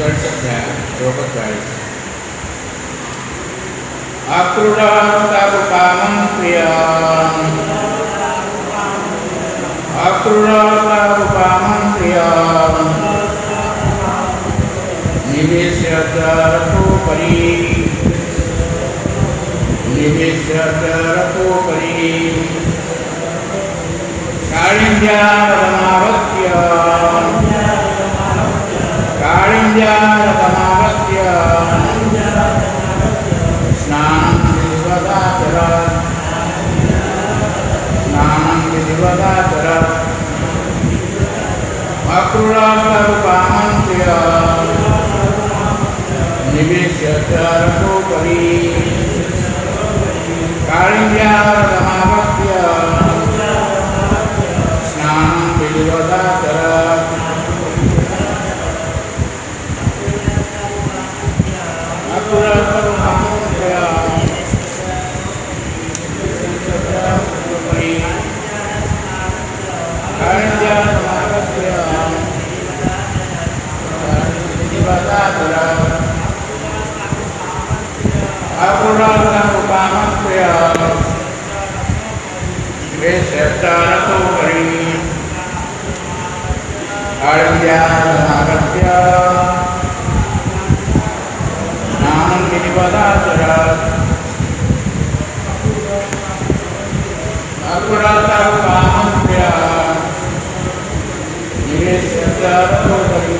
40 अध्याय श्लोक 40। अक्रूरतारुपामं प्रियम् अक्रूरतारुपामं प्रियम् निवेश्य रथोपरि कालिन्द्यारतमावत्य स्नानं विधिवदाचरत् अक्रूरतारुपामं प्रियम् निवेश्य रथोपरि कालिन्द्यारतमावत्य स्नानं विधिवदाचरत् अक्रूरतारुपामं प्रियम् कालिन्द्यारतमावत्य विधिवदाचरत् अक्रूरतारुपामं प्रियम् निवेश्य रथोपरि कालिन्द्यारतमावत्य स्नानं विधिवदाचरत् अक्रूरतारुपामं प्रियम् निवेश्य रथोपरि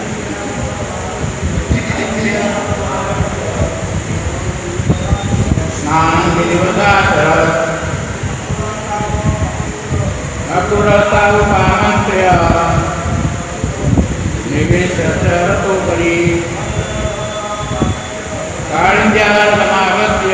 स्नानं विधिवदाचरत् अक्रूरतारुपामं प्रियम् निवेश्य रथोपरि कालिन्द्यारतमावत्य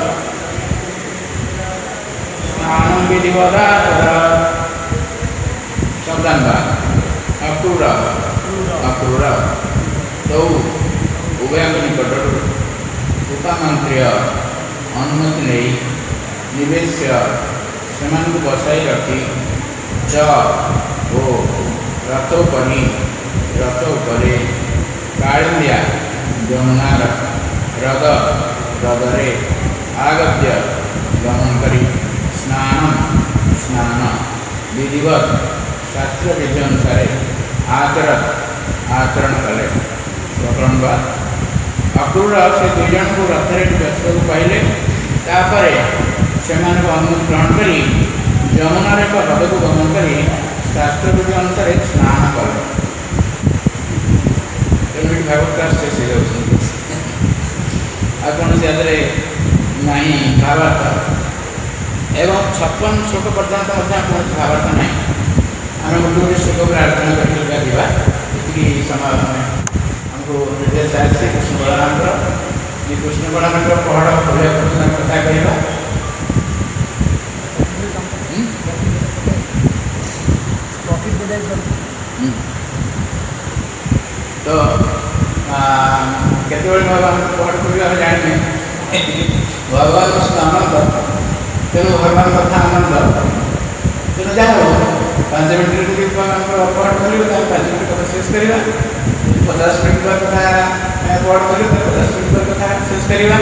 स्नानं विधिवदाचरत्। शब्दान्त अक्रूर अक्रूर तौ उभयଙ୍କ निकटରୁ उपामंत्र्य अनुमति नहीं निवेश्य सेମାନଙ୍କୁ बसाई रखी च ओ रथ उपरे कालिन्द्या यमुनार हृद हृदरे आगत्य गमन करी स्नान विधिवत शास्त्र विधि अनुसार आचरण कले। प्रकरण बा अक्रूर से दुई जन को रथरे बसवा पाइले तापर से अनुमति ग्रहण करी यमुनार एक हृद को गमन करी शास्त्र विधि अनुसार स्नान कले। भागवत शेष हो कौन से नहीं भावार्थ एवं 56 श्लोक पर्यंत कौन भावार्थ ना आम गोटे श्लोक पर आलोचना करवा ये समय हमको निर्देश आए कृष्ण बलराम कृष्ण बलराम पहाड़ खोलिया कथा कहवा तो केत भगवान पहाड़ खोलिया जाने भगवान कृष्ण आनंद तेणु भगवान कथा आनंद तेणु जाओ 5 मिनट पहाड़ खोल 5 मिनट कथा शेष करवा 50 मिनट कथा पहाड़ खोल 50 मिनट कथा शेष करवा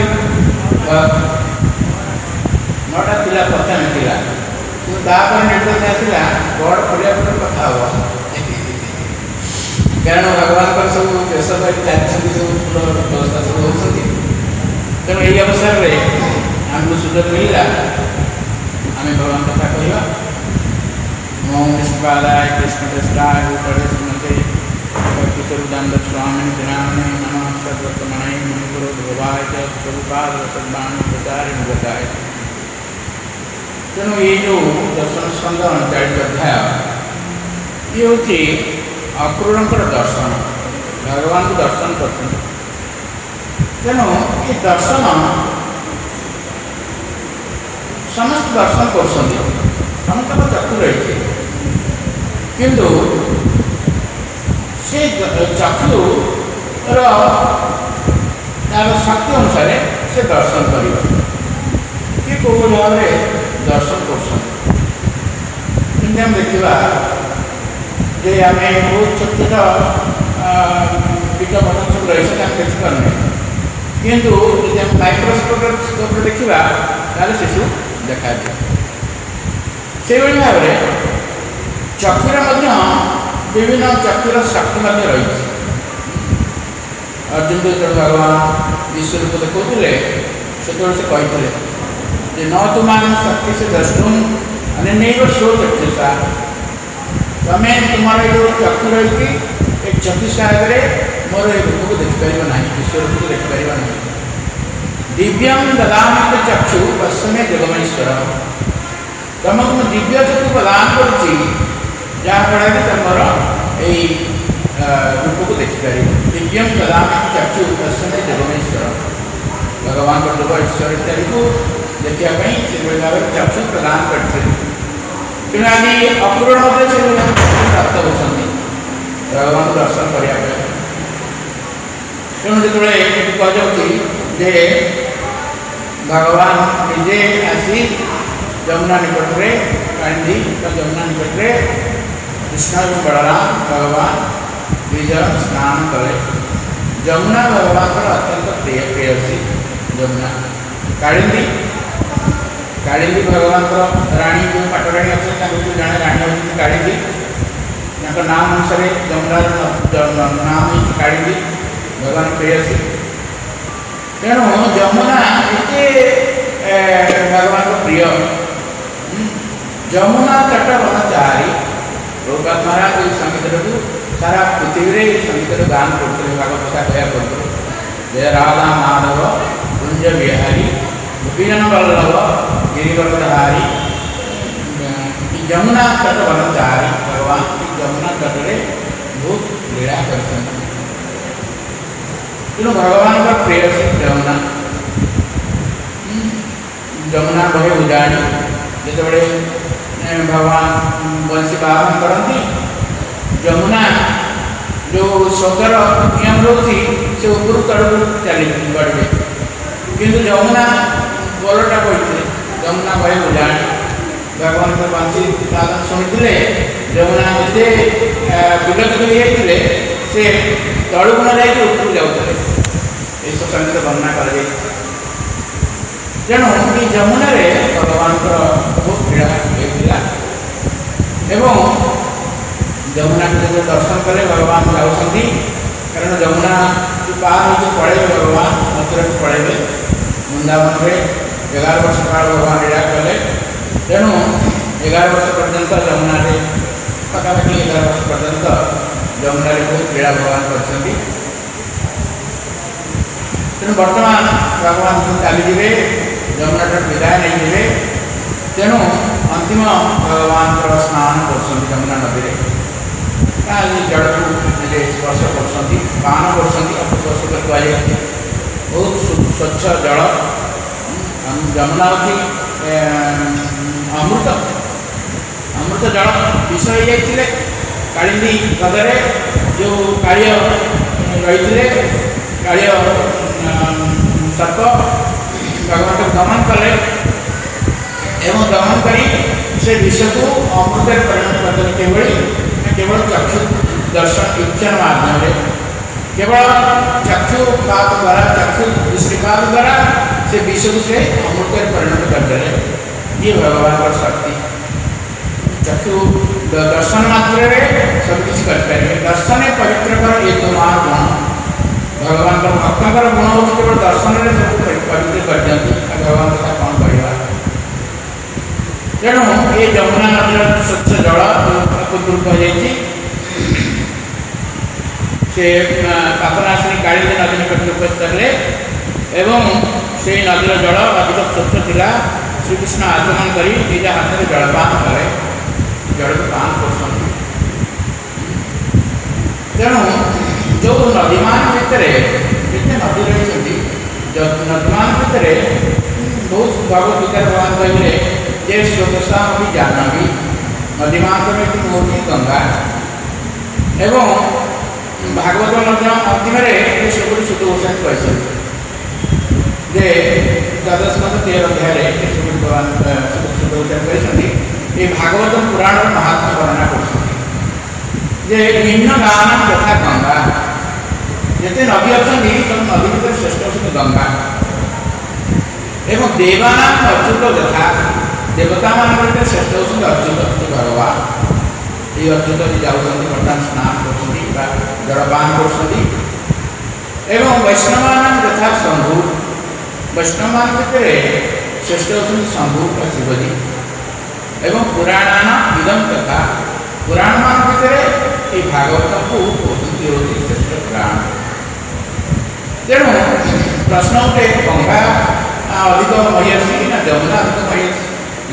9टा पिला प्रथम पिला निर्देश आसला पहाड़ खोलिया कथा हम कारण भगवान सब देश सब फूल व्यवस्था सब होती तेणु यही अवसर में आमको सुजोग मिलला आम भगवान कथा कहवा ओम निष्पादाय कृष्ण कृष्णाय भूतले श्रीमते भक्तिस्वरूपानंद स्वामी नामने नमः सर्वतमणे मुनिगुरु भगवाय च स्वरूपाद सद्वाणी प्रचारिण गताय। तेणु ये जो दर्शन स्कंद 39 अध्याय ये हूँ अक्रूरंकर दर्शन भगवान को दर्शन करते तेणु ये दर्शन समस्त दर्शन कर समस्त चक्षु रही किंतु से चक्षु तार शक्ति अनुसार से दर्शन कर कौ भाव दर्शन कर देखा जे आम बहुत छोट छोट କୀଟ ପତଙ୍ଗ ସବୁ ରହିଛି ତାକୁ ଦେଖିପାରୁନି, କିନ୍ତୁ ଯଦି ଆମେ ମାଇକ୍ରୋସ୍କୋପରେ ଦେଖିବା ତାହେଲେ ସେସବୁ ଦେଖାଯାଏ। ସେଇଭଳି ଭାବରେ ଚକ୍ଷୁରେ ମଧ୍ୟ ବିଭିନ୍ନ ଚକ୍ଷୁର ଶକ୍ତି ମଧ୍ୟ ରହିଛି। ଅର୍ଜୁନକୁ ଯେତେବେଳେ ଭଗବାନ ବିଶ୍ୱରୂପ ଦେଖାଉଥିଲେ ସେତେବେଳେ ସେ କହିଥିଲେ ଯେ ନ ତୁମାନ ଶକ୍ତି ସେ ଦ୍ରଷ୍ଟୁମ୍ ଅନନ୍ୟୈବ ସ୍ୱ ଚକ୍ଷୁଷା, ତମେ ତୁମର ଏ ଯେଉଁ ଚକ୍ଷୁ ରହିଛି ଏ ଚକ୍ଷୁ ସାହାଯ୍ୟରେ ମୋର ଏ ରୂପକୁ ଦେଖିପାରିବ ନାହିଁ, ବିଶ୍ୱରୂପକୁ ଦେଖିପାରିବ ନାହିଁ। ଦିବ୍ୟଂ ଦଦାମି ଚକ୍ଷୁ ପଶ୍ଚିମେ ଦେବମେଶ୍ୱର, ତମକୁ ମୁଁ ଦିବ୍ୟ ଚକ୍ଷୁ ପ୍ରଦାନ କରୁଛି ଯାହାଫଳରେ ତମର ଏଇ ରୂପକୁ ଦେଖିପାରିବ। ଦିବ୍ୟଂ ଦଦାମି ଚକ୍ଷୁ ପଶ୍ଚିମେ ଦେବମେଶ୍ୱର, ଭଗବାନଙ୍କ ରୂପ ଈଶ୍ୱର ଇତ୍ୟାଦିକୁ ଦେଖିବା ପାଇଁ ସେଭଳି ଭାବରେ ଚକ୍ଷୁ ପ୍ରଦାନ କରିଥିଲେ। ତେଣୁ ଆଜି ଅପୂରଣ ମଧ୍ୟ ସେଭଳି ଭାବରେ ପ୍ରାପ୍ତ ହେଉଛନ୍ତି ଭଗବାନଙ୍କୁ ଦର୍ଶନ କରିବା ପାଇଁ। ତେଣୁ ଯେତେବେଳେ ଏଠି କୁହାଯାଉଛି ଯେ ଭଗବାନ ନିଜେ ଆସି ଯମୁନା ନିକଟରେ କାଳିନ୍ଦୀ ବା ଯମୁନା ନିକଟରେ କୃଷ୍ଣ ଏବଂ ବଳରାମ ଭଗବାନ ନିଜ ସ୍ନାନ କଲେ। ଯମୁନା ଭଗବାନଙ୍କର ଅତ୍ୟନ୍ତ ପ୍ରେୟସୀ ଯମୁନା। କାଳିନ୍ଦୀ ଭଗବାନଙ୍କର ରାଣୀ, ଯେଉଁ ପାଟରାଣୀ ଅଛନ୍ତି ତାଙ୍କ ଭିତରୁ ଜଣେ ରାଣୀ ହେଉଛନ୍ତି କାଳିନ୍ଦୀ। ତାଙ୍କ ନାମ ଅନୁସାରେ ଯମୁନାର ନାମ ହେଉଛି କାଳିନ୍ଦୀ, ଭଗବାନ ପ୍ରେୟସୀ। ତେଣୁ ଯମୁନା ଏତେ ଭଗବାନଙ୍କ ପ୍ରିୟ। ଯମୁନା ତଟ ବନଚାରୀ, ପ୍ରଭୁପାଦ ମହାରାଜ ଏହି ସଙ୍ଗୀତକୁ ସାରା ପୃଥିବୀରେ ଏହି ସଙ୍ଗୀତର ଗାନ କରୁଥିଲେ। ଭାଗବତ କହିବା ପୂର୍ବରୁ ଜୟ ରାଧା ମାଧବ କୁଞ୍ଜ ବିହାରୀ ଗୋପୀଜନ ବଲ୍ଲଭ ଗିରିବରଧାରୀ, ଯମୁନା ତଟ ବନଚାରୀ, ଭଗବାନ ଯମୁନା ତଟରେ ବହୁତ ଲୀଳା କରିଛନ୍ତି। ତେଣୁ ଭଗବାନଙ୍କ ପ୍ରେୟସୀ ଯମୁନା। ଯମୁନା ବହେ ଉଜାଣି, ଯେତେବେଳେ ଭଗବାନ ବଂଶୀ ବାହନ କରନ୍ତି, ଯମୁନା ଯେଉଁ ସ୍ରୋତର ନିୟମ ରହୁଛି ସେ ଉପରୁ ତଳକୁ ଗଢ଼ିବେ, କିନ୍ତୁ ଯମୁନା ବଲଟା କହିଥିଲେ ଯମୁନା ବହେ ଉଜାଣି। ଭଗବାନଙ୍କ ବଂଶୀ ବାହନ ଶୁଣିଥିଲେ ଯମୁନା ନିଜେ ବିଗତ କରି ଯାଇଥିଲେ, ସେ ତଳକୁ ନ ଯାଇକି ଉପରକୁ ଯାଉଥିଲେ। ଏସବୁ ସଙ୍ଗୀତ ବର୍ଣ୍ଣନା କରାଯାଇଛି। ତେଣୁ ଏ ଯମୁନାରେ ଭଗବାନଙ୍କର ବହୁତ କ୍ରୀଡ଼ା ହେଇଥିଲା ଏବଂ ଯମୁନାକୁ ଯେତେବେଳେ ଦର୍ଶନ କଲେ ଭଗବାନ ଯାଉଛନ୍ତି, କାରଣ ଯମୁନାକୁ ପାର ହେଇକି ପଳେଇବେ ଭଗବାନ, ମଥୁରାକୁ ପଳେଇବେ। ବୃନ୍ଦାବନରେ 11 ବର୍ଷ କାଳ ଭଗବାନ ଲୀଳା କଲେ। ତେଣୁ 11 ବର୍ଷ ପର୍ଯ୍ୟନ୍ତ ଯମୁନାରେ, ପାଖାପାଖି 11 ବର୍ଷ ପର୍ଯ୍ୟନ୍ତ ଯମୁନାରେ ବହୁତ ଲୀଳା ଭଗବାନ କରିଛନ୍ତି। ତେଣୁ ବର୍ତ୍ତମାନ ଭଗବାନ ଚାଲିଯିବେ, ଯମୁନାଠାରୁ ବିଦାୟ ନେଇଯିବେ। ତେଣୁ ଅନ୍ତିମ ଭଗବାନଙ୍କର ସ୍ନାନ କରୁଛନ୍ତି ଯମୁନା ନଦୀରେ। ଜଳକୁ ନିଜେ ସ୍ପର୍ଶ କରୁଛନ୍ତି, ପାନ କରୁଛନ୍ତି। ଅପସ୍ପର୍ଶ କରି କୁହାଯାଇଛି ବହୁତ ସ୍ୱଚ୍ଛ ଜଳ। ଯମୁନା ହେଉଛି ଅମୃତ ଜଳ। ବିଷ ହେଇଯାଇଥିଲେ କାଳିନ୍ଦୀ ହ୍ରଦରେ ଯେଉଁ କାଳିୟ ରହିଥିଲେ, କାଳିୟ ସର୍ପ ଭଗବାନଙ୍କୁ ଦମନ କଲେ ଏବଂ ଦମନ କରି ସେ ବିଷକୁ ଅମୃତରେ ପରିଣତ କରିଦେଲେ। କିଭଳି? କେବଳ ଚକ୍ଷୁ ଦର୍ଶନ ଇଚ୍ଛନ ମାଧ୍ୟମରେ, କେବଳ ଚକ୍ଷୁପାତ ଦ୍ୱାରା, ଚକ୍ଷୁ ଦୃଷ୍ଟିପାତ ଦ୍ୱାରା ସେ ବିଷକୁ ସେ ଅମୃତରେ ପରିଣତ କରିଦେଲେ। ଇଏ ଭଗବାନଙ୍କର ଶକ୍ତି। ଚକ୍ଷୁ ଦର୍ଶନ ମାତ୍ରରେ ସବୁକିଛି କରିପାରିବେ। ଦର୍ଶନେ ପବିତ୍ରକର ଏ ତୁମାର ଗୁଣ। ଭଗବାନଙ୍କର ଭକ୍ତଙ୍କର ଗୁଣ ହେଉଛି କେବଳ ଦର୍ଶନରେ ସବୁ ପବିତ୍ର କରିଦିଅନ୍ତି। ଭଗବାନ କଥା କ'ଣ କହିବା। ତେଣୁ ଏ ଯମୁନା ନଦୀର ସ୍ୱଚ୍ଛ ଜଳ ପୂର୍ବରୁ କୁହାଯାଇଛି, ସେ ପାପନାଶିନୀ କାଳିନ୍ଦୀ ନଦୀ ନିକଟରେ ଉପସ୍ଥିତ ହେଲେ ଏବଂ ସେହି ନଦୀର ଜଳ ଅଧିକ ସ୍ୱଚ୍ଛ ଥିଲା। ଶ୍ରୀକୃଷ୍ଣ ଆଚମନ କରି ନିଜ ହାତରେ ଜଳପାନ କଲେ, ଜଳକୁ ପାନ କରୁଛନ୍ତି। ତେଣୁ ଯେଉଁ ନଦୀମାନ ଭିତରେ ଯେତେ ନଦୀ ରହିଛନ୍ତି, ନଦୀମାନ ଭିତରେ ବହୁତ ଭଗବତ ଗୀତାରେ ଭଗବାନ କହିଲେ ଯେ ସ୍ରୋତସା ବି ଜାହ୍ନବୀ, ନଦୀମାନଙ୍କର ଏଠି ହେଉଛି ଗଙ୍ଗା। ଏବଂ ଭାଗବତ ମଧ୍ୟ ଅନ୍ତିମରେ ଏ ସବୁଠି ସୁଧ ଗୋସ୍ୱାମୀ କହିଛନ୍ତି ଯେ ଦ୍ୱାଦଶ 13 ଅଧ୍ୟାୟରେ ସବୁଠି ଭଗବାନ ସୁଧ ଗୋସ୍ୱାମୀ କହିଛନ୍ତି ଏ ଭାଗବତ ପୁରାଣର ମହାତ୍ମ୍ୟ ବର୍ଣ୍ଣନା କରୁଛନ୍ତି ଯେ ନିମ୍ନ ଗାନ ଯଥା ଗଙ୍ଗା। जिते नदी अच्छा सब नदी भर श्रेष्ठ होती गंगा एवं देवानाम अच्युत यथा देवता मान श्रेष्ठ होती अच्युत भगवान ये अच्युत जी जाऊँगी बर्तमान स्नान कर जलपान कर वैष्णवान यथा शंभु वैष्णवान भितर श्रेष्ठ होती शंभु शिवजी एवं पुराणान इदम तथा पुराण मान भितर ये भागवत को कहते होती श्रेष्ठ पुराण तेणु प्रश्न उठे गंगा अधिक महीसी ना जमुना अधिक महीसी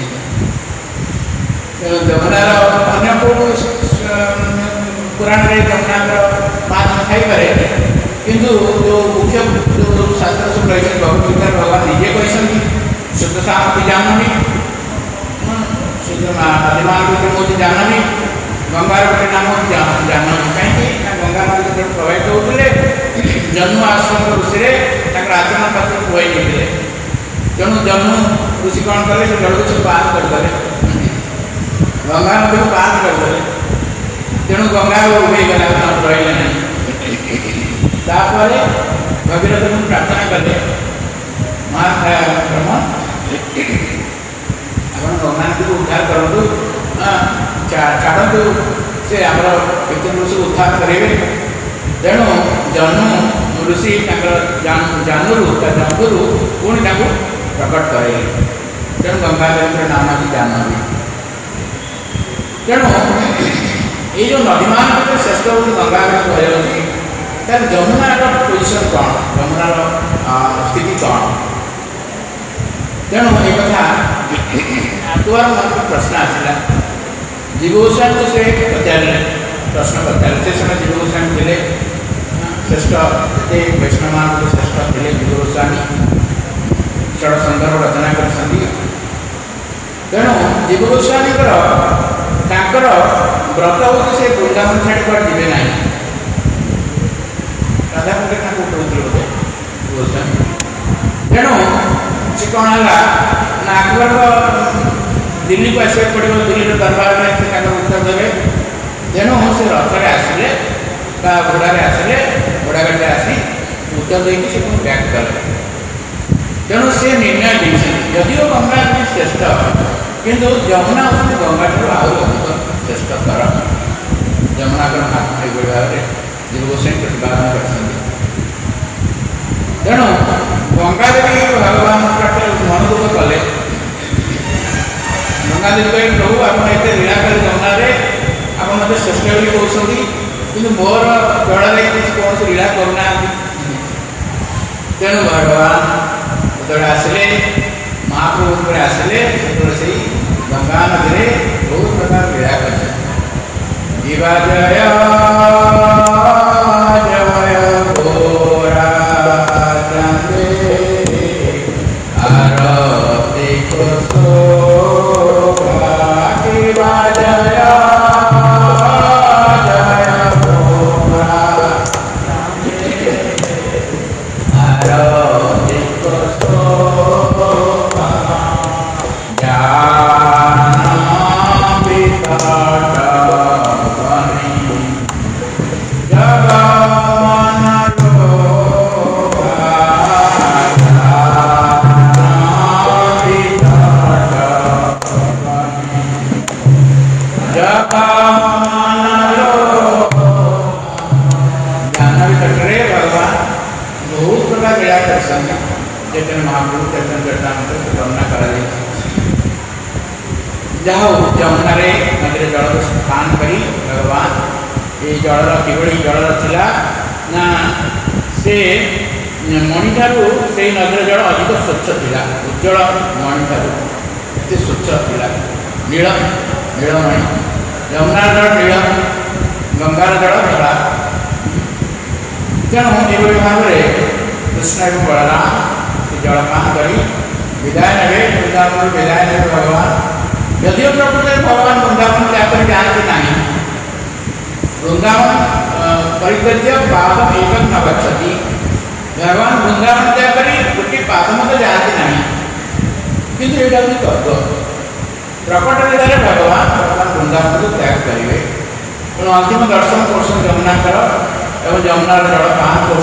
जमुनार अन्य को पुराण में जमुनार महात्मा थी किंतु जो मुख्य जो शास्त्र सब रही भगवत भगवान निजे कहते शुद्ध सामर्थ्य जाननी शुद्ध आदिमान मोदी जाननी गंगार गोटे नाम जाननी कहीं गंगा नदी जो प्रभावित होते जन्म आश्रम ऋषि आचरण पात्र खुआई नहीं तेणु जन्म ऋषि कौन कले से जल को पार करदे गंगा नदी को पार करदे तेणु गंगा उभेगला रही नहीं भगीरथ को प्रार्थना कले ब्रह्म आप गंगा नदी को उद्धार करूँ छाड़ू से आम ऋषि उद्धार करेंगे तेणु जन्म ऋषि जानू जंबू पुणी प्रकट करे तेणु गंगा नाम आज जानवी तेणु ये जो नदी मान श्रेष्ठ होती गंगा कही तार जमुनार पोजिशन कौन जमुनार स्थिति कौन तेणु ये कथा आकुआर मन प्रश्न आसला जीव गोस्वामी को से पचारे प्रश्न पचारे से समय जीव गोस्वामी थे श्रेष्ठ जिते वैष्णव मान श्रेष्ठ थे जीव गोस्वामी षड़ संदर्भ रचना कर तेणु जीव गोस्वामी व्रत हो से वृंदावन छाड़ी पर जीवे ना राधा कुंड कहते बोधे गोस्वामी तेणु से कौन है ना अकबर दिल्ली को आसवाक पड़ो दिल्ली दरबार में उत्तर देवे तेणु से रथरे आसिले घोड़े आसिले घोड़ा गाड़ी आसी उत्तर देकी से बैक कले तेणु से निर्णय जदिव गंगा श्रेष्ठ किंतु जमुना होती गंगा ठार अधिक श्रेष्ठतर जमुना महात्मा ये भाव में जीव गोस्वामी प्रतिपादन कर तेणु गंगा देवी भगवान मन दुख कले गंगा देवी कह प्रभु आप लीला कले जमुना आप मत श्रेष्ठ बोली कहते कि मोर जल कौन लीला करना तेणु भगवान जो आसिले महाप्रभु आसिले से गंगा नदी में बहुत प्रकार लीला कर जमुना नदी जल को स्नान करी भगवान ये जल किभली जल थिला ना से मणि ठारू से नदी जल अधिक स्वच्छ थिला उज्जवल मणि ठारू एत स्वच्छ थिला नील नीलमणि जमुना जल नील गंगार जल धरा तेणु ये भाव में कृष्ण एवं बलराम जलपान करी विदाय ने वृंदावन विदाय ने भगवान यदिव प्रकृति भगवान वृंदावन त्याग कर जानते नहीं वृंदावन परित्यज्य पादम एक न गच्छति भगवान वृंदावन त्याग करी गोटे पाद मत जानते नहीं किंतु ये तत्व प्रकट लीला भगवान भगवान वृंदावन को त्याग करेंगे तेणु अंतिम दर्शन कर जमुना एवं जमुनार जल पान कर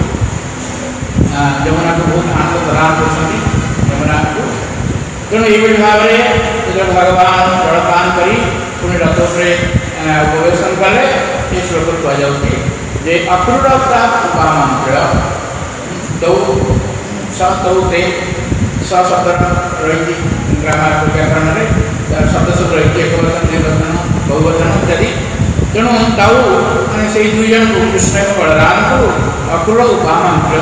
जमुना को बहुत आनंद प्रदान कर जमुना को तेणु ये भाव में जो भगवान जलपान कर पुणी रथ पर उपवेशन कले ये श्लोक कहुच्छे जे अक्रूरता उपामंत्र दौ सौ ते शब्द रही ग्रामर व्याकरण में शब्द सब रही एक वचन द्विवचन बहुवचन इत्यादि तेणु दाऊ मैंने से दुई जन को कृष्ण एवं बलराम को अक्रूर उपामंत्र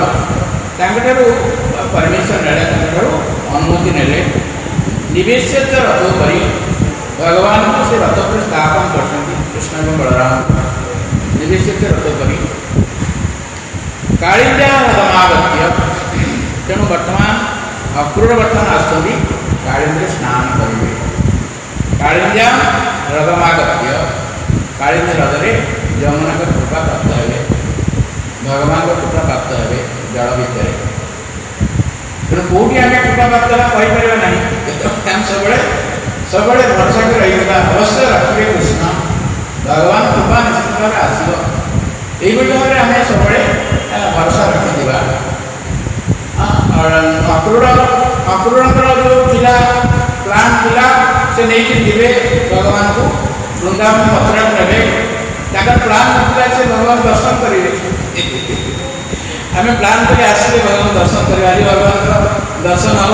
परमिशन ने अनुमति ने निवेश रथोपरी भगवान को से रथ पर स्थापन कर कृष्ण एवं बलराम निवेश रथोपरी कालिंजा रथमागत्य तेणु वर्तमान अक्रूर वर्तमान आसुँच कालिंद्र स्नान करेंगे कालिंजा रथमागत्य कालिंद रथरे जमुना का कृपा प्राप्त है भगवान को कृपा प्राप्त है जल भितर तेणु कौटी आम कृपा प्राप्त कहीपर ना सब भरोसा कर रही अवश्य रखिए कृष्ण भगवान कृपा निश्चित भाव आसो यही भाव में आम सब भरोसा रखी अक्रूर जो पिला प्लान पिला से नहीं दिवे भगवान को वृंदावन मथुरा ने प्लान नथिला से भगवान दर्शन करेंगे आम प्लान कर आसले भगवान दर्शन कर भगवान दर्शन हम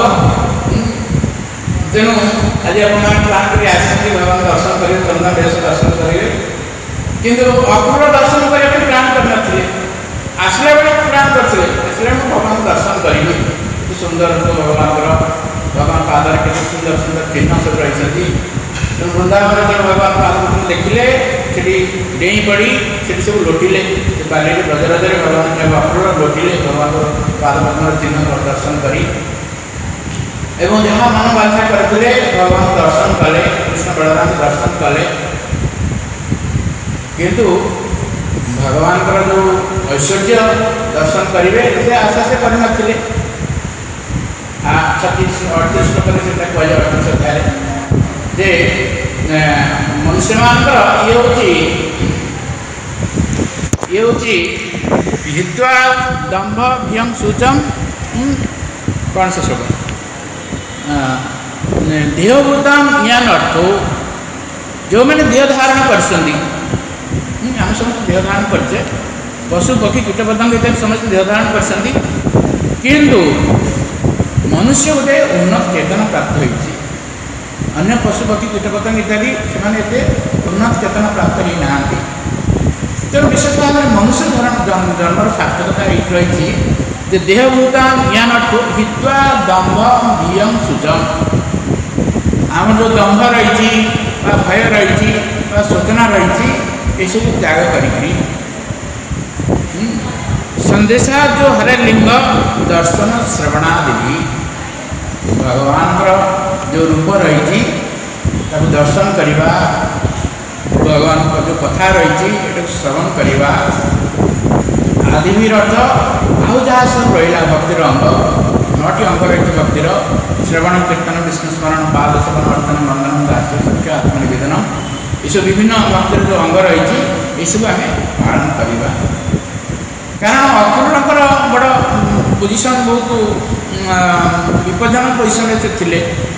तेणु आज आप प्लान कर भगवान दर्शन करेंगे चंदन बेस दर्शन करेंगे किंतु अक्रूर दर्शन करने प्लान करना आसला बेले प्लान करते आसला भगवान दर्शन करी सुंदर भगवान भगवान पादर के सुंदर सुंदर चिन्ह सब रही वृंदावन जो भगवान पाद देखिले डेई पड़ी से सब लोटिले बाली ब्रजराज भगवान अक्रूर लोटिले भगवान पाद चिन्ह दर्शन करी एवं जहाँ मनोवांछा करते भगवान दर्शन कले कृष्ण बलराम दर्शन कले किंतु भगवान जो ऐश्वर्य दर्शन करेंगे से आशा से कर नथिले 36 38 श्लोक से कहुए जे मनुष्य मान ये हित्वा दंभ भियम सूचम कौन सा श्लोक देहभूतम ज्ञान अर्थ जो मैंने देह धारण कर आम समस्त देह धारण करचे पशु पक्षी कीट पतंग इत्यादि समस्त देह धारण कर किंतु मनुष्य गोटे उन्नत चेतना प्राप्त होती अन्य पशु पक्षी कीट पतंग इत्यादि से उन्नत चेतना प्राप्त होना तेणु विशेष भाव में मनुष्य जन्मर सार्थकता ये रही देहभूता ज्ञान हित्वा दंभ भियम सूचम आम जो दंभ रही भय रही सूचना रही ये सब त्याग करी संदेशा जो हरे लिंग दर्शन श्रवणादि भगवान जो रूप रही दर्शन करवा भगवान जो कथा रही श्रवण करवा आदि भी रथ आउ जहाँ सब रहा भक्तिर अंग 9टी अंग रही भक्तिर श्रवण कीर्तन विष्णु स्मरण पाद सेवन अर्चन वंदन दास्य मुख्य आत्मनिवेदन ये सब विभिन्न भक्तिर जो अंग रही ये सब आम पालन करवा कारण अक्रूर बड़ पोजिशन बहुत विपज्जनक पोजिशन से थे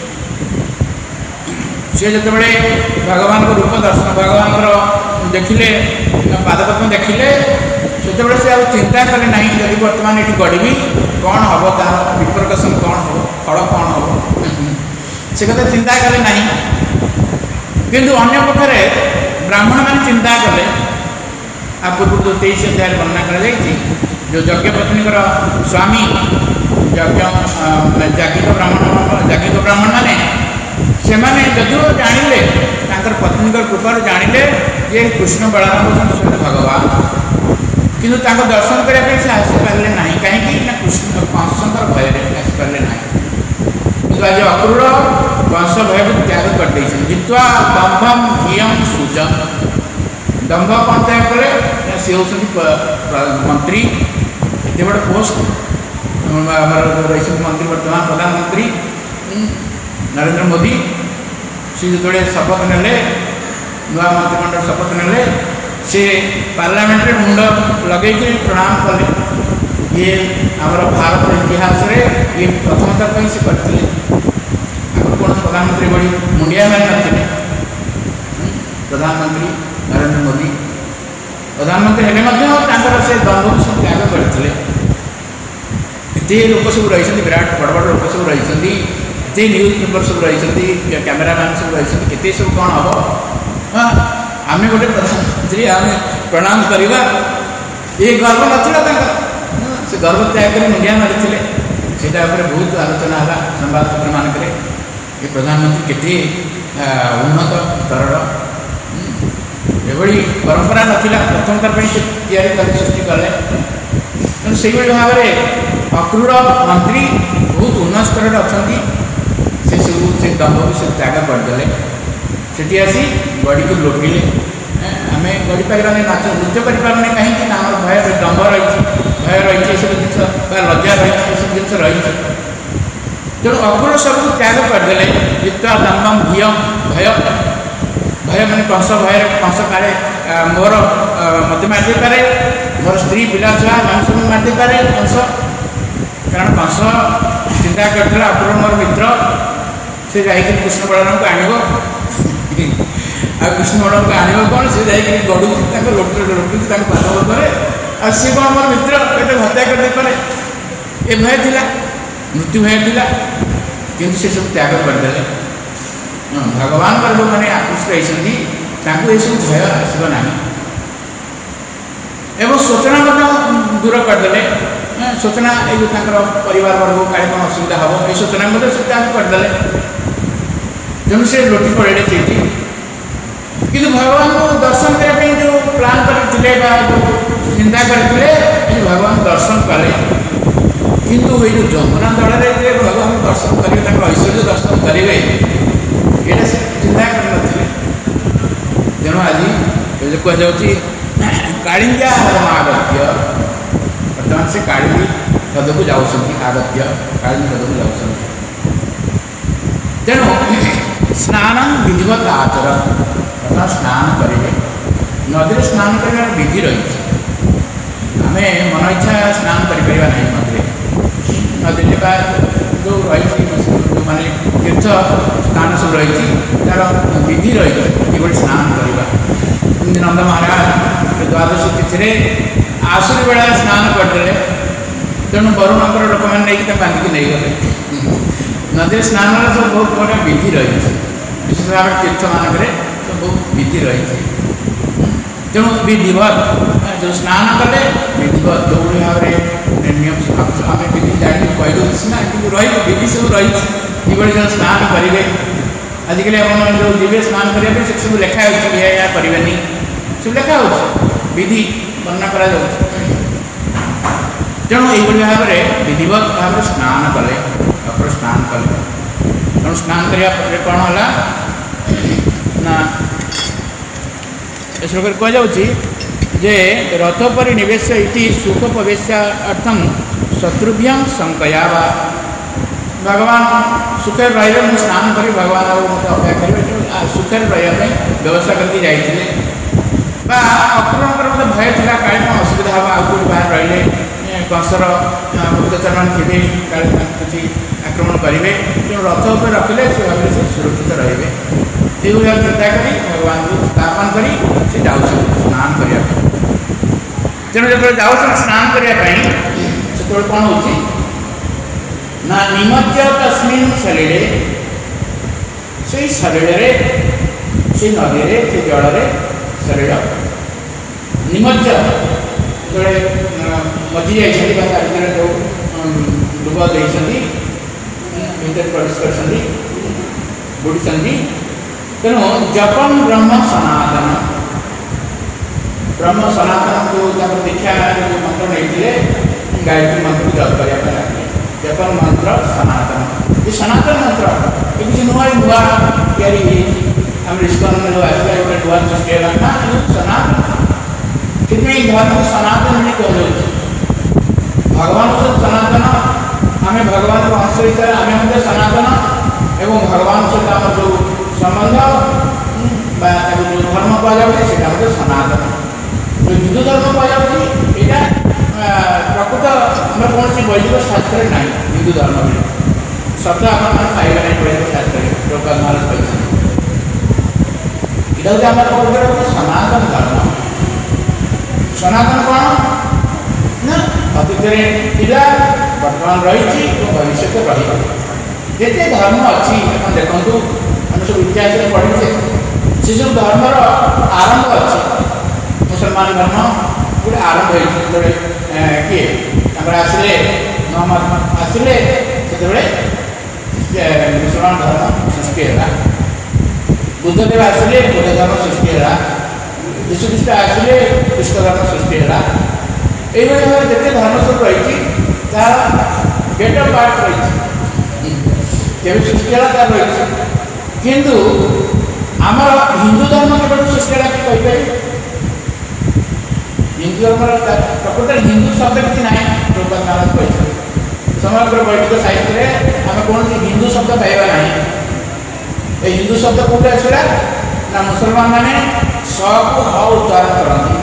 सी जो भगवान को रूप दर्शन भगवान देखिले पादपद्म देखिले से चिंता कले ना जब बर्तमान ये गढ़ी कौन हम तार विप्रकसन कौन हम फल कौन हम से कथा चिंता कले ना किंतु अन्य पक्षे ब्राह्मण मान चिंता कले आ पूर्व जो 23 अध्याय वर्णना कर जो यज्ञ पत्नी स्वामी जागिक ब्राह्मण मैंने से जदिव जानिले पत्नी कृपार जानिले ये कृष्ण बलराम स्वयं भगवान किंतु दर्शन करने से आसीपारे ना कहीं कृष्ण कंसर भय आसीपारे ना कि आज अक्रूर कंस भय को त्याग करदे जित्वा दंभम भियम सूचम दंभ कौन त्याग कले सी हूँ मंत्री एत बड़ पोस्ट रही मंत्री वर्तमान प्रधानमंत्री नरेंद्र मोदी सी जो शपथ ने नुआ मंत्रिमंडल शपथ ने से पार्लियामेंट रे मुंड लगे प्रणाम कले। ये आमर भारत इतिहास रे ये प्रथम थर पर से करते कौन प्रधानमंत्री बड़ी मुंडिया मारे नथिले। प्रधानमंत्री नरेंद्र मोदी प्रधानमंत्री हेले से दंड सब त्याग करते। एते लोक सब रही विराट बड़ बड़ लोक सब रही एते न्यूज पेपर सब रही कैमेरामैन सब रही केते सब कौन हम। हाँ आम गोटे प्रधानमंत्री आम प्रणाम करवा ये गर्व नाला से गर्व त्याग कर मुंडिया मारी से बहुत आलोचना है संवाद पत्र मानक ये प्रधानमंत्री केते उन्नत तरर एभली परंपरा नाला प्रथम थर पर सृष्टि कले। तेणु से भाव में अक्रूर मंत्री बहुत उन्नत स्तर अच्छा से सब से दम्भ भी सब त्याग करदे से आसी गड़ी को लोटिले। आम गड़ी पारे नाच नृत्य करें कहीं आम भय दम्भ रही भय रही सब जिन लज्जा रही सब जिन रही तेणु अक्रूर सब त्याग करदे। जिता दम्भम भियम भय भय मैंने कंस भय कंस काले मोर मत मारदे पारे मोर स्त्री पिला छुआ मान सब मारदे पारे कंस कारण कंस चिंता करता अक्रूर मोर मित्र से जाकर कृष्ण बलराम को आनब आ कृष्ण बलराम को आनब कौन से जाकर गड़ू लोटू पाद करे आ सी कौन मोर मित्र ये हत्या करदे पारे ये भय थिला मृत्यु भय थिला किंतु से सब त्याग करदे। भगवान जो मैंने आकृष्ट होती ये सब भय आसब ना एवं सूचना दूर करदे। सूचना ये जो परिवार वर्ग काले कौन असुविधा हम ये सूचना से त्याग करदे। तेणु से लोटी पड़े चीटी कि भगवान को दर्शन करने जो प्लान करते जो चिंता करते भगवान दर्शन कले किंतु ये जो जमुना दल भगवान दर्शन करेंगे ऐश्वर्य दर्शन करेंगे ये चिंता कर। तेणु आज जो कहुच्छी कालिंजा हरमागत्य बर्तमान से काली हद को जाऊँ आगत्य काली हद को जाऊँ। तेणु स्नान विधिवत आचर अर्थात स्नान करेंगे नदी स्नान कर विधि रही आम मन इच्छा स्नान कर नदी जो रही जो माने तीर्थ स्नान सब रही तार विधि रही ये स्नान करवा। नंद महाराज द्वादशी तिथि आसुरी बेला स्नान करदे तेणु वरुणकर लोक मैंने बांधिकी नहीं गले नदी स्नान सब बहुत बड़ा विधि रही विशेष भाव तीर्थ मानक सब बहुत विधि रही। तेणु विधिवत जो स्नान कले विधिवत जो भाव में नियम आम विधि जानी कहलु सीना कि रही विधि सब रही ये जो स्नान करेंगे आजिकल आप जो जीवे स्नान करने से सब लिखा या करें सब लिखा हो विधि वर्णना करा। तेणु यही भाव में विधिवत भाव में स्नान कले अपर स्नान कले। तेणु स्नान करने कौन है ना श्लोक कहुच्छी जे रथ पर निवेश इति सुख प्रवेशार्थम शत्रुभ्यं शंकया भगवान सुखे रही मुझे स्नान कर भगवान मत अपेक्षा करेंगे सुखे रही व्यवस्था करके जाइए अक्रूर मतलब भय था काले कौन असुविधा हम आउट बाहर रही कंसर गुप्तचर थे काले किसी आक्रमण करेंगे तेणु रथ उपर रखिले से भाव से सुरक्षित रे ये चिंता कर भगवान को स्थापन कर जाऊँ स्नान करने। तेणु जो जाऊँ स्नान करने से कौन हो ना निमज्ज तस्मिन् सलिले से सलिले से नदी से जल सलिल निमज्ज जो मजी जाइए जो डुब देती भीतर प्रवेश कर बुड़ी तेणु जपन ब्रह्म सनातन जो दीक्षा जो मंत्र नहीं गायत्री मंत्र जप करने जपन मंत्र सनातन ये सनातन मंत्र ये किसी नुआ नुआ या आम इस्कन में जो आसला गोटे नुआ सृष्टि ना सनातन से धर्म सनातन नहीं कह भगवान सहित सनातन आम भगवान अंश हिसाब से आम सनातन एवं भगवान सहित आम जो संबंध जो धर्म कहुए से सनातन हिंदू धर्म कहूँ यहाँ प्रकृत आम कौन वैदिक शास्त्र ना हिंदू धर्म में शब्द आप पाइबे ना वैदिक शास्त्र प्रभुपाद महाराज कहते इटा हूँ आम कौन सनातन धर्म। सनातन कौन ना अतीत बर्तमान रही भविष्य रही जिते धर्म अच्छी देखूँ आम सब इतिहास पढ़े से सब धर्मर आरंभ अच्छी मुसलमान धर्म गोटे आरंभ होते किए आसिले मोहम्मद आसिले से मुसलमान धर्म सृष्टि है। बुद्धदेव आसिले बुद्ध धर्म सृष्टि है। यीशुख्रीष्ट आसिले ख्रीष्ट धर्म सृष्टि है। यही भाव जिते धर्म सब रही तार गेट अफ पार्ट रही केवल सृष्टि है तार रही किंतु आमर हिंदू धर्म केवल सृष्टि है कि कहीपर हिंदू धर्म प्रकृत हिंदू शब्द किसी ना प्रभुपाद महाराज कहते समग्र वैदिक साहित्य आम कौन हिंदू शब्द पाइबा ना ये हिंदू शब्द कौटे आसला ना मुसलमान मैंने स को ह उच्चारण करती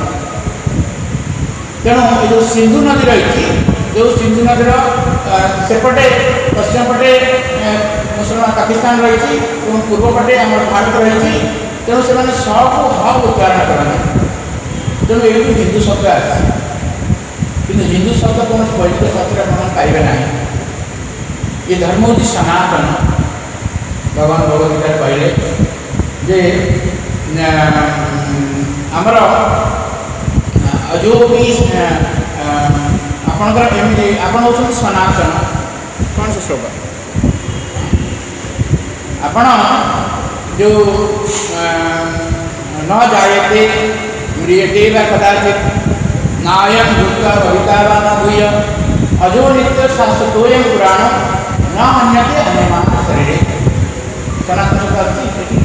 तेणु ये जो सिंधु नदी रही जो सिंधु नदीर सेपटे पश्चिम पटे मुसलमान पाकिस्तान रही पूर्व पटे आम भारत रही तेणु से स को ह उच्चारण करते तेणु ये हिंदू शब्द आए कि हिंदू शब्द कौन वैदिक शास्त्र आप पाइबे ना ये धर्म हूँ सनातन। भगवान भगवदगीता कहले जे आमर जो भी आपणकर एमती आप सनातन कौन से श्लोक आपण जो न जायते म्रियते वा कदाचित् नायं भूत्वा भविता वा न भूय अजो नित्य शाश्वतोऽयं पुराण न हन्यते अन्यमान शरीरे। सनातन शब्द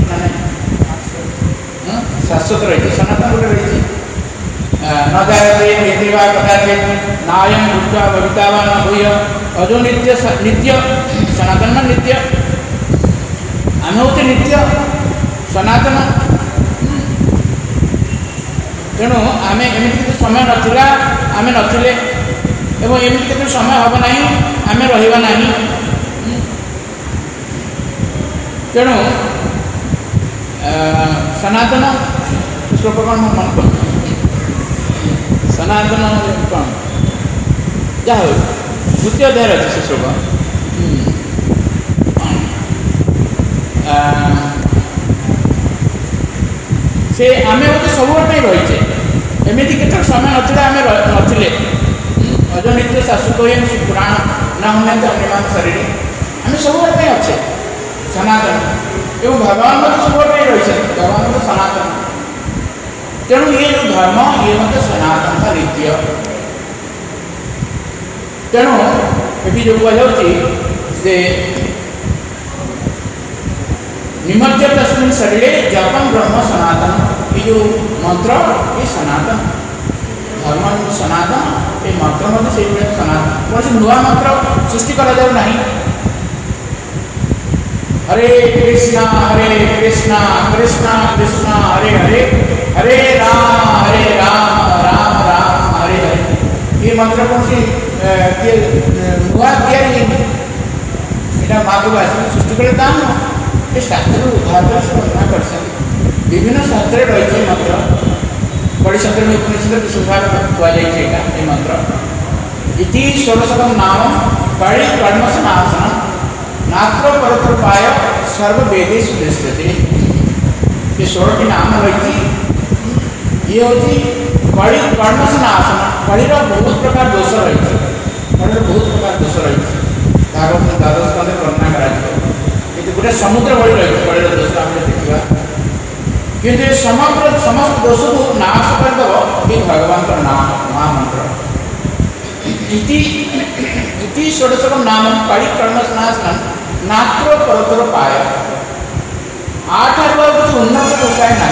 शाश्वत रही सनातन गोटे रही न जायते म्रियते वा कदाचित् नायं भूत्वा भविता वा न भूय अजो नित्य नित्य सनातन में नित्य आम हूँ नित्य सनातन। तेणु आम एमती समय नाला आम नथिले एवं एमती केते समय हम ना आम रहिबा नहीं। तेणु सनातन श्लोक कौन मन कर सनातन कौन जहाँ हो द्वितीय अध्याय अच्छे से श्लोक से आम हूँ सब रहीचे एमती केत समय नाला आम नथिले अजनित्य शाश्वत पुराण न होने अन्यमान शरीर आम सब अच्छे सनातन एवं भगवान सब रही भगवान सनातन। तेणु ये जो धर्म ये मत सनातन का नित्य। तेणु ये जो कहुचे निमज्ज तस्मिन् शरीरे जपम ब्रह्म सनातन ये जो मंत्र ये सनातन धर्म सनातन ये मंत्र मत से सनातन कौन नुआ मंत्र सृष्टि करा जाऊ नहीं। हरे कृष्णा कृष्णा कृष्णा हरे हरे हरे राम राम राम हरे हरे ये मंत्र कौन सी नुआ या मातृभाषा सृष्टि कर दाम ये शास्त्र उद्धार कर विभिन्न शास्त्र रही मंत्र बड़ी शास्त्र में उपनिषद विशुद्धार कहुई मंत्र इति षोडशकं नाम बड़ी कर्मसनासन नात्र परत्रपाय सर्ववेदेषु दृश्यते। ये 16टी नाम रही ये हूँ बड़ी कर्मसनासन बड़ीर बहुत प्रकार दोष रही बड़ीर बहुत प्रकार दोष रही भागवत द्वादश स्कंदे वर्णना कर गोटे समुद्र बड़ी रही बड़ीर दोष आम देखा किंतु ये समस्त दोष को नाश करदेव ये भगवान नाम महामंत्र इति षोडशकं नाम कड़ी कर्मसनासन नात्र परतर पाय आठार कुछ उन्नत उपाय ना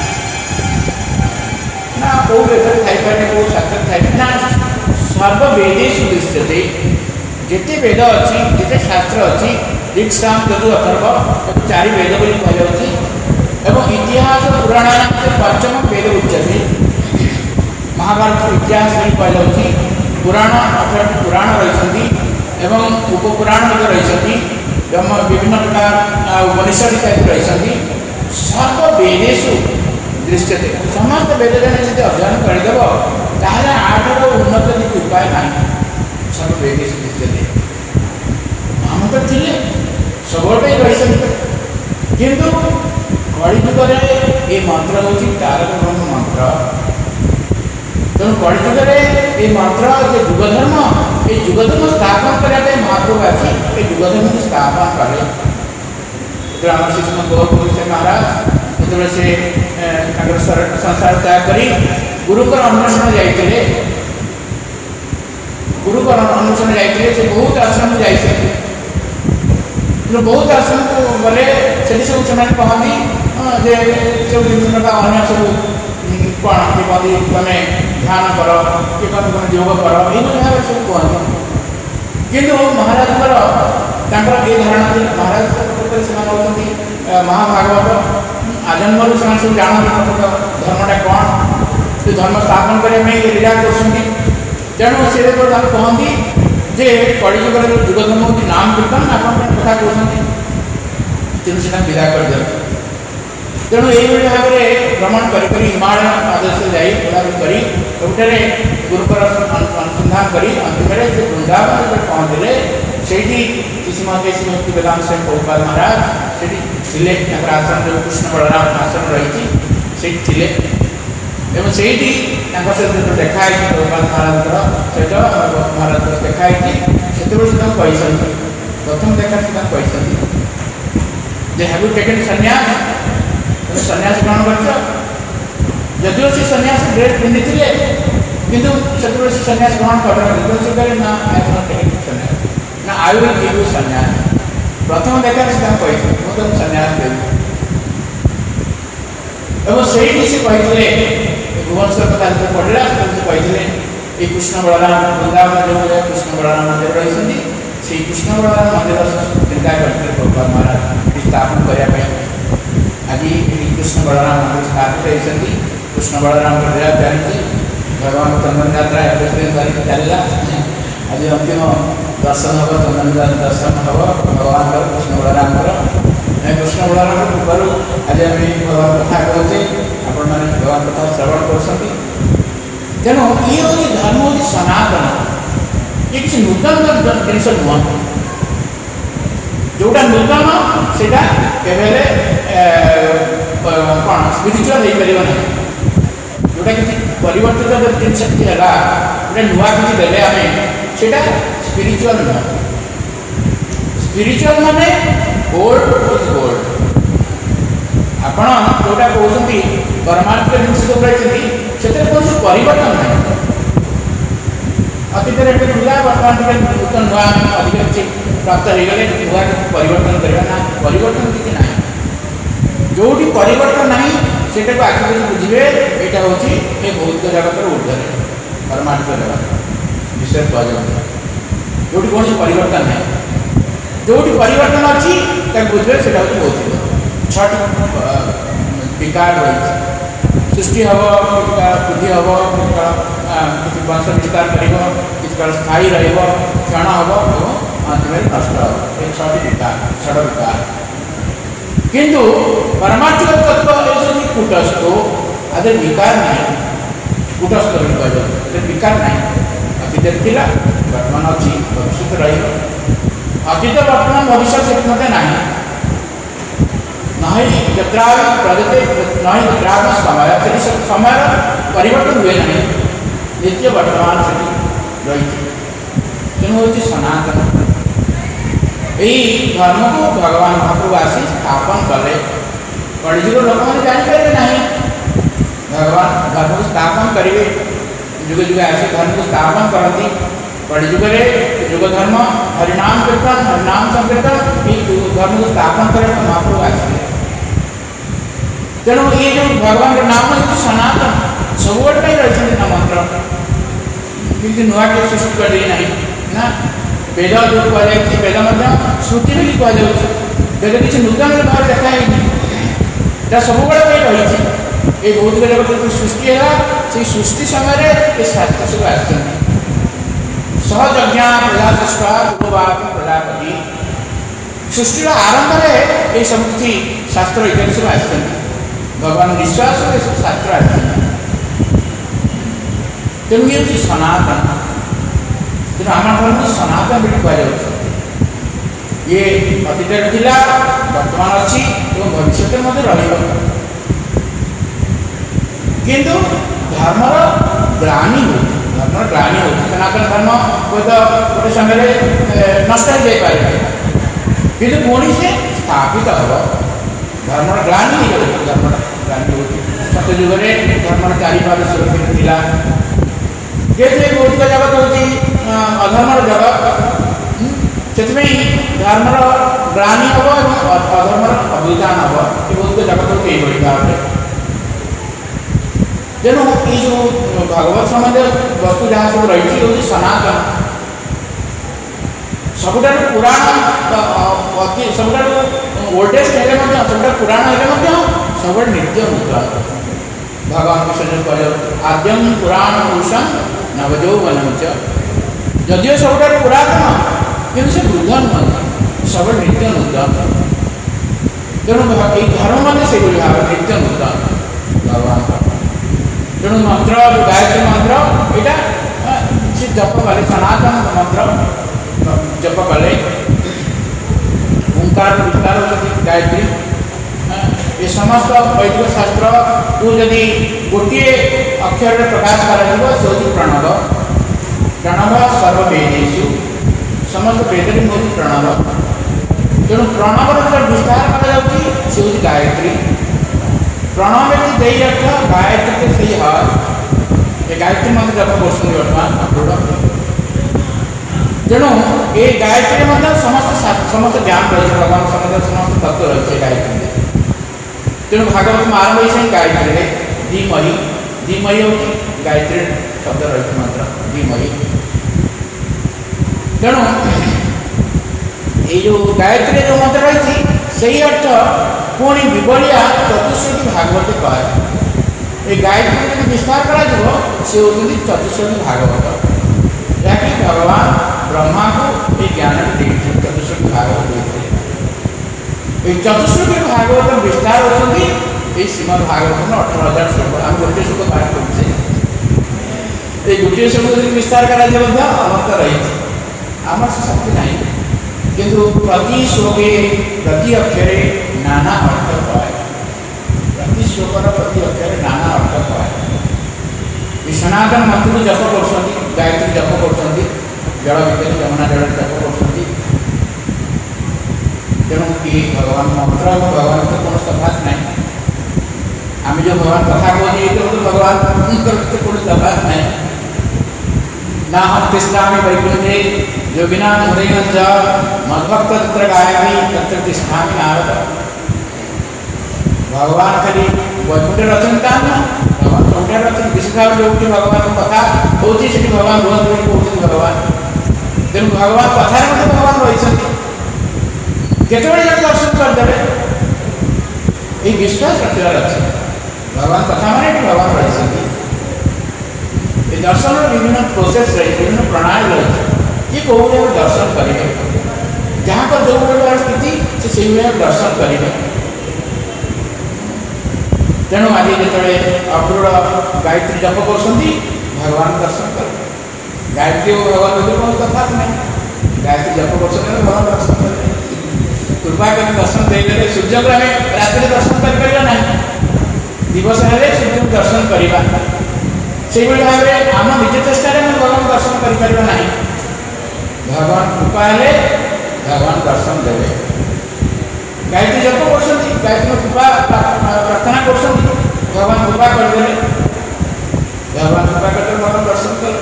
ना कौ वेद थी कौ शास्त्र थी ना सर्ववेदेषु दृश्यते जिते वेद अच्छी जिते शास्त्र अच्छी ऋक् साम यजु अथर्व 4 वेद बोली कहुच्छी एवं इतिहास पुराण पंचम वेद उच्यते महाभारत इतिहास कहुच्छी पुराण 18टी पुराण रही एवं उपपुराण रही विभिन्न प्रकार उपनिषद इत्यादि रही सर्वेदेशु दृश्यते समस्त वेद जन अध्ययन करदेव ताहले आठर उन्नत उपाय ना सर्वेदेशु दृश्यते हम तो थे सब रही किंतु कलिजुगे ये मंत्र हूँ तारक ब्रह्म मंत्र तेणु कलिजुगे ये मंत्र जो युगधर्म ये युगधर्म स्थापन करने महाप्रभु आसी ये युगधर्म को स्थापन कले जो आम श्रीकृष्ण गौर से महाराज जो से संसार त्याग कर गुरुकर अन्वेषण जाते गुरुकर अन्वेषण जाते से बहुत आश्रम जाते बहुत आश्रम को गले से सब कहती जे सब विभिन्न प्रकार अन्य सब कौन कि कहती तुम ध्यान कर कि कहती योग कर ये सब कहती किंतु महाराज ये धारणा थी महाराज से महाभागवत आजन्म से सब जानते धर्मटा कौन से धर्म स्थापन करने लीला कर तेणु से कहती जे कलिजुगर युगधर्म हूँ नाम कीर्तन आप कथा कहते तेणु से विदा कर दिया तेणु यही भाव में भ्रमण कर हिमालय आदर्श जारी सबुठे गुरुकर अनुसंधान कर अंतिम वृंदावन जो पहुँचले से श्रीमती श्रीमती वेदांत स्वामी प्रभुपाद महाराज से आश्रम जो कृष्ण बलराम आश्रम रही से एवं से सहित देखाई प्रभुपाद महाराज सहित महाराज देखाई से कहते प्रथम देखा से कहते जे हैव यू टेकन सन्यास सन्यास ग्रहण कर जदिव से सन्यास ड्रेस पिंधि किंतु से सन्यास ग्रहण कर ना सन्यास ना आई विल गिव यू सन्यास प्रथम देखा से कहते मुझे सन्यास देवी एवं से कहते भुवनेश्वर कथा जो पढ़ला से कहते ये कृष्ण बलराम वृंदावन जो कृष्ण बलराम मंदिर रही से कृष्ण बलराम मंदिर चिंता करते प्रभुपाद महाराज स्थापन करने आज कृष्ण बलराम मंदिर स्थापित होती कृष्ण बलराम लीला चलती भगवान चंदन यात्रा 21 दिन तारीख चलला आज अंतिम दर्शन हम चंदन दर्शन हम भगवान कृष्ण बलराम कृष्ण बलराम कृपारू आज आम भगवान कथा कहते आपण मैंने भगवान कथा श्रवण कर तेणु ये हूँ धर्म हूँ सनातन ये किसी नूतन जिनस नुह जोटा नूतन से कौन स्पिरिचुअल हो पार ना जोटा कि परिवर्तित जिनस है गोटे नुआ कि देले आम से स्पिरिचुअल नुह स्पिरिचुअल माने गोल्ड इज गोल्ड आपण जोटा कहते परमार्थ जिनस जो कहते कौन परिवर्तन ना अतीत मिला बर्तमान नूतन नुआ अधिक किसी प्राप्त हो गले नुआ परिवर्तन करना परिवर्तन किसी ना जो परिवर्तन ना से आखिर बुझे यहाँ हूँ ये भौतिक जगत ऊर्धे परमार्थ जगत विषय कहते जो कौन परिवर्तन ना जो परिवर्तन अच्छी बुझे से भौतिक 6टी विकार रही सृष्टि हम बुद्धि हम किसी वंश विस्तार कर किसी काल स्थायी क्षण हम और अंतिम नष्ट हम ये 6टी विकार 6 विकार किंतु परमार्थिक तत्व ये कूटस्थ आदि विकार नहीं कूटस्थ कह विकार नहीं अतीत थिला वर्तमान अच्छी भविष्य रही अतीत वर्तमान भविष्य से मत ना नहीं जत्रा प्रगति नहीं जत्रा समय समय परिवर्तन हुए ना नित्य वर्तमान से रही तेणु हूँ सनातन यही धर्म को भगवान महाप्रभु आसी स्थापन कले कलिजुग लोक मैंने जापर ना भगवान धर्म को स्थापन करेंगे जुगे जुगे आसी धर्म को स्थापन करती कलिजुगे युग धर्म हरिनाम कीर्तन हरिनाम संकीर्तन ये धर्म को स्थापन करने महाप्रभु आसी तेणु ये जो भगवान के नाम है सनातन सब रही ना मंत्र किसी नुआ के सृष्टि कर ना ना वेद जो कहुई वेद श्रुति भी कहुई वेद किसी नूतन भाव देखाई सब रही ये भौतिक जगत जो सृष्टि है से सृष्टि समय ये शास्त्र सब आते सहजज्ञा प्रजातस्वा पूर्ववाद प्रजापति सृष्टि आरंभ में ये सब किसी शास्त्र इत्यादि सब आते भगवान विश्वास ये सब शास्त्र आते तेणु ये हूँ सनातन तेणु आम धर्म सनातन भी कहुच्छे ये अतीत थिला वर्तमान अच्छी भविष्य किंतु धर्मर ग्लानि धर्मर ग्लानि हो सनातन धर्म गोटे समय नष्ट हो जाए किंतु पुणी से स्थापित हम धर्मर ग्लानि धर्मर ग्लानि हो सतयुग में धर्मर चारिपाद सुरक्षित थिला जेहेतु भौतिक जगत हूँ अधर्मर जगत से धर्मर ग्लानि हम और अधर्मर अभिधान हम कि भौतिक जगत हूँ यही भाव में तेणु ये जो भगवत संबंध वस्तु जहाँ सब रही हूँ सनातन सबुठ पुराण सबुठ ओल्डेस्ट है सब पुराण है सब नित्य नूतन भगवान विषय कह आद्यम पुराण पुरुषम नवजौवनम जदिव सब पुरातन कि से वृद्ध नुहत सब नित्य नूतन तेणु ये धर्म मतलब से भाव नित्य नूतन भगवान तेणु मंत्र गायत्री मंत्र यहाँ से जप कले सनातन मंत्र जप कले ओंकार विस्तार होती गायत्री ये समस्त वैदिक शास्त्र को यदि गोटे अक्षर प्रकाश कर प्रणव प्रणव सर्ववेदेषु समस्त वेद हूँ प्रणव तेणु प्रणवर जो विस्तार कर गायत्री प्रणव में दे अर्थ गायत्री के सही है ये गायत्री मंत्र जप कर वर्तमान अपलोड तेणु ये गायत्री मतलब समस्त ज्ञान रही है भगवान समस्त तत्व रही है गायत्री तेणु भागवत में आरंभ हो गायत्री धीमहि हूँ गायत्री शब्द रही मंत्र धीमहि तेणु ये जो गायत्री जो मंत्र रही सही अर्थ पुणी विबलिया चतुश्रुति भागवत कहे ये गायत्री जो विस्तार कर होती चतुश्रुति भागवत जहाँकि भगवान ब्रह्मा को ये ज्ञान देते चतुश्रुति भागवत देते ये चतुश्रुति भागवत विस्तार होती ये श्रीमद भागवत में 18,000 श्लोक आम गोटे श्लोक पाठ कर गोटे श्लोक विस्तार कर अनंत रही आम से शक्ति ना किंतु प्रति श्लोके प्रति अक्षरे नाना अर्थ कहे प्रति श्लोकर प्रति अक्षरे नाना अर्थ कहे सनातन मंत्र जप कर गायत्री जप कर जल भितर जमुना जल जप कर तेणु ये भगवान मंत्र और भगवान तो कौन तफात ना आम जो भगवान कथा कहते तो भगवान कौन तफात ना ना हम तिष्ठा वैकुंठे योगिना मुरैन मद्भक्त तत्र गायत्री तत्र तिष्ठा नारद भगवान खाली वैकुंठ रचना ना भगवान सौठा रचना विश्व जो भगवान कथा होती से भगवान रोज कहते भगवान तेणु भगवान कथार भगवान रही केतवे जन दर्शन करदे ये विश्वास रखार अच्छे भगवान कथा माने भगवान रही दर्शन विभिन्न प्रोसेस रही विभिन्न प्रणाली रही ये कौ दर्शन करेंगे जहाँ पर जो स्थिति से दर्शन करेंगे तेणु आज जो अपरूढ़ गायत्री जप कर भगवान दर्शन कर गायत्री और भगवान भर कौन कथा नहीं गायत्री जप कर भगवान दर्शन करेंगे कृपा कर दर्शन देदेले सूर्य को आम रात दर्शन करना दिवस हेल्ले सूर्य को दर्शन करवा से भाव में आम निज चेष्टा भगवान दर्शन करना भगवान कृपा हेले भगवान दर्शन देवे गायत्री जप कर गायत्री कृपा प्रार्थना कर भगवान कृपा करदे भगवान कृपा करते भगवान दर्शन कर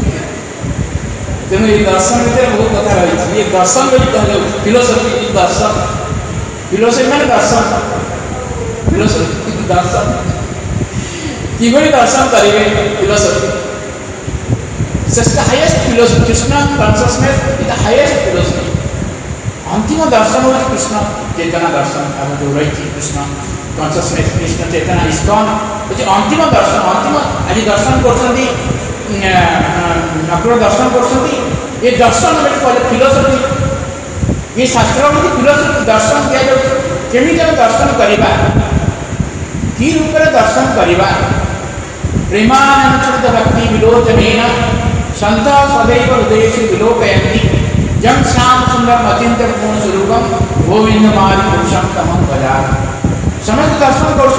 तेणु ये दर्शन भीतर बहुत कथा रही ये दर्शन फिलोसफी दर्शन फिलोसफी मान दर्शन फिलोसफी दर्शन किभली दर्शन करेंगे philosophy highest philosophy Krishna consciousness is the highest philosophy अंतिम दर्शन हो कृष्ण चेतना दर्शन अब जो रही कृष्ण कॉन्शियसनेस कृष्ण चेतना इस्कॉन हूँ अंतिम दर्शन अंतिम आज दर्शन कर ठाकुर दर्शन कर ये दर्शन कहले फिलोसफी ये शास्त्र हूँ फिलोसफी दर्शन दिया केमी दर्शन करवा कि रूप दर्शन करवा प्रेमानुचित भक्ति विलोचन सन्त सदैव हृदय विलोकयन्ति जम श्याम सुंदर अचिंत्य पूर्ण स्वरूपम गोविंद मारी पुरुषम तमं बजार समस्त दर्शन कर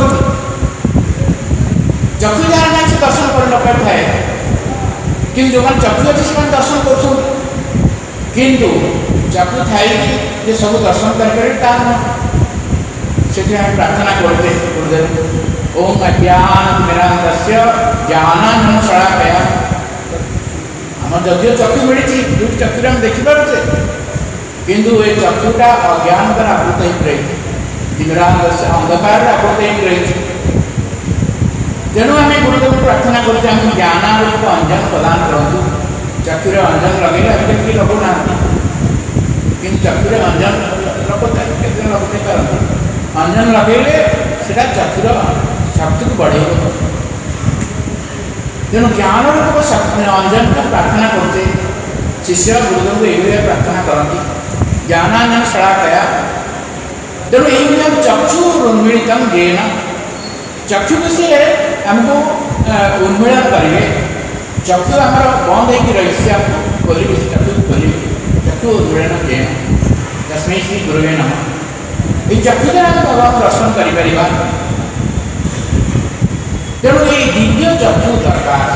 चक्षु जाना से दर्शन कर लपेट है कि जो चक्षु अच्छे से दर्शन कर किंतु चक्षु थी सब दर्शन कर से प्रार्थना करते गुरुदेव ओम अज्ञान निरांतस्य ज्ञानांजन शलाकया आम जदिव चक्षु मिली जो चक्षु हम देखिपे किंतु ये चक्षुटा अज्ञान द्वारा आवृत हो रही निरांतस्य अंधकार आवृत हो रही तेणु आम गुरुदेव प्रार्थना करते ज्ञानालोक अंजन प्रदान करूँ चक्षुरे अंजन लगे अभी लगुना कि चक्षुरे अंजन लगते अंजन लगे से चक्षुर शक्ति को बढ़े तेणु ज्ञान रूप अंजन को प्रार्थना करते शिष्य गुरुदेव को ये प्रार्थना करती ज्ञानांजन शलाकया तेणु ये चक्षु उन्मीलित ज्ञेन चक्षु विषय आमको उन्मीलन करेंगे चक्षु आम बंद हो रही से आमको खोल चक्षु खोल चक्षु उन्मीलन ज्ञेन तस्मै श्री गुरुवे नमः ये चक्षु द्वारा भगवान दर्शन कर तेणु ये दिव्य चक्षु दरकार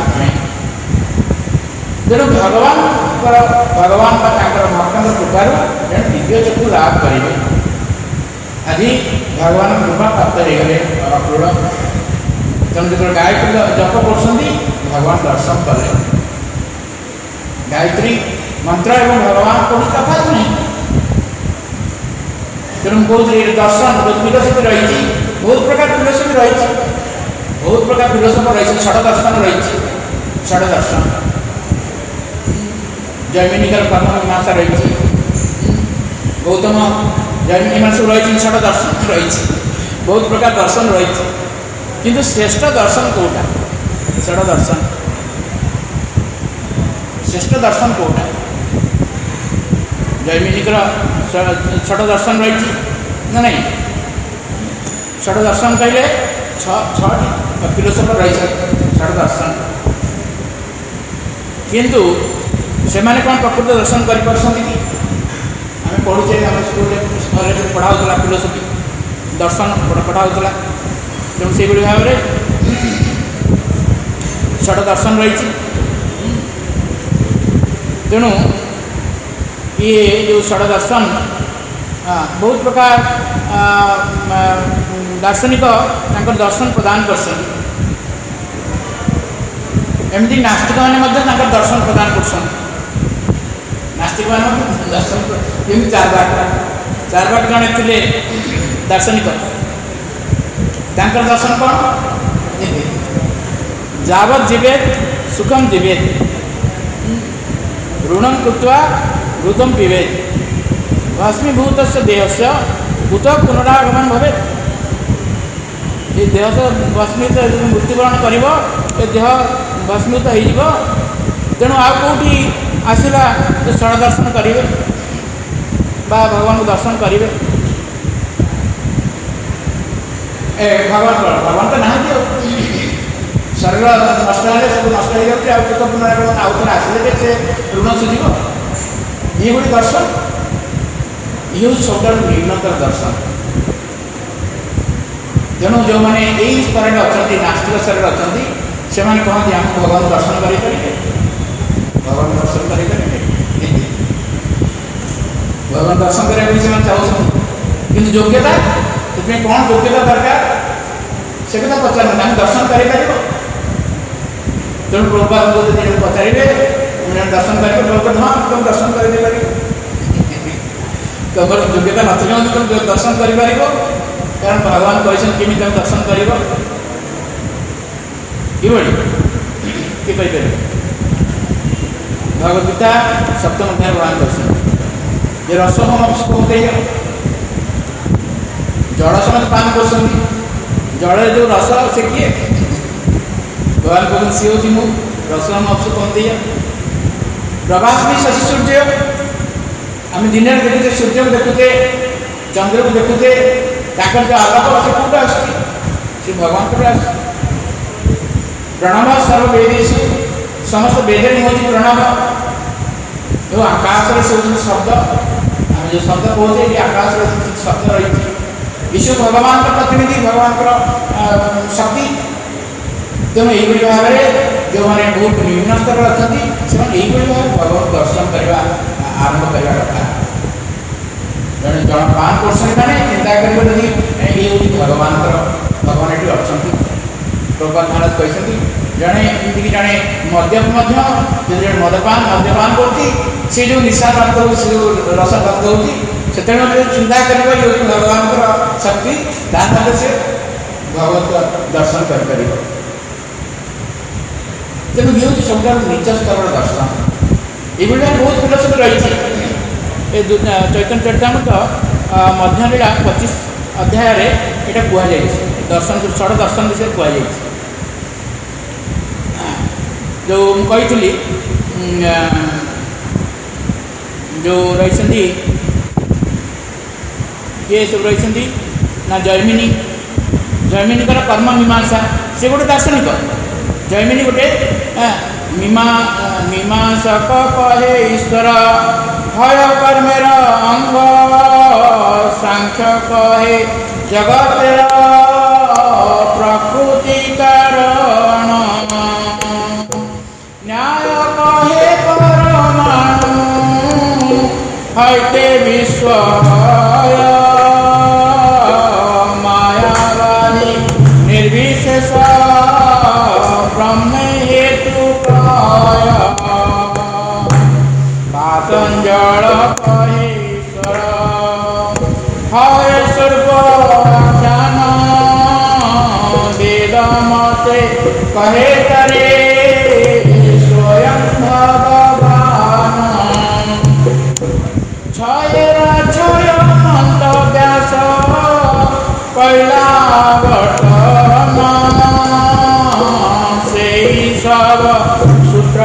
तेणु भगवान भगवान भक्तों कृपार तेणु दिव्य चक्षु लाभ करेंगे आज भगवान कृपा प्राप्त हो गए अक्रूर तेणु जो गायत्री जप कर भगवान दर्शन कले गायत्री मंत्र एवं भगवान कौन तफात नहीं तेणु बहुत दर्शन बहुत फिलोसफी रही बहुत प्रकार फिलोसफी रही बहुत प्रकार फिलोसफर रही छड़ दर्शन रही छड़ दर्शन जैमिनिकल कर्म मीमांसा रही गौतम जैमिनी सब रही छड़ दर्शन रही बहुत प्रकार दर्शन रही किंतु श्रेष्ठ दर्शन कौटा छड़ दर्शन श्रेष्ठ दर्शन कौटा जैमिनिकर छड़ दर्शन रही ना नहीं छड़ दर्शन कहले छठी फिलोसफर रही छड़ दर्शन किंतु से मैंने कौन प्रकृत दर्शन कर पढ़ुचे आम स्कूल पढ़ाऊला फिलोसफी दर्शन पढ़ाऊला तेणु से भाव में छड़ दर्शन रही तेणु ये जो छड़ दर्शन बहुत प्रकार दार्शनिक दर्शन प्रदान कर एमती नास्तिक मैंने दर्शन प्रदान कर नास्तिक दर्शन चारवाक जड़े थे दार्शनिक दर्शन कौन जावत जीवेत सुखम जीवेत ऋणम कृत्वा घृतम पीवेत भस्मीभूत देह से भूत पुनरागमन भवे ये देह तो भस्मीत मृत्युवरण कर देह भस्मीत हो तेणु आ कौटी आसला छड़ दर्शन करेंगे भगवान को दर्शन करेंगे भगवान तो नहांती शरीर नष्ट सब नष्ट हो जाए भूत पुनरागमन आउ थे आसले से ऋण सुझिब ये गोटे दर्शन ये हूँ सब निम्नतर दर्शन तेणु जो मैंने यही स्तर अच्छा नास्तिक स्तर अच्छा से कहते आम भगवान दर्शन करेंगे भगवान दर्शन करेंगे भगवान दर्शन करने चाहते कि योग्यता से कौन योग्यता दरकार से कथा पचार दर्शन कर तेणु प्रभुपाद पचारे दर्शन कर हाँ तुम दर्शन कर तुम योग्यता नथिले तुम दर्शन कर कारण भगवान कहते केमी तुम दर्शन कर किए भगवद गीता सप्तम अध्याय भगवान कहते ये रस कहते जल समझ पान कर जल जो रस से किए भगवान कहते सी हूँ मु रस अंश कहते प्रभास भी शशि सूर्य आम दिन में देखुचे सूर्य को देखुचे चंद्र को देखुचे जो आलोक से कौट आस भगवान को आस प्रणव सर्ववेदेशु समस्त वेद हूँ प्रणव जो आकाश से शब्द आम जो शब्द कहते ये आकाश शब्द रही विश्व भगवान प्रतिनिधि भगवान शक्ति तेणु यही भाव में जो मैंने बहुत निम्न स्तर अच्छा से यही भाव भगवान दर्शन करवा आरंभ करवा कथा जन जन पान कर चिंता कर ये भगवान भगवान ये अच्छा प्रभुपाद महाराज कहते जड़े एमती जड़े मद्यप जड़े मद्यपान करती सी जो निशा प्राप्त हो रस प्राप्त होती से चिंता कर भगवान शक्ति तार से भगवत दर्शन कर तेणु ये हूँ सब निज स्तर दर्शन ये बहुत फिलोसफी रही चैतन्य चरितामृत मध्यलीला 25 अध्याय यहाँ कहुई दर्शन षड दर्शन विषय कहुई जो कही जो रही ये सब रही ना जैमिनी कर्म मीमांसा से गोटे दार्शनिक जैमिनी गोटे मीमांसक कहे ईश्वर भय कर्मेर अंग सांख्य कहे जगतेर प्रकृति कारण न्याय कहे परमाणु हईते विश्व मायावादी निर्विशेष ब्रह्म हेतु पातंजल कहे ईश्वर हय सर्वज्ञान वेद मते कहे करे स्वयं भगवान क्षय मंत व्यास कैलावर्तन से सब सूत्र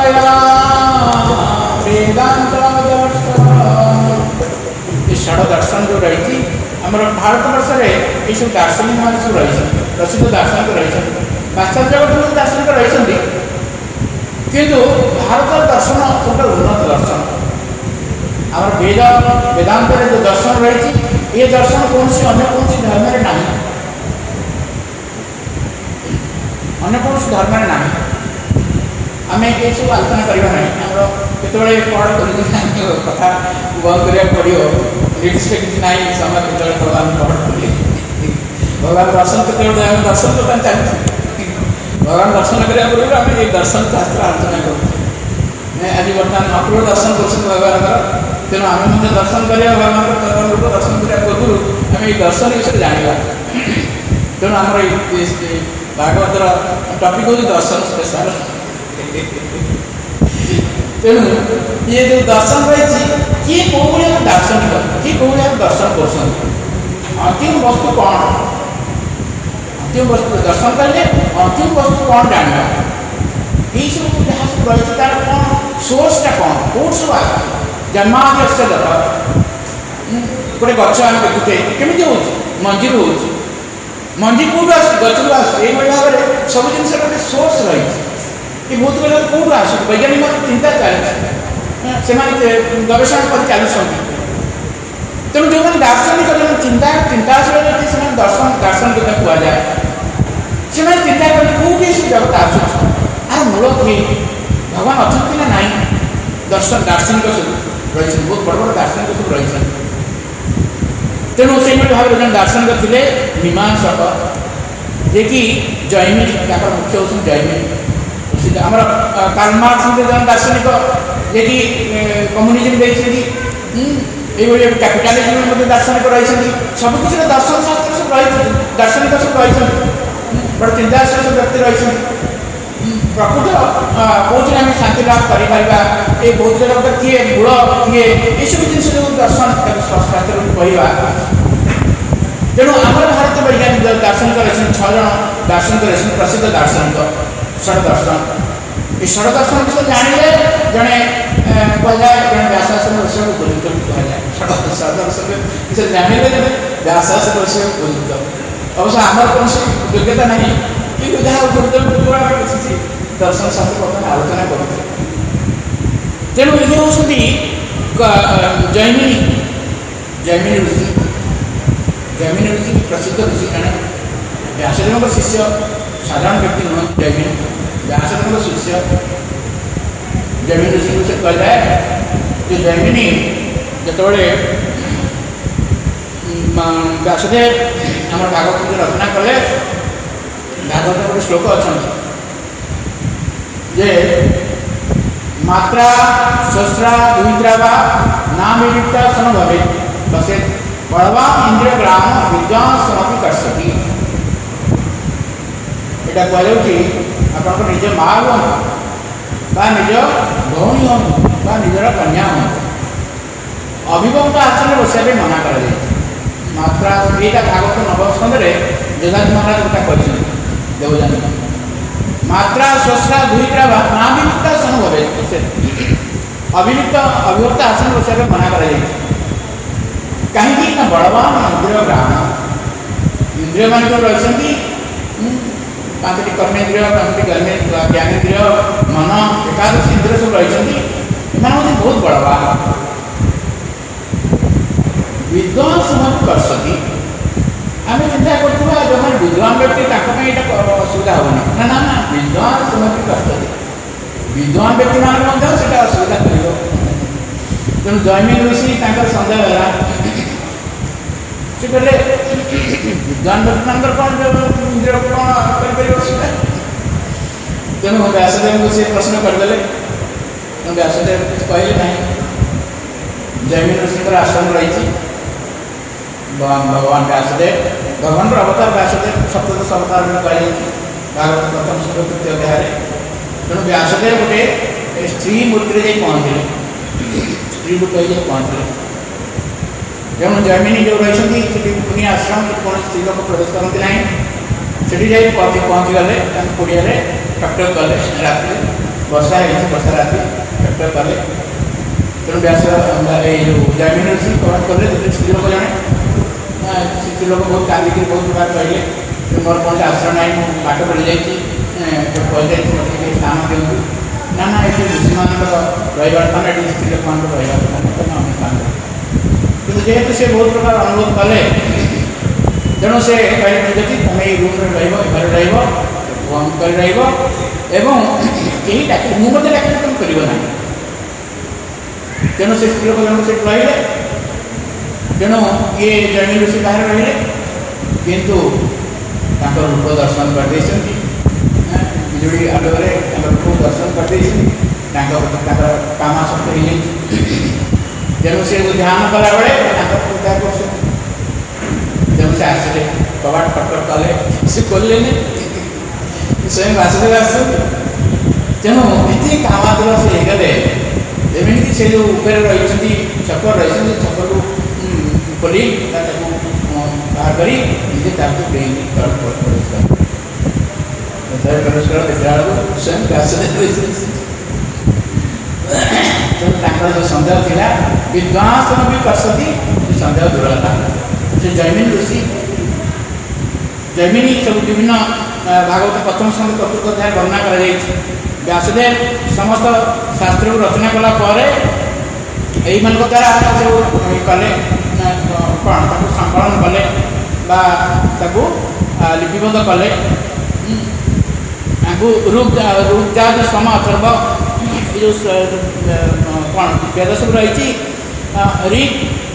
वेदांत दर्शन षड दर्शन जो रही आम भारत वर्ष में ये सब दार्शनिक मान सब रही प्रसिद्ध दार्शनिक रही पाश्चात्य जगत दार्शनिक रही किंतु भारत दर्शन सब उन्नत दर्शन आम वेदांत जो दर्शन रही ये दर्शन कौन धर्म में ना अन्य कौन धर्म में ना आम ये सब आलोचना करवा ना आमर केत कथा बंद करा पड़ो निर्दिष्ट किसी ना समय के भगवान पढ़ भगवान दर्शन के दर्शन तो चलती भगवान दर्शन करने पूर्व आम ये दर्शन शास्त्र आलोचना करूँ आज बर्तमान अपूर्व दर्शन कर भगवान तेणु आम दर्शन करा भगवान लोक दर्शन करने पूर्व आम ये दर्शन विषय जाना तेणु आम भागवतर टपिक हूँ दर्शन स्पेशल तेणु ये जो दर्शन रही किए कौ भाया दार्शनिक किए कौ भाया दर्शन कर अंतिम वस्तु कौन अंतिम वस्तु दर्शन करेंगे अंतिम वस्तु कौन जाना यही सब जहाँ सब रही तार कौन सोर्सटा कौन कौट सब जन्मादि गोटे गच आम देखुचे केमी हो मंजी हो मंजी कौट आस गचु आस ये भाव में सब जिन गोटे सोर्स रही ये बहुत बड़े कौट आस वैज्ञानिक चिंता चलती से गवेषणा कर चलुँच तेणु जो मैंने दार्शनिक जो चिंताशील से दर्शन दार्शनिक कहुए से चिंता कर कौटी सब जगत आसूँ आर मूल किए भगवान अच्छा ना ना दर्शन दार्शनिक सब रही बहुत बड़ बड़ दार्शनिक सब रही तेणु से भाव में दार्शनिक थे मीमांसक जे कि जैमिनी मुख्य हूँ जैमिनी आम कार्ल मार्क्स जन दार्शनिक जे कि कम्युनिज्म देखते ये कैपिटालिज्म दार्शनिक रही सबकि दर्शन शास्त्र सब रही दार्शनिक सब रही बड़े चिंताशील सब व्यक्ति रही प्रकृत कौन आम शांति लाभ कर बौद्ध जगत किए मूल किए ये सब जिन जो दर्शन शास्त्र कहवा तेणु आम भारत वैज्ञानिक दार्शनिक रही 6 जन दार्शनिक रही प्रसिद्ध दार्शनिक षड दर्शन ये षड दर्शन विषय जानिले जड़े कहुए जड़े व्यासासन ऋषि उपयुक्त कहुए षड दर्शन विषय जानिले जड़े व्यासासन ऋषि उपयुक्त अवश्य आमर कौन योग्यता नहीं कि जहाँ उपयुक्त किसी दर्शन शास्त्र बर्तमान आलोचना करें तेणु ये होती जैमिनी ऋषि प्रसिद्ध ऋषि जड़े व्यासदेव शिष्य साधारण व्यक्ति नुह जैमिनी व्यासदेव शिष्य जैमिनी ऋषि से कहुए जो जैमिनी जिते व्यासदेव आम भागवत रचना कले भागवत गोटे श्लोक अच्छा जे मात्रा शस्त्रा दुहित्रा वा नाम वियुक्ता सन भवे बसे बलवान इंद्रिय ग्राम विद्वान समपि कर्षति एटा कहले आप निज माँ हूँ निज भौणी हूँ निजर कन्या हूँ अभिभक्त आश्रम बसाया मना कर मात्रा यहाँ भागवत नवम स्कंदे जजाति महाराज गोटा कहते देवजानी मात्रा शस्त्रा दुहित्रा ना वियुक्ता सन भवे अभिभक्त आश्रम बसाया मना कर कहीं बलवान इंद्रिय ग्राम इंद्रिय मान रही 5टी कर्मेन्द्रिय 5टी ज्ञानेन्द्रिय मन एकादश इंद्रिय सब रही बहुत बलवान विद्वान समय कर्षति आम चिंता करुवा जो विद्वान व्यक्ति यहाँ असुविधा हेनी ना ना विद्वान समय कर्षति विद्वान व्यक्ति मान असुविधा कर तेणु जैमिनी ऋषि सन्देह है से कहले विद्वान व्यक्ति मान कौन इंद्रिय कौन कर असुविधा तेणु व्यासदेव को सी प्रश्न करदे व्यासदेव कहले ना जैमिनी ऋषि आश्रम रही भगवान व्यासदेव भगवान अवतार व्यासदेव सप्तदश अवतार में कही भागवत प्रथम स्कंद तृतीय अध्याय तेणु व्यासदेव गोटे स्त्री मूर्ति जाई पहुँचले स्त्री मूर्ति जाई पहुँचले तेणु जैमिनी जो रही पुणी आश्रम कौन स्त्री लोक प्रवेश करती ना से पहुँची गले कुड़िया टकटक कले रात वर्षा वर्षा राति टकटक कले तेणु व्यास जो जैमिनी ऋषि कमेंट कले स्त्री लोक जड़े स्त्री लोक बहुत कांदिक बहुत प्रकार कहले मोर कौन आश्रम ना मुझे बाट पड़ जाए स्थान दिंतु ना ना ये ऋषि मान रही स्थान ये स्त्री लोक मान रहा स्थान कि जेहेतु से बहुत प्रकार अनुभव कले तेणु से कहले ठीक अच्छे तुम ये रूम्रे रम कर डाक मुझे डाक तुम कर तेणु से स्त्री लोक जन से रही तेणु ये जैमिनी ऋषि बाहर रही किंतु रूप दर्शन करदे बिजुड़ी आलोक रूप दर्शन करदे कामाशक्त हो तेणु से ध्यान कला बेले तेणु से आसले कबाट टकटक कले से खोलें स्वयं व्यासदेव आस तेणु ये कामातुर से गले एमती से जो ऊपर रही छपर रही छपर को खोली बाहर कर निजे प्रवेश कर देखला स्वयं व्यासदेव जो सन्देह था विद्वांस भी कर्षति सन्देह दूर है से जैमिनी ऋषि जैमिनी सब विभिन्न भागवत प्रथम स्कंद चतुर्थ अध्याय वर्णना कर व्यासदेव समस्त शास्त्र को रचना कलापर यही मान द्वारा सब कले कौन संकलन कले लिपिबद्ध कले ऋग्वेद सम अथर्व जो कौन वेद सब रही ऋग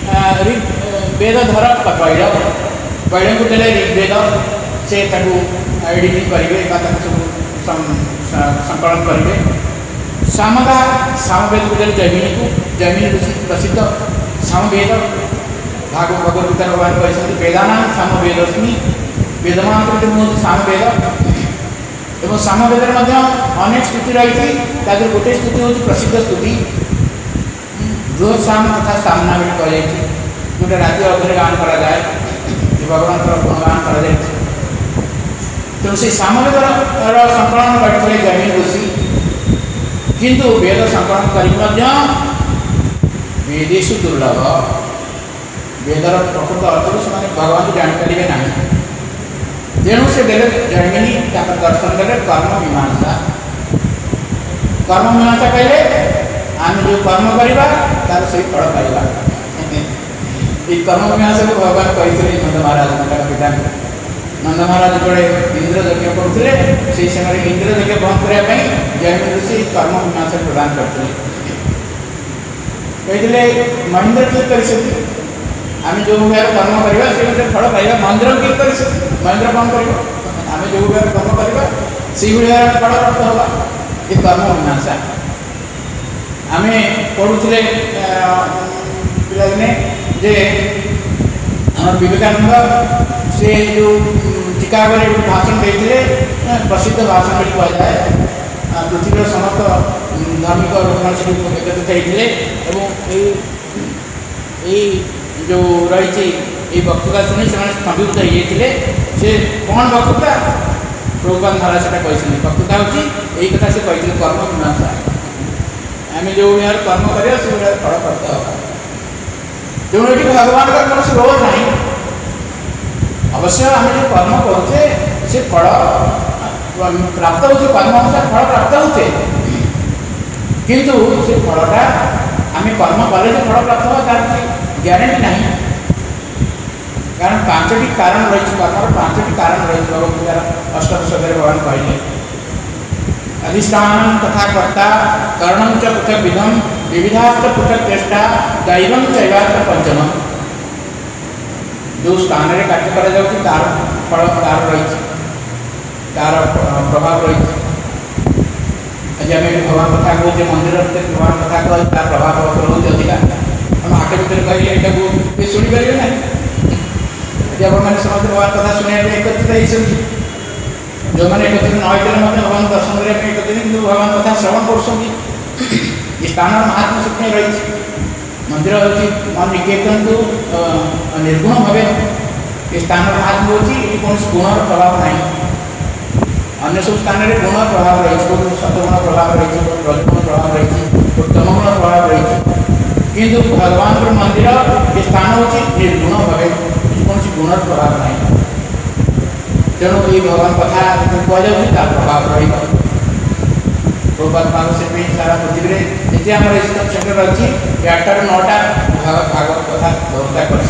वेदधर बैड़ को देले ऋग्वेद से एडिटिंग करेंगे सब संकलन करेंगे सामगा सामवेद को देले जैमिनी ऋषि प्रसिद्ध सामवेद भगवद गीता भगवान कहते वेदानां सामवेदस्मि वेदमान सामवेद एवं सामवेदर अनेक स्तुति रही गोटे स्तुति हूँ प्रसिद्ध स्तुति बृहत साम तथा सामना भी कहुई गोटे राति अधे गान कराए भगवान गुणगान कर तेणु से सामवेदर संकलन करते जैमिनी ऋषि किंतु वेद संकलन कर वेदेशु दुर्लभ वेदर प्रकृत अर्थ से भगवान को जानीपारे ना तेणु से देले जैमिनी दर्शन देले कर्म मीमांसा कहले आम जो कर्म करवा तार से फल पाइबा ये कर्म मीमांसा को भगवान कही नंद महाराज पिता नंद महाराज जो इंद्र यज्ञ करुले से समय इंद्र यज्ञ बंद करने जैमिनी ऋषि कर्म मीमांसा प्रदान करते कहते महेंद्र की कर आम जो कर्म करवा से फल पाइबा महेंद्र की कर महेंद्र कौन कर आम जो कर्म करवा से फल प्राप्त होगा ये कर्म मीमांसा आम पढ़ुले पिलादिने जे आम विवेकानंद से जो चिकागो भाषण देते प्रसिद्ध भाषण भी कहुए पृथ्वी समस्त धार्मिक लोक एकत्रित होते जो रही वक्तृता शुणी से स्तंभीभूत होते से कौन वक्तृता प्रभुपाद महाराज से कहते वक्तृता हूँ यही कथा से कहते कर्म मीमांसा आम जो कर्म कर फल प्राप्त होगा तेणु ये भगवान का कौन रोल ना अवश्य आम जो कर्म करुचे से फल प्राप्त हो कर्म अनुसार फल प्राप्त होते किंतु से फलटा आम कर्म कले फल प्राप्त हो तार ग्यारंटी नहीं कारण पांचटी कारण रही कर्म पांचटी कारण रही भगवद्गीतार अष्टम श्लोक भगवान कहले अधिष्ठान तथा कर्ता करणं च पृथक विधम विविधाश्च पृथक चेष्टा दैवं चैवात्र पंचम जो स्थान में कार्य कर तार फल तार रही तार प्रभाव रही आज आम भगवान कथा कहे मंदिर भगवान कथा कह तार प्रभाव रोज अधिका हम हाथ भितर कहले ये शुणिपारे ना आज आपने समस्त भगवान कथा शुणा एकत्रित होती जो मैंने एकत्रित न होते भगवान दर्शन करने एकत्रित कि भगवान कथा श्रवण कर स्थान महात्मा सूक्ष्म रही मंदिर हूँ मन निकेतन को निर्गुण भाव स्थान महात्मा हूँ कौन गुण प्रभाव ना अन्य सब स्थान में गुण प्रभाव रही सतगुण प्रभाव रही रजगुण प्रभाव रही उत्तम गुण प्रभाव रही किंतु भगवान मंदिर ये स्थान हूँ निर्गुण भाव कौन गुण प्रभाव ना तेणु ये भगवान कथा कहु प्रभाव रही प्रभुपाद से सारा पृथ्वी में जिते आम चक्र अच्छी 8 ରୁ 9टा भागवत कथा बहुता कर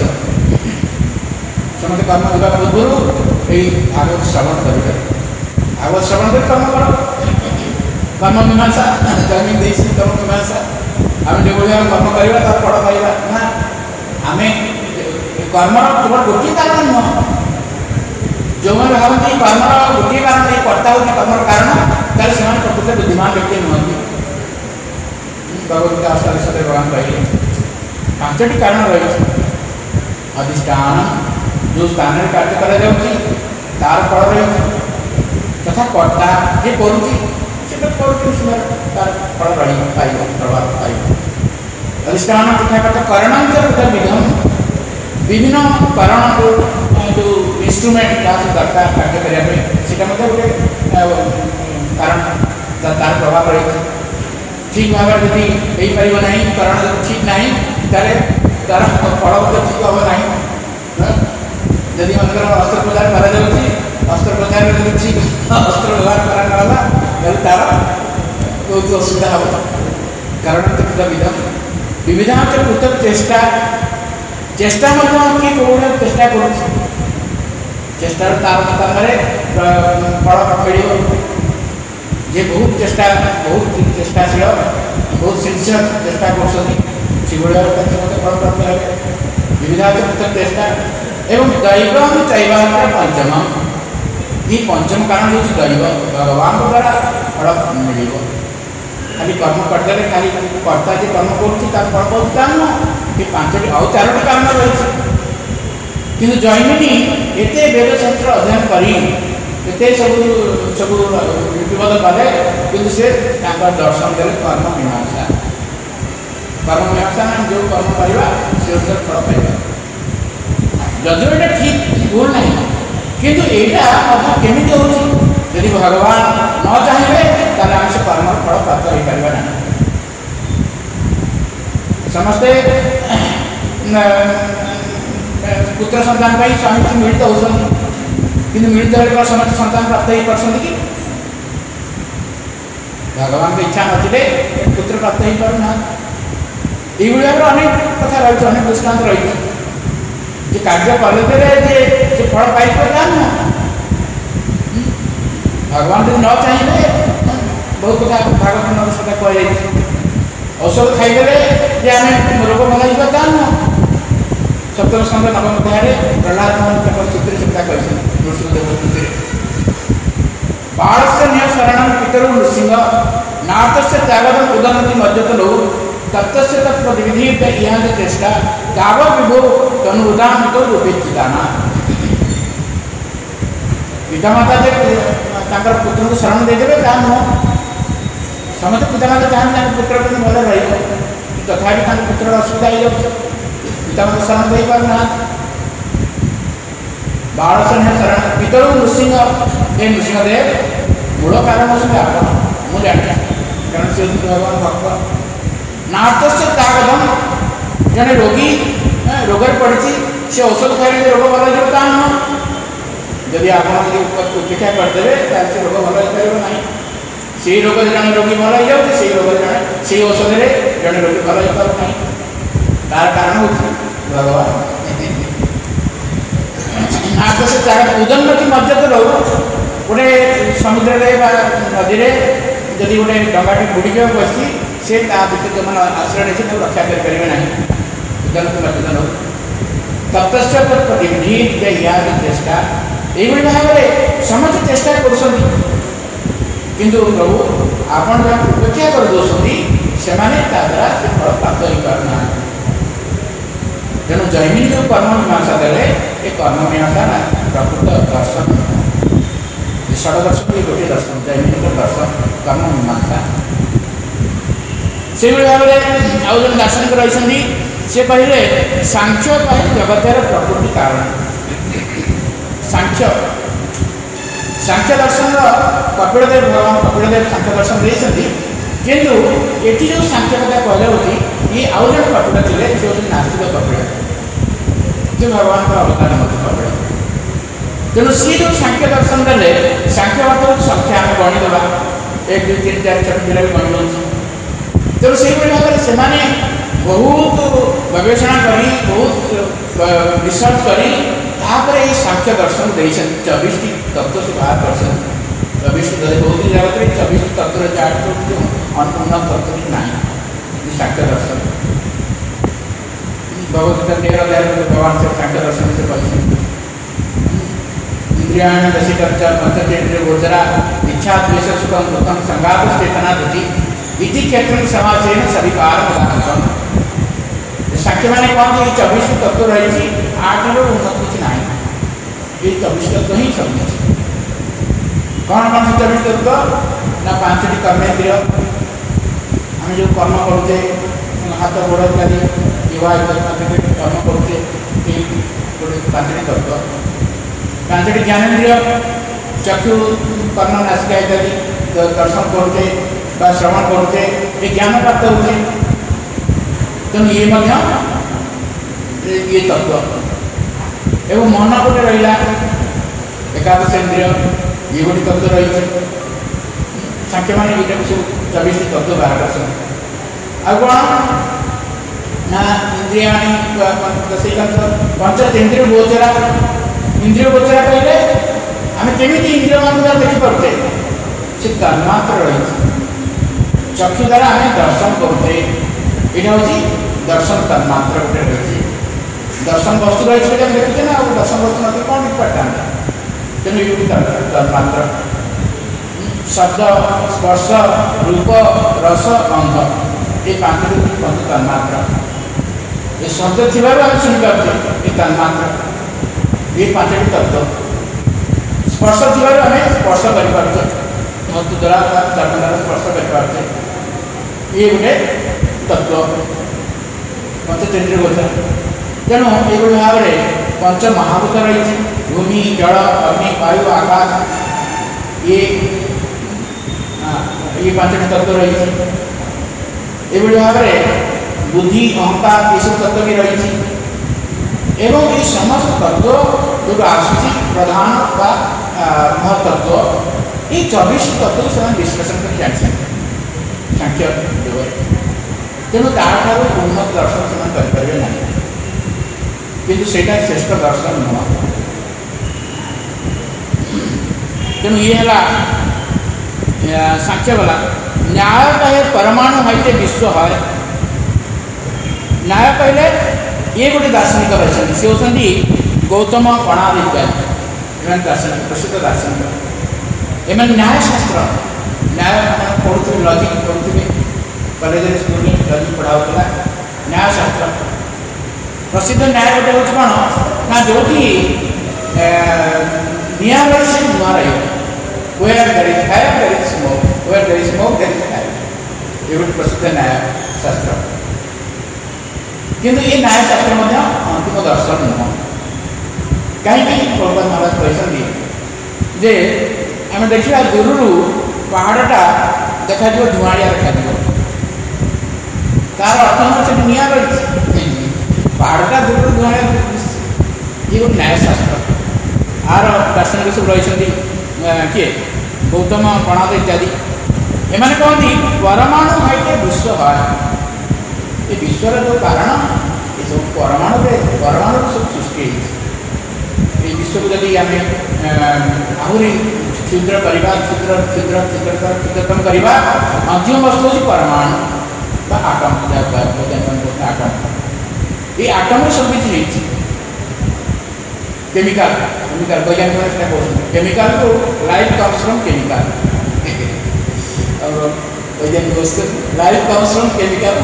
समस्त कर्म देवा पूर्व यही भागवत श्रवण करेंगे भागवत श्रवण कर कर्म कर कर्म मीमांसा जमीन दे कर्म मीमांसा आम जो कर्म करवा तार फल पाइबा ना आम कर्म केवल गोटे कारण नुह जो मैंने भावती कर्म गोटे कारण कर्ता हूँ कर्म कारण तार से प्रकृत बुद्धिमान व्यक्ति नुहति भगवद्गीता अष्टादश भगवान कहले पांचटी कारण रही अधिष्ठान जो स्थान में कार्य कर तार फल रही तथा कर्ता जे कर तार फल रही पाइब प्रभाव पाइब अधिष्ठान तथा कर्ता करणं च पृथक विधम विभिन्न कारण को जो इंस्ट्रूमेंट दरकार कार्य करने गोटे कारण तार प्रभाव रही ठीक भाव जदि हो पार ना कारण ठीक ना तार फल ठीक हम ना जदि मन अस्त्रोपचार अस्त्रोपचार ठीक अस्त्र व्यवहार कराला तार बहुत असुविधा हम कारण तो विधम विविधा पृथक चेष्टा चेष्टा किए कौन चेष्टा करेष्टार तार स्थान फल मिल जे बहुत चेष्टाशील बहुत सिंसियर चेष्टा कर फल प्राप्त है विविधा पृथक चेष्टा एवं दैव चैवात्र पंचम ये पंचम कारण हूँ दैव भगवान द्वारा फल मिल खाली कर्म करते खाली कर्ता जी कर्म कर फल पाता नुह ये 5टी आउ 4टी कारण रही किंतु जैमिनी एते वेदशास्त्र अध्ययन करी एते सब सब लिपिबद्ध कले कि से दर्शन देले कर्म मीमांसा में जो कर्म करवा से फल पाइबा जदि ये ठीक भूल नहीं किंतु यहाँ केमी होती भगवान न चाहिए ताले आम से कर्म फल प्राप्त हो पार ना समस्ते पुत्र संतान स्वामी मिलित होती मिलित होकर समस्त संतान प्राप्त हो पार्टी कि भगवान की इच्छा नथिले पुत्र प्राप्त हो पारना ये भाव अनेक कथा रही अनेक दृष्टांत रही कार्य कले फल पाई पारा नुह भगवान जो न चाहिए बहुत कथा भागवत नवशा कह औषध खाईदे आम रोग भल हो नुह सप्तम स्कंद नवम अध्याय प्रहलाद स्तुति चिंता कर बालस्य शरण पितरु नृसिंह नाथस्य त्यागदम उदनति मज्जत लो तत्तस्य तत्प्रतिविधि इहां चेष्टा गाव विभो तनुदान तो रूपेक्षिताना पितामाता जे पुत्र को शरण देदेवे ता नुह समस्त पितामाता चाहते पुत्र के भल रहा पुत्र असुविधा हो पितामाता शरण दे पारना बालस्य शरण पितरु नृसिंह ये नृसिंहदेव मूल कारण होते आप मुझे जाने कारण से भगवान भक्त नाथस्य त्यागदम जड़े रोगी रोग पड़ी से औषध खाई रोग भल होता जदि आप उपेक्षा करदे से रोग भल हो पार ना से रोग जड़े रोगी भल हो जाए से रोग जड़े से औषध जड़े रोगी भल हो पार ना तार कारण हो भगवान नाथस्य त्याग उदन्नति मज्जत लो गोटे समुद्र नदी में जदि गोटे डंगाटी बुड़ी जाए बसी से भितर जो मैंने आश्रय नहीं रक्षा करेंगे ना उदन्नति मज्जत लो तत्स्य तत्प्रतिविधि चेष्टा यही भाव में समस्त चेष्टा किंतु प्रभु आपण जहाँ उपेक्षा कर दौरान से द्वारा से फल प्राप्त हो पारना तेणु जैमिनी जो कर्म मीमांसा देले ये कर्म मीमांसा ना प्रकृत दर्शन षड दर्शन ये गोटे दर्शन जैमिनी दर्शन कर्म मीमांसा से भाव में आउ जन दार्शनिक रही से कहले सांख्य जगतर प्रकृति कारण सांख्य सांख्य दर्शन कपिलदेव भगवान कपिलदेव सांख्य दर्शन देते किंतु ये जो सांख्य कथा कहले ये आउ जन कपिल थे जो नास्तिक कपिल जो भगवान का अवतार कपिल तेणु सी जो सांख्य दर्शन देले सांख्य मतलब संख्या आम गणिदेवा 1 2 3 4 6 पिला भी गणि दे तेणु से भाव में से बहुत गवेषणा करी बहुत रिसर्च करी तापर ये सांख्य दर्शन दे 24 तत्व से बाहर कर 24 बहुत जगत 24 तत्व चार्ट अन्नपूर्ण तत्व ना सांख्य दर्शन भगवत गीता 13 भगवान से सांख्य दर्शन से कहते इंद्रियाणि दशिकर्च पंचचेन्द्रिय गोचरा इच्छा द्वेष सुखम दुखम संघात चेतना धृति इति क्षेत्र समाजेन सविकार उदाहरण सांख्य मैंने कौन कि 24 तत्व रही 8 उन्नत कुछ ना ये 24 तत्व ही सब कौन कौन से 24 तत्व ना 5टी कर्मेंद्रिय आम जो कर्म करुचे हाथ गोड़ इत्यादि विवाह कर्म करुचे 5टी तत्व 5टी ज्ञानेन्द्रिय चक्षु कर्ण नासिका इत्यादि दर्शन करुचे श्रवण करुचे ये ज्ञान प्राप्त होते तेणु ये तत्व एवं मन गोटे रहा एकादश इंद्रिय ये गोटे तत्व रही सांख्य मान ये सब 24 तत्व बाहर आ कौन ना इंद्रिया पंचेन्द्रिय गोचरा इंद्रिय गोचरा कहले आम केमी इंद्रिय मान देखिपे से तन्मात्र रही चक्षु द्वारा आम दर्शन करुचे यहाँ हूँ दर्शन तन्मात्र गोटे रही दर्शन वस्तु रही देखुचे ना दर्शन वस्तु नहीं कौन देखा तेणु ये तन्मात्र शब्द स्पर्श रूप रस गंध ये 5टी तन्मात्र ये शब्द थी शुणी पारे ये तन्मात्र ये 5टी तत्व स्पर्श थी आम स्पर्श कर मधु द्वारा चर्म द्वारा स्पर्श कर ये गोटे तत्व पंचचंद्र गोचर। तेणु ये भाव में पंच महाभूत रही भूमि जल अग्नि वायु आकाश ये पांचटी तत्व रही भाव में बुद्धि अहंकार ये सब तत्व भी रही एवं ये समस्त तत्व जो आसूची प्रधान व महतत्व ये 24 तत्व से विश्लेषण कर जानी सांख्य योग तेणु तार उन्नत दर्शन से करेंगे ना किंतु सेटा श्रेष्ठ दर्शन नुह। तेणु ये है सांख्य वाला न्याय कहे परमाणु है विश्व है। न्याय कहले ये गोटे दार्शनिक रही सी होती गौतम कणादित्य दार्शनिक प्रसिद्ध दार्शनिक एम न्यायशास्त्र न्याय पढ़ुवे लजिक पढ़ुवे कॉलेज स्कूल लजिक पढ़ाऊला न्यायशास्त्र प्रसिद्ध न्याय गोटे हूँ कौन ना जो निआ रही से धुआं रही where there is fire there is smoke where there is smoke there is fire ये गोटे प्रसिद्ध न्यायशास्त्र किंतु ये न्यायशास्त्र अंतिम दर्शन नुह कहीं प्रभुपाद महाराज कहते जे आम देखा दूर पहाड़टा देखा धुआड़िया देखा तार अर्थ से निआ रही पहाड़टा दूर धुआड़िया ये गोटे न्यायशास्त्र आर दार्शनिक सब रही किए गौतम कणाद इत्यादि एमाने कहती परमाणु है विश्व है ये विश्वर जो कारण ये सब परमाणु सब सृष्टि ये विश्व को जब आम आहरी क्षुद्र करवा क्षुद्र क्षुद्र क्षुद्र क्षुद्रतम करवा अंतिम वस्तु हूँ परमाणु आटम आटम ये आटम सब किसी केमिकल केमिकल वैज्ञानिक कहते केमिकल को लाइफ कम्स फ्रॉम केमिकल और वैज्ञानिक वस्तु life comes from chemical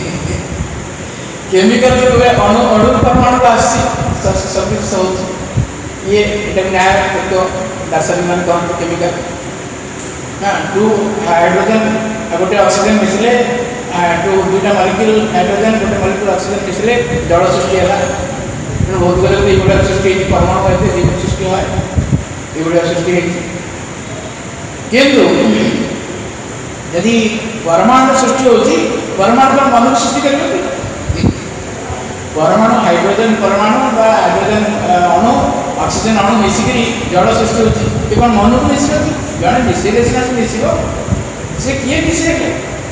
chemical अणु अणु परमाणु का सब ये न्याय तो दार्शनिक मान कहते केमिकल हाँ टू हाइड्रोजन गोटे ऑक्सीजन मिसले टू दुईटा मलिक्यूल हाइड्रोजन गोटे मलिक्यूल ऑक्सीजन मिसले जल सृष्टि है बहुत गुड़ा ये सृष्टि परमाणु कहते जीवन सृष्टि है ये सृष्टि किंतु यदि परमाणु सृष्टि होती परमाणु पर मनुष्य सृष्टि कर परमाणु हाइड्रोजन परमाणु हाइड्रोजन अणु ऑक्सीजन अणु मिसिकी जल सृष्टि होती कौन मन को मिस जड़े मिसेले सीना से मिसो से किए मिसेले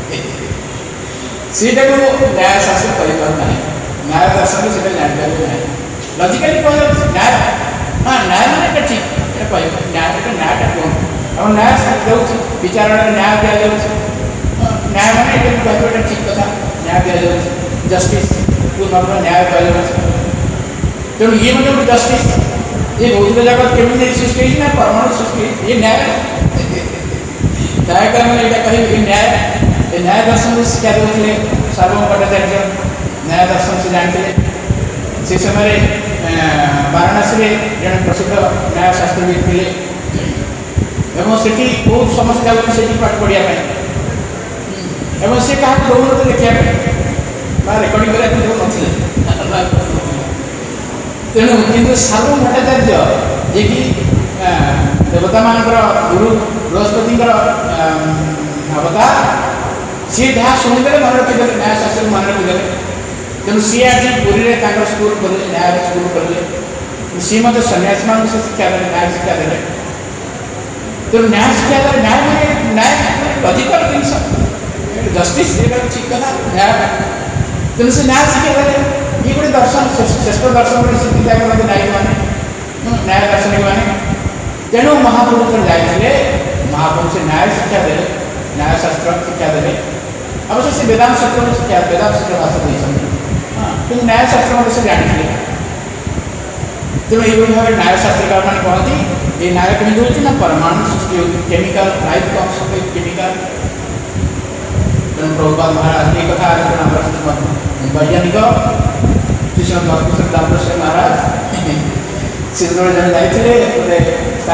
सीटा को न्यायशास्त्र करना न्याय दर्शन से जान लजिकली कह न्याय हाँ न्याय मैंने ठीक न्याय न्यायटा कौन और न्याय दे विचार न्याय दि न्याय मैंने कहते ठीक कथा न्याय दि जस्टिस को नर्म न्याय कह तेणु ये मतलब जस्टिस ये भौतिक जगत केमी सृष्टि ना परमाणु सृष्टि ये न्याय न्याय कर्म कह न्याय दर्शन को शिक्षा देते सार्वभौम भट्टाचार्य न्याय दर्शन से जानते से समय वाराणसी जड़े प्रसिद्ध न्यायशास्त्रविद थे एवं से बहुत समस्या से पाठ पढ़ाई एवं सी क्या दौन देखा रेकर्डिंग करने तेणु किंतु सार्वभौम भट्टाचार्य जे कि देवता मान गुरु बृहस्पति अवतार सी जहाँ शुणिदे मन रखीदे न्यायशास्त्र मन रखीदे तेणु सी आज पुरी में स्कूल खोले न्याय स्कूल खोले सी मत सन्यासी मान से शिक्षा दे न्याय शिक्षा दे तेणु न्याय शिक्षा दे न्याय मैंने न्याय लजिकल जिन जस्टिस ठीक कथा न्याय तेणु से न्याय शिक्षा दे ये गोटे दर्शन श्रेष्ठ दर्शन शिक्षा करते न्यायिक मैंने न्याय दार्शनिक मैंने तेणु महापुरुष जाते महापुरुष से न्याय शिक्षा दे न्यायशास्त्र शिक्षा दे अवश्य से वेदांत शास्त्र शिक्षा वेदांत शास्त्र भाषा देते हाँ कि न्यायशास्त्र मतलब से जानी तेणु ये भाव न्यायशास्त्रकार मैंने कहती ये न्याय केमी होती ना परमाणु सृष्टि होती chemical life comes from chemical तेणु प्रभुपाद महाराज ये कथा वैज्ञानिक श्री महाराज सिद्धगढ़ जन जाते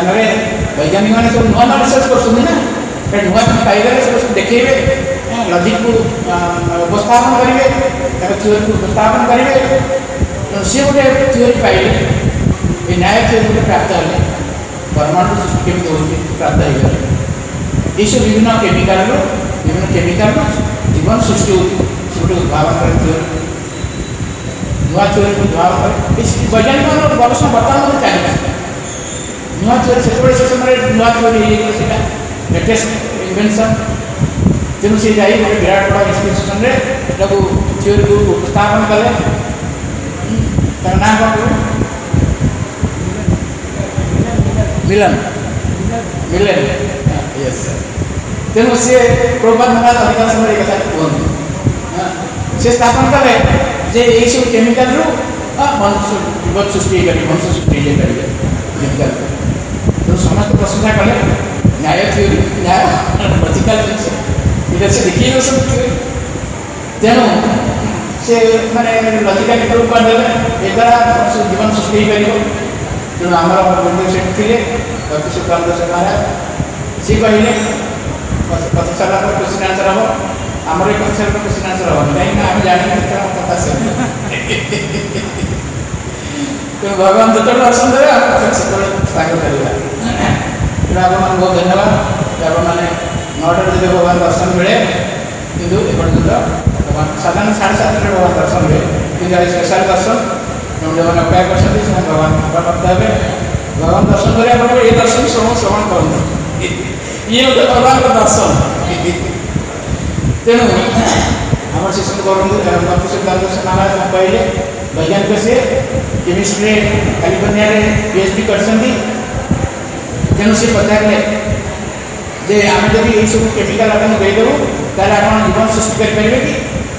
स्थान में वैज्ञानिक मैंने सब नुआ रिसर्च कर नुआ पाइबे सब देखेबे लॉजिक को उपस्थापन करेंगे थ्योरी को उपस्थापन करेंगे सी गोटे थ्योरी पाइले ये न्याय थ्योरी गोटे प्राप्त हेले परमाणु सृष्टि केमी हो प्राप्त हो ये सब विभिन्न केमिकाल जीवन सृष्टि होते उद्भावन कर थ्योरी नुआ थ्योरी को उद्भावन कर वैज्ञानिक गवेषणा बर्तमान चलती नुआ थ्योरी से समय नुआ थ्योरी होता लेटेस्ट इनवेंशन तेणु सी जा विराट बड़ा इंस्टीट्यूशन थ्योरी को उपस्थापन कले ना कौन मिलन मिलन यस तेणु सी प्रभुपाद महाराज अधिकांश समय एक कथा कहते सी स्थापन कले जे यही सब केमिकल रु मनुष्य जीवन सृष्टि कर मनुष्य सृष्टि करेंगे केमिकल तो समस्त प्रशंसा कले न्याय थ्योरी न्याय लॉजिकल जिन से देखिए सब थ्योरी तेणु से माने लॉजिकल प्रूव करदे ए द्वारा जीवन सृष्टि कर तेणु आम निर्देशक थे डॉक्टर सुकानंद महाराज सी कहले कथा सारा क्वेश्चन आंसर हम आमर एक कथा सारा क्वेश्चन आंसर हम कहीं आम जानी कथा से तेणु भगवान जो दर्शन देवे से स्वागत करवा तेणु आप बहुत धन्यवाद आप मैंने 9टा जो भगवान दर्शन मिले किंतु एपर्यंत भगवान साधारण 7:30 भगवान दर्शन हुए कि स्पेशल दर्शन जो मैंने अपेक्षा करते भगवान प्राप्त हे भगवान दर्शन कर ये दर्शन श्रवण करते ये गोटे भगवान दर्शन तेणु आम शिशु डॉक्टर महाराज कहले वैज्ञानिक से केमिस्ट्री कैलिफोर्निया PhD करते तेणु सी पचारे जे आम जब ये सब केमिकल आपको देदेवु तार आप जीवन सृष्टि करेंगे कि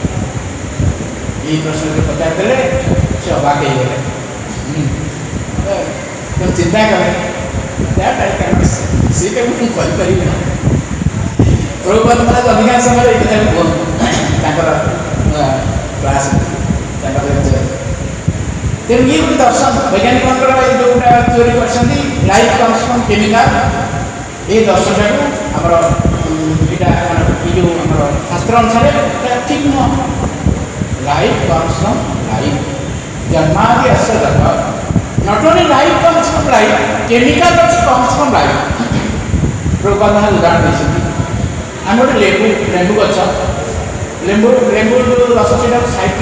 ये प्रश्न पचार देले से अबाक हो गए तो चिंता करें सी कहीपर प्रभुपाद महाराज अधिकांश समय ये कथा कहते क्लास तेणु ये गोटे दर्शन वैज्ञानिक जो गोटे थ्योरी कर लाइफ कम्स फ्रॉम केमिकल ये दर्शन टाइम आमर जो शास्त्र अनुसार ठीक नुह लाइफ कम्स फ्रॉम लाइफ जन्मादि अस्य जगत not only life comes from life chemical comes from life Prabhupada Maharaj उदाहरण देते आम गोटे लेंबू गच लेंबू रस से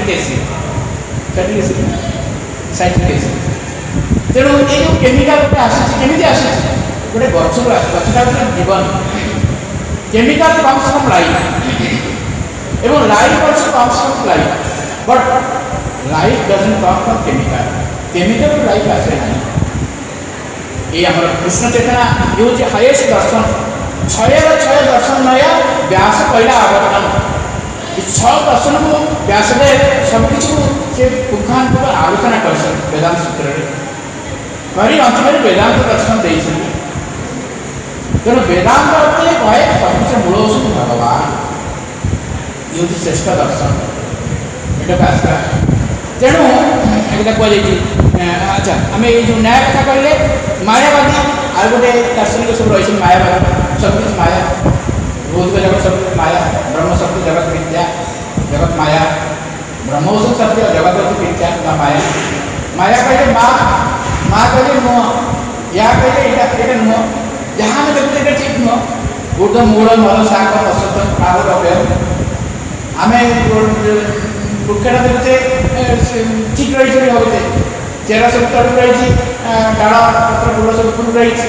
साइट्रिक एसिड तेणु ये जो केमिकल गोटे आसी आसी गोटे गचर गचटा हूँ जीवन केमिकल कम्स फ्रॉम लाइफ एवं life also comes from life but life doesn't come from chemical life आसे ना ये आम कृष्ण चेतना ये हूँ हाईएस्ट दर्शन 6 दर्शन नया व्यास पहला अवतरण 6 दर्शन को व्यासदेव सबकि से पुखानुपुख आलोचना कर वेदांत सूत्र करी अंतिम वेदांत दर्शन देते तेणु वेदांत कहे सबसे मूल हूँ भगवान ये हूँ श्रेष्ठ दर्शन एटा आसला तेणु एक कहुई अच्छा आम ये जो न्याय कथा कहले मायावादी आ गए दार्शनिक सब रही मायावादी सबकि माया भौतिक जगत सब माया ब्रह्म सत्य जगत मिथ्या जगत माया ब्रह्म सत्य जगत मिथ्या माया माया कहले माँ कहले नुह या कहले ये नुह जहाँ में देखते ये ठीक नुह बुध मूल मल शाक असत प्राग अव्यय आम वृक्षटा देखते ठीक रही होते चेरा सब तक रही डाल पत्र फूल सब फूल रही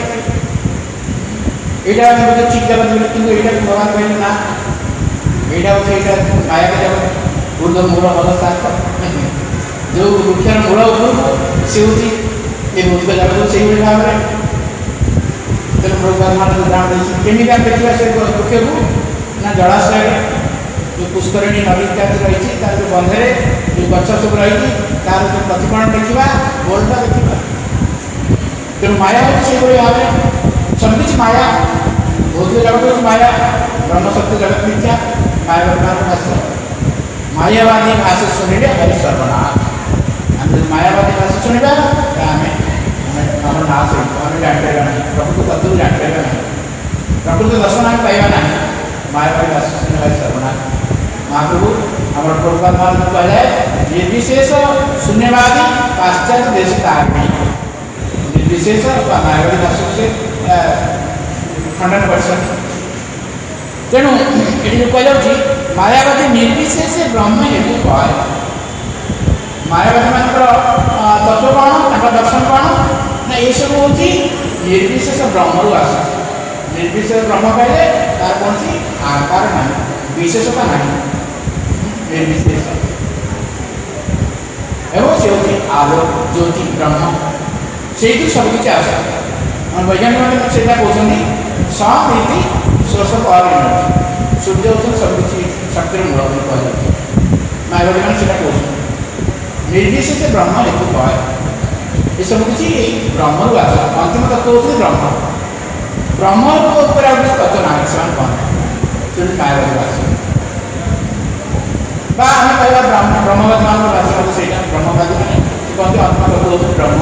यहाँ ठीक जगत कि भगवान कहले ना यहाँ हूँ माया के जगत बुध मूल मल शाक जो वृक्षर मूल उपरू सी हूँ ये भौतिक जगत से भाव में तेणु प्रभुपाद महाराज उदाहरण केमिका देखा से वृक्ष को ना जलाशय जो पुष्करिणी नदी इत्यादि रही जो बंधे जो गच सब रही तार जो प्रतिफलन देखा गोलटा देखा तेणु माया हूँ से भाव में सबकि माया भौतिक जगत माया ब्रह्म सत्य जगत मिथ्या माया भाष्य मायावादी भाषा शुणिले हरि सर्वनाश आम मायावादी भाषा शुणा आम नाश आम जानते प्रकृत दर्शन आम पाइबा ना मायावादी वासुदेव सर्वनाथ महाप्रभु आम प्रभुपाद मान कहुए निर्विशेष शून्यवादी पाश्चात्य देश तारणी निर्विशेष मायावादी वासुदेव 100%। तेणु ये कहुच्छी मायावादी निर्विशेष ब्रह्म हेतु कहे मायावादी मान तत्व कौन दर्शन कौन ना ये सब हूँ निर्विशेष ब्रह्म रू आस निर्विशेष ब्रह्म कहले तार कौन सी आकार ना विशेषता ना निर्विशेष एवं से हूँ आलोक ज्योति ब्रह्म से सबकि आस वैज्ञानिक मैंने कहते समिति सोर्स ऑफ ऑल एनर्जी सूर्य होते सबकि शक्तिर मूल कहते मायावादी मैंने कहते निर्विशेष ब्रह्म हेतु कहे ये सब किसी ब्रह्म रू आस अंतिम तत्व होती ब्रह्म ब्रह्म उपर आ तत्व ना से कहते मायावादी भाषा आम कह ब्रह्मवादी मान भाषा से ब्रह्मवादी मैंने कहते अंतिम तत्व होती ब्रह्म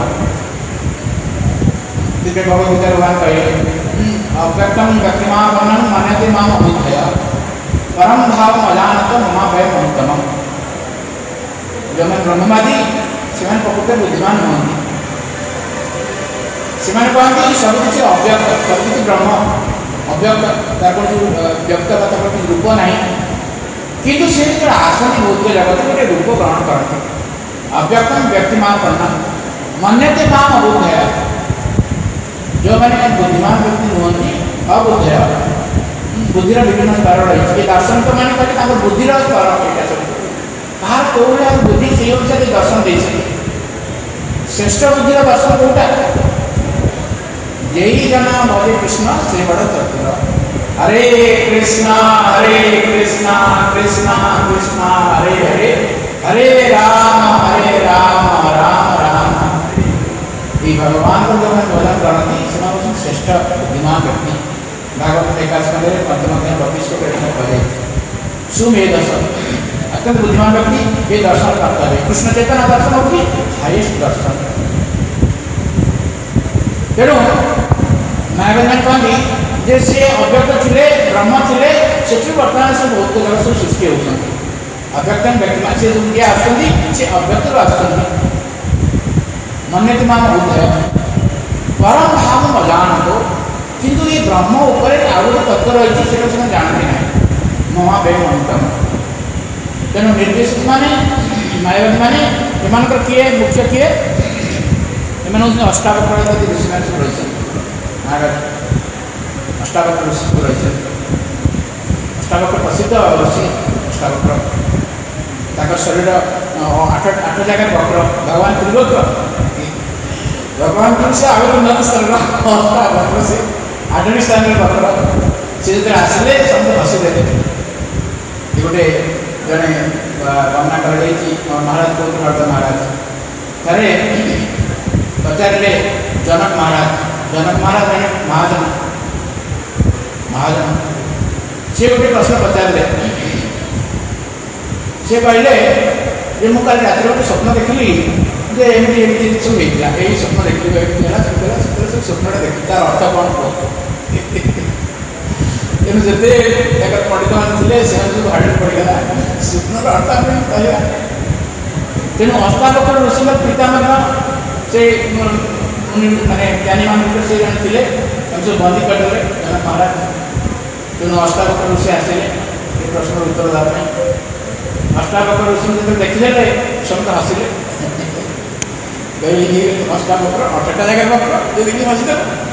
दिव्य भगवदगीता भगवान कहे अव्यक्तम व्यक्तिमान वर्णन मान्यते माम अभूतय परम भाव अजानत ममा भय महत्तम जो मैं ब्रह्मवादी से प्रकृत बुद्धिमान नुहति से कहते सबकि अव्यक्त सबकि ब्रह्म अव्यक्त तार व्यक्त रूप ना किंतु से आसनी भौतिक जगत गोटे रूप ग्रहण करते अव्यक्तम व्यक्तिमान वर्णन मान्यते माम अभूतय जो मैंने बुद्धिमान व्यक्ति नुहति अबुद्धय बुद्धिर विभिन्न स्तर रही दर्शन तो मैंने कहते बुद्धिर स्तर यहाँ सब कहार कौन बुद्धि से अनुसार दर्शन दे श्रेष्ठ बुद्धिर दर्शन कौटा यही जना भजे कृष्ण से बड़ चतुर हरे कृष्णा कृष्णा कृष्णा हरे हरे हरे राम राम राम ये भगवान को जो भजन करती से श्रेष्ठ बुद्धिमान व्यक्ति भागवत एकादश मंदिर पंचम अध्याय 32 कहे सुमेधस अत्यंत बुद्धिमान व्यक्ति ये दर्शन करता है कृष्ण चैतन्य दर्शन होगी हाईएस्ट दर्शन तेणु मायावादी कहती जे सी अव्यक्त थे ब्रह्म थे से बर्तमान सब बहुत जगह सब सृष्टि होती अव्यक्त व्यक्ति मान से किए आसुच्च अव्यक्त आसुच्च मन्यते माम अभूतय परम भाव अजानत किंतु ये ब्रह्म उपर आउ गोटे तत्व रही से जानते ना महा व्यय महत्तम तेणु निर्देशक मैंने मायावादी मैंने एमकर किए मुख्य किए एम हूँ अष्टावक्र ऋषि मैंने सब रही अष्टावक्र ऋषि सब रही अष्टावक्र प्रसिद्ध ऋषि अष्टावक्र शरीर 8 जगह वक्र भगवान त्रिलोक भगवान से आगे शरीर वक्र से 8टी स्थान वक्र से जो आसिले समस्त हसीदे गोटे जड़े वर्णना कर महाराज कौन भरत महाराज थे पचारे जनक महाराज मैंने महाजन सी गोटे प्रश्न पचारे सी कहले जे मु कल रात गोटे स्वप्न देखली जे एमती एमती सब होता यही स्वप्न देखली स्वप्नटा देखी तार अर्थ कौन कह तेणु जिते पंडित मैंने थे सब हार्ड पड़गला स्वप्नर अर्थ आम कह तेणु अष्टावक्र ऋषि पिता से माने ज्ञानी मान से जन थे सब बंदी करदे जनक महाराज तेणु अष्टावक्र ऋषि आसिले ये प्रश्न उत्तर देवाई अष्टावक्र ऋषि जो देखिले समस्त हसिले अष्टावक्र 8टा जगह वक्र जो देखिए हसिदे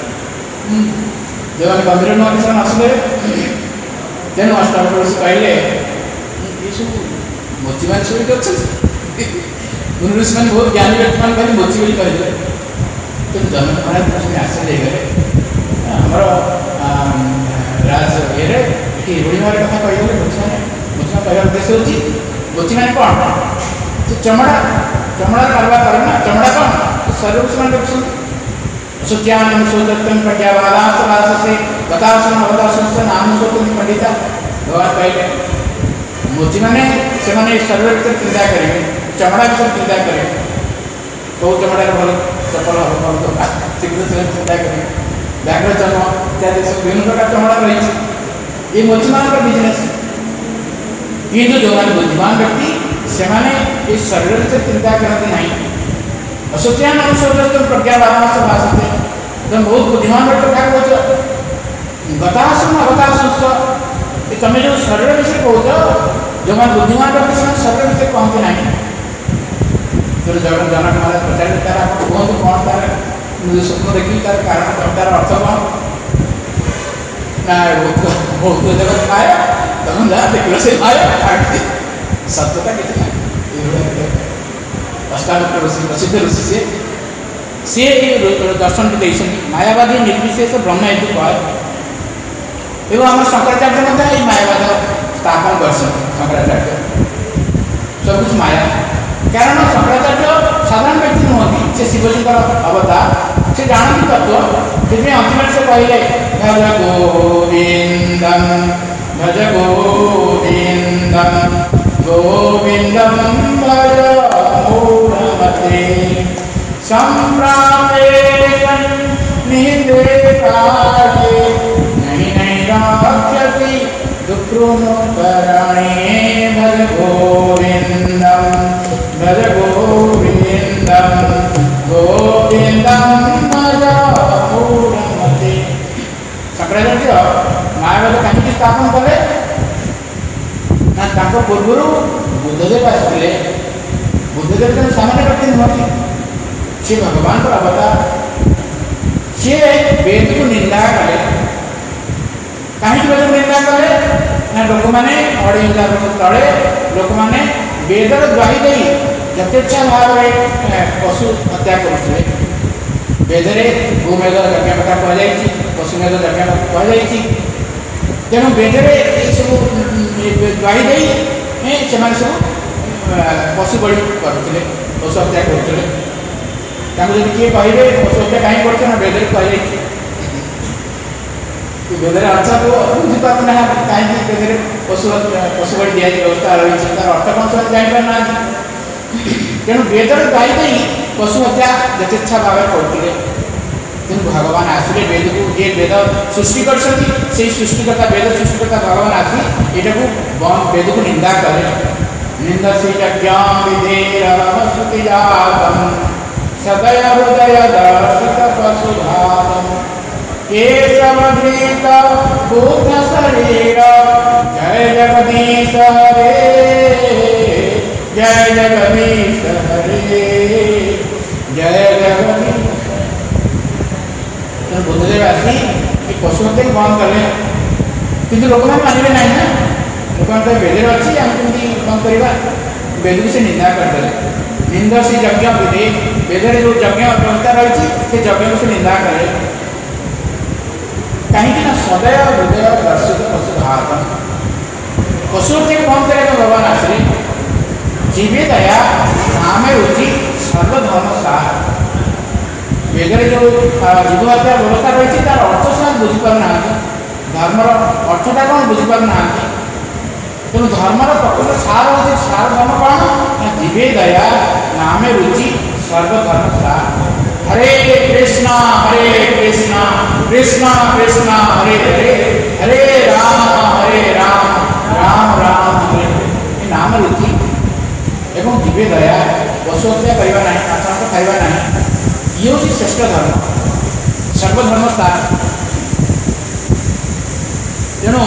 जो मैंने गंभीर नुआ से हसिले तेणु अष्टावक्र ऋषि कहले ये सब मोची मान सब अच्छे मुनि ऋषि मैंने बहुत ज्ञानी व्यक्ति मान कहते मोची बोली कहले तेणु जनक महाराज प्रश्न आश्चर्य गए आमर राज ये बुढ़ी मार कथा कहीगले मोची मैंने कहर उद्देश्य हूँ मोची मैंने कौन चमड़ा कारोबार करे ना चमड़ा कौन शरीर से देखते शुच्याम शोधत्म प्रज्ञावादास से बतासन अवदासन से नाम शोधन पंडिता भगवान कहले मोची मैंने से शरीर भर चिंता करेंगे चमड़ा विषय चिंता करेंगे कौ चमड़ार भल चपल हम भल शीघ्र से चिंता करेंगे व्याघ्र जन्म इत्यादि सब विभिन्न प्रकार चमड़ा रही ये मोचीमान का बिजनेस। किंतु जो मैंने बुद्धिमान व्यक्ति से माने इस शरीर से चिंता करती नहीं। असुत्यान अनुसोदस्तु प्रज्ञावान से भाषते तुम बहुत बुद्धिमान व्यक्ति क्या कहते गतासुन अगतासुस्व ये तुम्हें जो शरीर विषय कहते जो मैं बुद्धिमान व्यक्ति से शरीर विषय कहते नहीं। तो जब जनक महाराज पचारे तार आप कहते कौन तार मुझे स्वप्न देखी तार कारण तार अर्थ कौन ना बहुत जगत माया तुम जहाँ देखो से माया सत्यता कितना अष्टावक्र ऋषि प्रसिद्ध ऋषि से दर्शन भी देखते मायावादी निर्विशेष ब्रह्म हेतु कहे एवं आम शंकराचार्य मायावाद स्थापन कर शंकराचार्य सब कुछ माया कारण शंकराचार्य साधारण व्यक्ति नुहति से शिवजी अवतार से जानती तत्व से अंतिम से कहले भज गोविंदम भज गोविंदम गोविंदम भज मूढ़मते संप्राप्तेषं निहितेकाये नहीं नहीं राक्षसी दुक्रोणकरणे भज गोविंदम भज गोविंदम गोविंदम भज मूढ़मते। शंकराचार्य मायावाद कहीं स्थापन कले ना पूर्व बुद्धदेव आसते बुद्धदेव जन सामान्य व्यक्ति नुहति सी भगवान को अवतार सी वेद को निंदा कले कहीं वेद निंदा कले ना लोक मैंने 2500 वर्ष तले लोक मैंने वेदर द्वाही दे यथेच्छा भाव में पशु हत्या करुले वेदरे गोमेध यज्ञ कथा कहुई पशुमेध यज्ञ कहुई तेणु वेदरे सब द्वाही दे सब पशु बलि करुले पशु हत्या करुले जब किए कहे पशु हत्या कहीं कर वेदरे कहुई वेदरे अर्थ को बुझीपार ना कहीं वेदरे पशु बलि दिया व्यवस्था रही तार अर्थ कौन सब जापार ना तेणु वेदर द्वाही दे पशु हत्या यथेच्छा भाव करते तेणु भगवान आसिले वेद को ये वेद सृष्टि कर सृष्टिकर्ता वेद सृष्टिकर्ता भगवान आसी यहाँ वेद को निंदा करे निंदसी यज्ञां विधेरमश्रुतिजातं सदय हृदय दर्शित पशुघातं केशवधृत बुद्ध शरीर जय जगदीश हरे जय जगदीश हरे जय जगदीश। बुद्धदेव आसी पशु हत्या बंद कले किंतु लोक मैंने मानवे ना लोक मैंने वेदर अच्छी आम कमी बंद करवा वेद को से निंदा करदे निंदा से यज्ञ विधि वेदर जो यज्ञ व्यवस्था रही से यज्ञ को से निंदा करे कहीं सदैव हृदय दर्शित पशुघात पशु हत्या बंद करे भगवान आसरे जीवे दया नाम रुचि सर्वधर्म सार वेदर जो जीव हत्या व्यवस्था रही तार अर्थ से बुझीपार ना धर्मर अर्थटा कौन बुझीपार ना तेणु धर्मर प्रकृत सार हो सार धर्म कौन ना जीवे दया नामे रुचि सर्वधर्म सार हरे कृष्णा कृष्णा कृष्णा हरे हरे हरे राम राम राम हरे नाम रुचि एवं जीवे दया पशु हत्या करवा ना आचरण खाଇବା ना ये हूँ श्रेष्ठ धर्म सर्वधर्म स्थान। तेणु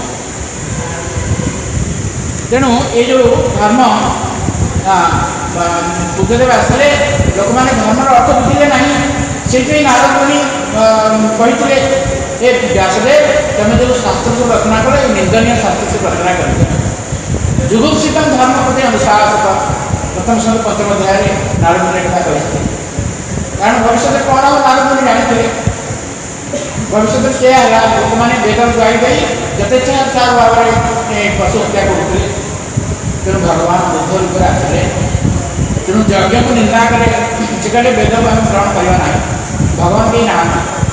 तेणु ये जो धर्म बुद्धदेव आसले लोक मैंने धर्मर अर्थ बुझे ना से नारद मुनि कहते ये व्यासदेव तुम जो शास्त्र को रचना कर निंदनीय शास्त्र से रचना कर जुगुप्सित धर्म प्रति अनुशासित प्रथम स्कंद 5म अध्याय नारद मुनि कथा कहते कारण भविष्य कौन हम नारद मुनि जानी भविष्य से लोक मैंने वेद द्वाही दे यथेच्छा भाव में पशु हत्या करुले तेणु भगवान बुद्ध रूप में आसले तेणु यज्ञ को निंदा करे कहले वेद को आम ग्रहण करवा ना भगवान कहीं ना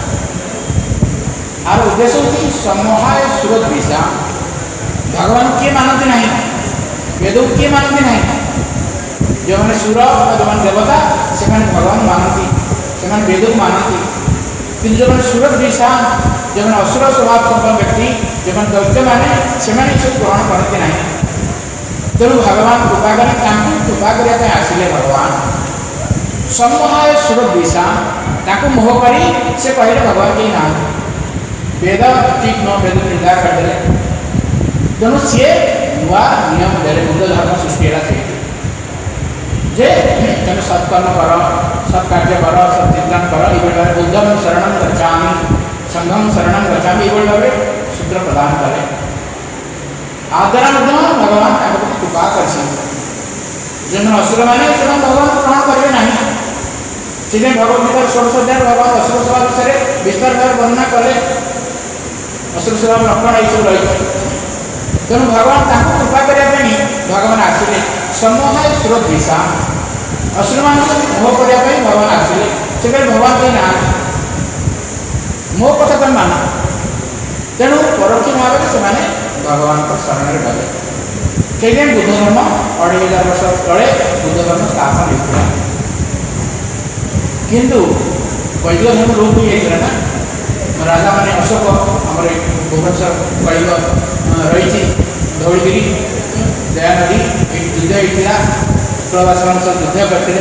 आर उद्देश्य हूँ समहाय सुरद्विषा भगवान किए मानती ना वेद को किए मानती ना जो मैंने सुर जो मैंने देवता से भगवान मानती से वेद को मानती कि जो मैंने सुरद्विषा जो असुर स्वभाव संपन्न व्यक्ति जो दैत्य मैंने से ग्रहण करते ना तेणु भगवान कृपा करें कृपा करने आसिले भगवान समूहाय सुरद्विषा मोह करी से कहले भगवान कहीं ना वेद ठीक न वेद निंदा करदे तेणु सी नुआ नियम देले बुद्ध धर्म सृष्टि है जे तुम सत्कर्म कर सत्कार्य कर सत्चिंतन कर ये बुद्धम शरणं गच्छामि संघम शरणं गच्छामि ये भाव सूत्र प्रदान कले आदरा भगवान कृपा कर असुर मैंने भगवान ग्रहण करेंगे ना से भगवदगीतार 16 अध्याय भगवान असुर स्वभाव विषय विस्तार भाव वर्णना कले असुर स्वभाव लक्षण ये सब रही तेणु भगवान कृपा करने भगवान आसिले समूहाय सुरद्विषा असुर मान मोह करने भगवान आसिले से भगवान कहीं ना मो कथा तुम मान तेणु परोक्ष भाव से भगवान शरण गले कहीं बुद्ध धर्म 2500 वर्ष तले बुद्ध धर्म स्थापन होता किंतु वैदिक धर्म लोप हो जाता ना राजा मैंने अशोक आम भुवनेश्वर कलिंग रही धौलगिरी दयानदी युद्ध होता प्रवासन युद्ध करते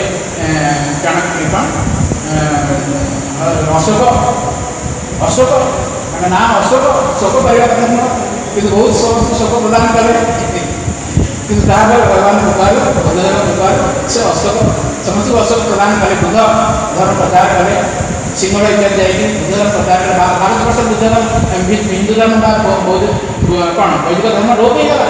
अशोक अशोक नाम अशोक शोक करने कि बहुत शोक प्रदान कले कि भगवान कृपार बुद्ध धर्म कृपार से अशोक समस्त अशोक प्रदान कले बुद्ध धर्म प्रचार कले सिंहल इत्यादि जाकि बुद्ध धर्म प्रचार कले भारत वर्ष बुद्ध धर्म हिंदू धर्म बौद्ध कौन वैदिक धर्म लोप होगा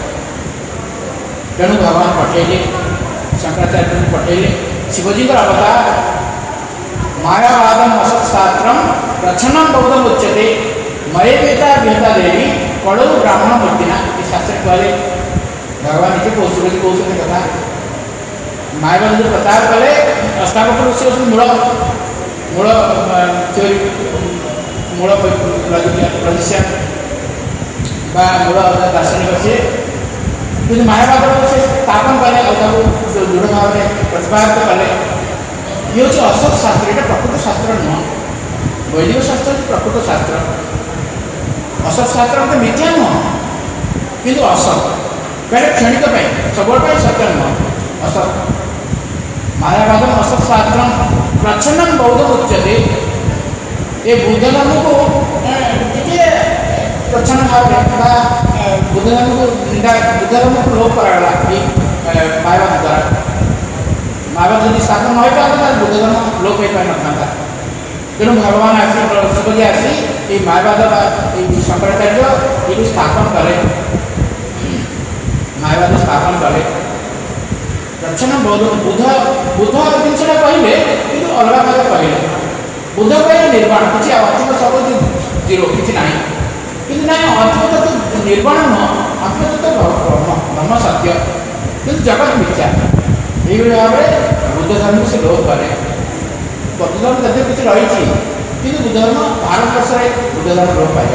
तेणु भगवान पठेले शंकराचार्य पठेले शिवजी अवतार मायावादम असत्शास्त्रम रक्षणम बौद्धम उच्यते मयेता विहता देवी कड़ू ब्राह्मण मूर्तिना ये शास्त्र कहले भगवान नीचे शिवजी कहते कथा मायावाद जो प्रचार कले अष्टावक्र ऋषि मूल मूल थ्योरी मूल लजिशियन मूल दार्शनिक सी कि मायावाद से स्थापन कले दृढ़ भाव में प्रतिपादित कले ये हूँ असत शास्त्र ये प्रकृत शास्त्र नुह वैदिक शास्त्र प्रकृत शास्त्र असत शास्त्र तो मिथ्या नुह कि असत कहे क्षणिक सब सत्य नुह असत मायावादम असत शास्त्र प्रच्छन्नम बौद्ध उच्यते ये बुद्ध धर्म को प्रच्छन्न भाव बुद्ध धर्म को निंदा बुद्ध धर्म को लोप कराला मायावाद द्वारा मायावाद यदि स्थापन न होता बुद्ध धर्म लोप हो पार ना तेणु भगवान आसी शिवजी आसी ये मायावाद शंकराचार्य ये स्थापन कले मायावाद स्थापन कले रक्षण बौद्ध बुद्ध बुद्ध जिनसा कहले कि अलग भाव कहले बुद्ध कहे निर्वाण किसी अंतिम सब जीरो किसी ना कि ना अंतिम तो निर्वाण नुह अंतिम तो ब्रह्म सत्य कि जगत मिथ्या ये भाव में बुद्ध धर्म से लोप करे बौद्ध धर्म जब किसी रही कि बुद्ध धर्म भारत वर्ष बुद्ध धर्म लोप पाइब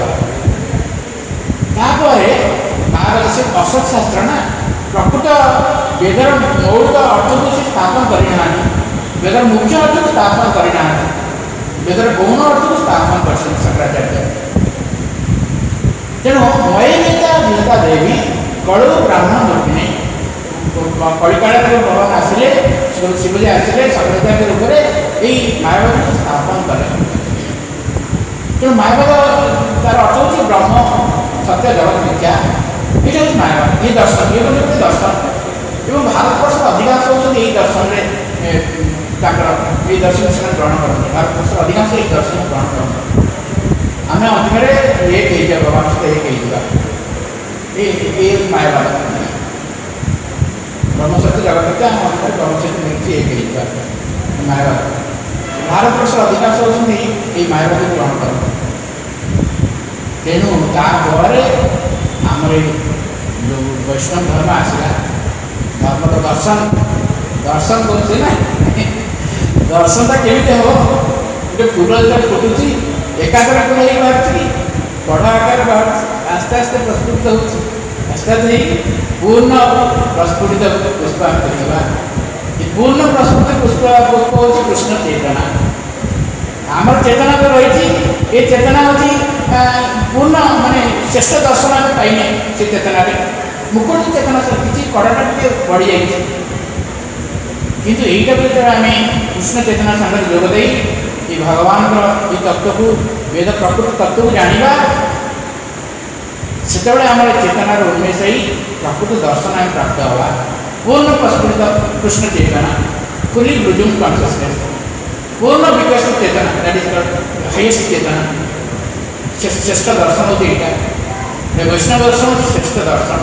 महाभारत से असत शास्त्र ना प्रकृत वेदर मौलिक अर्थ को से स्थापन करना वेदर मुख्य अर्थ को स्थापन करना वेदर गौण अर्थ को स्थापन कर शंकराचार्य तेणु मयेता विहता देवी कड़ू ब्राह्मण मूर्ति कलिकाल भगवान आसिले शिवजी आसिले शंकराचार्य रूप में यही मायावाद को स्थापन कले तेणु मायावाद तार अर्थ हूँ ब्रह्म सत्य जगत मिथ्या ये हूँ मायावाद ये दर्शन ये गोटे दर्शन एवं भारतवर्ष अधिकांश होती दर्शन में ये दर्शन से ग्रहण करते भारतवर्ष अधिकांश ये दर्शन ग्रहण करते आम अंतिम एक भगवान सहित एक ये मायावाद ब्रह्म सत्य जगत मिथ्या आम अंतिम ब्रह्म सहित मिलती एक मायावाद भारतवर्ष अधिकांश होती ये मायावाद ग्रहण करते तेणु तापर आमर जो वैष्णव धर्म आसला धर्म तो दर्शन दर्शन करते ना दर्शन तो केमी हम गोटे फूल जो फुटुची एकाग्र फूल हो बाहर बड़ आकार बाहर आस्ते आस्ते प्रस्फुटित होस्ते आस्ते पूर्ण प्रस्फुटित पुष्प आम देखा पूर्ण प्रस्फुटित पुष्प हूँ कृष्ण चेतना आमर चेतना तो रही ये चेतना हूँ पूर्ण माने श्रेष्ठ दर्शन आम पाइने से चेतना मुकुट चेतना किसी कड़ाटा टे बढ़ी जाइए किंतु यहीटा भी आम कृष्ण चेतना संगे जोगदे ये भगवान ये तत्व को वेद प्रकृत तत्व को जाना से आम चेतनार उन्मेष ही प्रकृत दर्शन आम प्राप्त हवा पूर्ण प्रस्फुटित कृष्ण चेतना फुली ब्लूम कॉन्शियसनेस पूर्ण विकसित चेतना दैट इज हाईएस्ट चेतना श्रेष्ठ दर्शन होती है वैष्णव दर्शन श्रेष्ठ दर्शन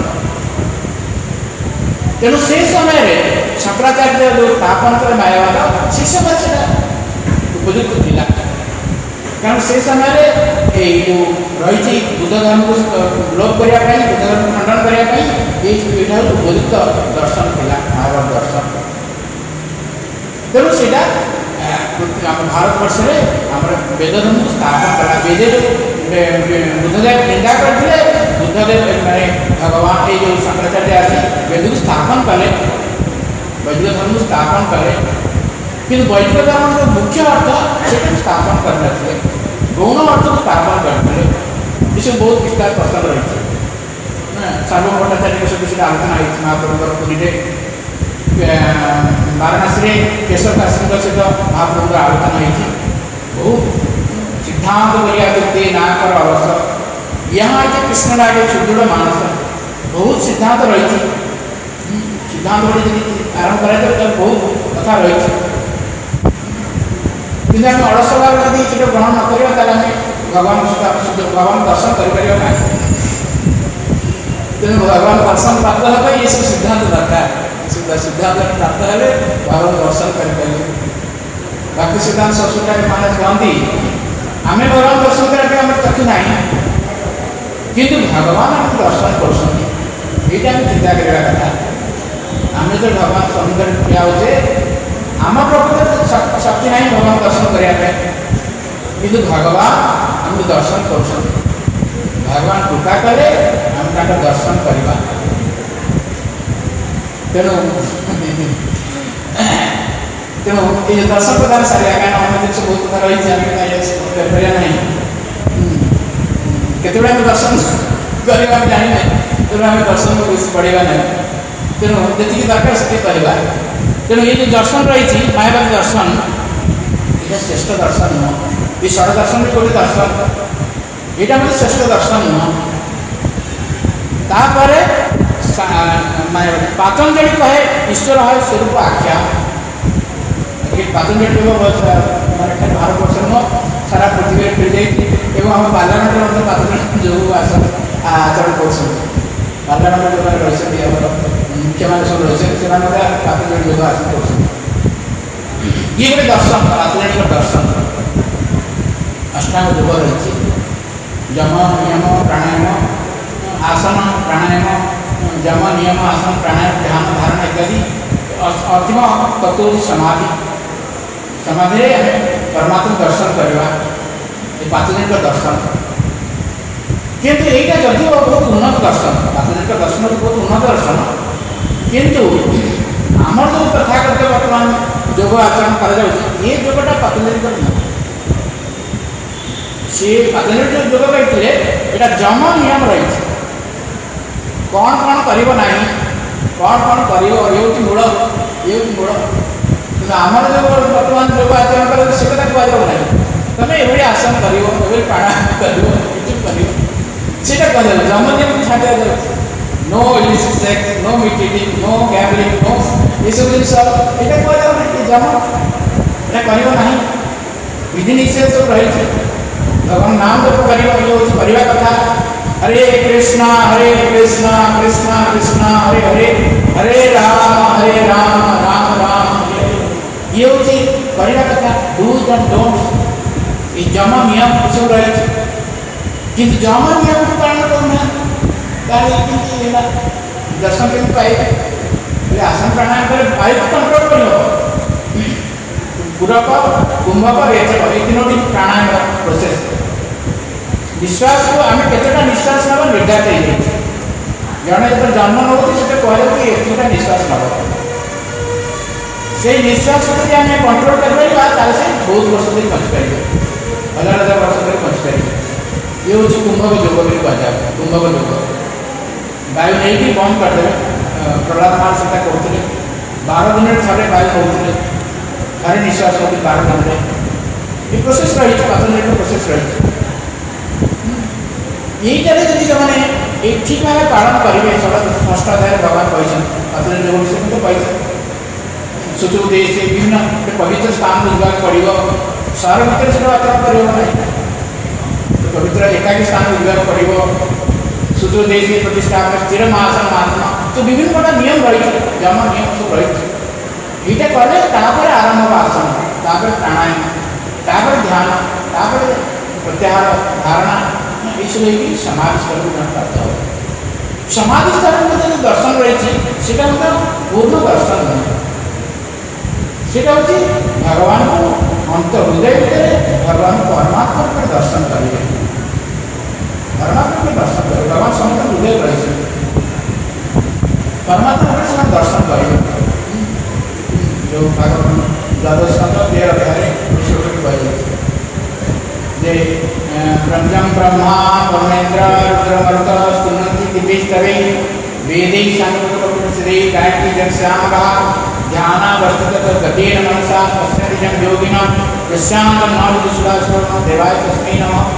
तेणु से समय शंकराचार्य जो स्थापन कले मायावाद से समय से उपयुक्त थिला कारण से समय जो रही बुद्ध धर्म को लोप करने बुद्ध धर्म को खंडन करने ये उपयुक्त दर्शन थिला मायावाद दर्शन तेणु से भारत वर्ष में आम वेद धर्म को स्थापन कला वेदे बुद्धदेव निंदा करते बुद्धदेव माने भगवान ये जो शंकराचार्य आसी वेद को स्थापन कले वैदिक धर्म को स्थापन कले कि वैदिक धर्म जो मुख्य अर्थ से स्थापन करते गौण अर्थ को स्थापन करते ये बहुत विस्तार प्रश्न रही सार्वभौम भट्टाचार्य सहित आलोचना होती महाप्रभुर पुरी वाराणसी केशव काशी सहित महाप्रभुर आलोचना होती बहुत सिद्धांत बलियाते नाकर अवसर यहाँ के कृष्ण आगे सुदृढ़ मानस बहुत सिद्धांत रही सिद्धांत बड़ी आरंभ कराए बहुत कथा रही कि आम अलस भाव यदि ग्रहण न करें भगवान दर्शन कर तेणु भगवान दर्शन प्राप्त होगा ये सब सिद्धांत दरकार सिद्धांत प्राप्त हेले भगवान दर्शन करें बाकी सिद्धांत सरस्वती माने कहती आम भगवान दर्शन करने आम चक्षु ना किंतु भगवान आम दर्शन कर चिंता करवा कथा आम जो भगवान समुद्र ठिया होचे आम प्रकृत शक्ति ना भगवान दर्शन करने किंतु भगवान आमको दर्शन कर भगवान कृपा कले आम दर्शन करवा तेणु तेणु ये दर्शन प्रदान सारे क्या अन्य जिन बहुत कथा रही है केतोड़ा आम दर्शन करवा जाने तेणु आम दर्शन को बेस पढ़ा ना तेणु जी दरकार से कहवा तेणु ये जो दर्शन रही मायावादी दर्शन ये श्रेष्ठ दर्शन नुह ये षड़ दर्शन भी गोटे दर्शन यहाँ मतलब श्रेष्ठ दर्शन नुह तापर पातंजलि कहे ईश्वर है स्वरूप आख्या पातंजलि माने भारत वर्ष नुह सारा पृथ्वी फिर जाइए आम पार्लियामेंट पातंजलि जो आचरण कर पार्लियामेंट जो रही मुख्य मान सब रही से पातंजलि जो आचरण कर ये गोटे दर्शन पातंजलि दर्शन अष्टांग योग रही यम नियम प्राणायाम आसन प्राणायाम यम नियम आसन प्राणायाम ध्यान धारणा इत्यादि अंतिम तत्व समाधि समाधि परमात्मा दर्शन करवा ये पातंजलि दर्शन किंतु यहाँ जदि बहुत उन्नत दर्शन पातंजलि दर्शन बहुत उन्नत दर्शन किंतु आमर जो कथा करते बर्तमान योग आचरण कर योगटा पातंजलि सी पातंजलि जो योग करते यहाँ जम नियम रही कौन कौन कर कौन कौन कर ये मूल ये मूल आमर जो बर्तमान योग आचरण कर से कथा कहना तुम ये आसन कर प्राणायाम कर जम नियम छाड़ no illicit sex no meat eating no gambling no ये सब जिन यहाँ कहना जम यहाँ करना विधि निषेध सब रही भगवान नाम जप करवा कथा हरे कृष्णा कृष्णा कृष्णा हरे हरे हरे राम राम राम ये हूँ करवा कथा डूज एंड डोंट्स ये जम नियम सब रही किंतु जम नियम को पालन करना दर्शन के पाए आसन प्राणायाम कर वायु को कंट्रोल कर पूरक कुंभक रेचक ये तीनोटी प्राणायाम प्रोसेस विश्वास को आम केतटा निश्वास नवा निर्धारित हो जड़े जो जन्म नौ से कहले कि एतटा निश्वास नब से निश्वास को आम कंट्रोल कर बहुत वर्ष तक बचीपर 1000 वर्ष तक बचीपर ये हूँ कुंभक योग भी कहुए कुंभक योग वायु नहीं बंद करदे प्रहलाद महाराज से कहते 12 दिन थे वायु होते थे निश्वास होती 12 दिन ये प्रोसेस रही पतंजलि प्रोसेस रही यहीटारे जब से मैंने ठीक भाव पालन करेंगे षष्ठाध्याय भगवान कहते पतंजलि योग विषय तो कहते सुचुदे से विभिन्न पवित्र स्थान उद्धार पड़ो सहर भितर से आचरण कर पवित्र एकाकी स्थान उद्धार पड़ो सुचुदे से प्रतिष्ठा स्थिर महासन महात्मा तो विभिन्न प्रकार नियम रही जम नियम सब रही ये कले आरंभ आसन प्राणायाम ध्यान प्रत्याहार धारणा ये सब समाधि स्तर को प्राप्त हो समाधि स्तर में जो दर्शन रही पूर्ण दर्शन नहीं सीटा हूँ भगवान को अंत हृदय भितर भगवान परमात्मा पर दर्शन करेंगे परमात्मा के दर्शन करेंगे भगवान समस्त हृदय रही परमात्मा पर समय दर्शन करेंगे जो भागवत द्वादश स्कंध 13 अध्याय कहे ब्रह्मं ब्रह्मा परमेन्द्र रुद्रमरुत स्तुनन्ति दिव्यस्तवे वेदै सांगोपनिषदे गायत्री जगश्यामः ध्यानावस्थित गतेन मनसा पश्यन्ति योगिनः यस्यान्तं न विदुषुरासुरः देवाय तस्मै नमः।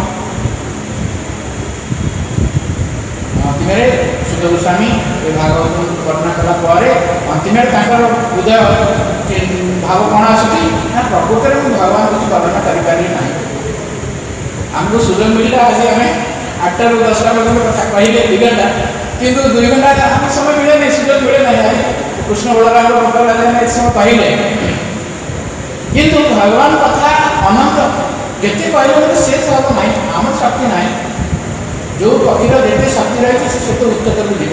अंतिम सुध गोस्वामी भागवत वर्णना कला अंतिम हृदय भाव कौन आसुची ना प्रकृत में भगवान कुछ वर्णना करें ना आमको सुजन मिलला आज आम 8 ରୁ 10 पर्यटन कथा कहले 2 घंटा किंतु 2 घंटा आम समय मिले नहीं सुजन मिले नहीं कृष्ण बलराम एक समय कहले किंतु भगवान कथा अनंत जिते कहले से सब ना आम शक्ति ना जो पक्षीर जिते शक्ति रही से उच्चतर जीव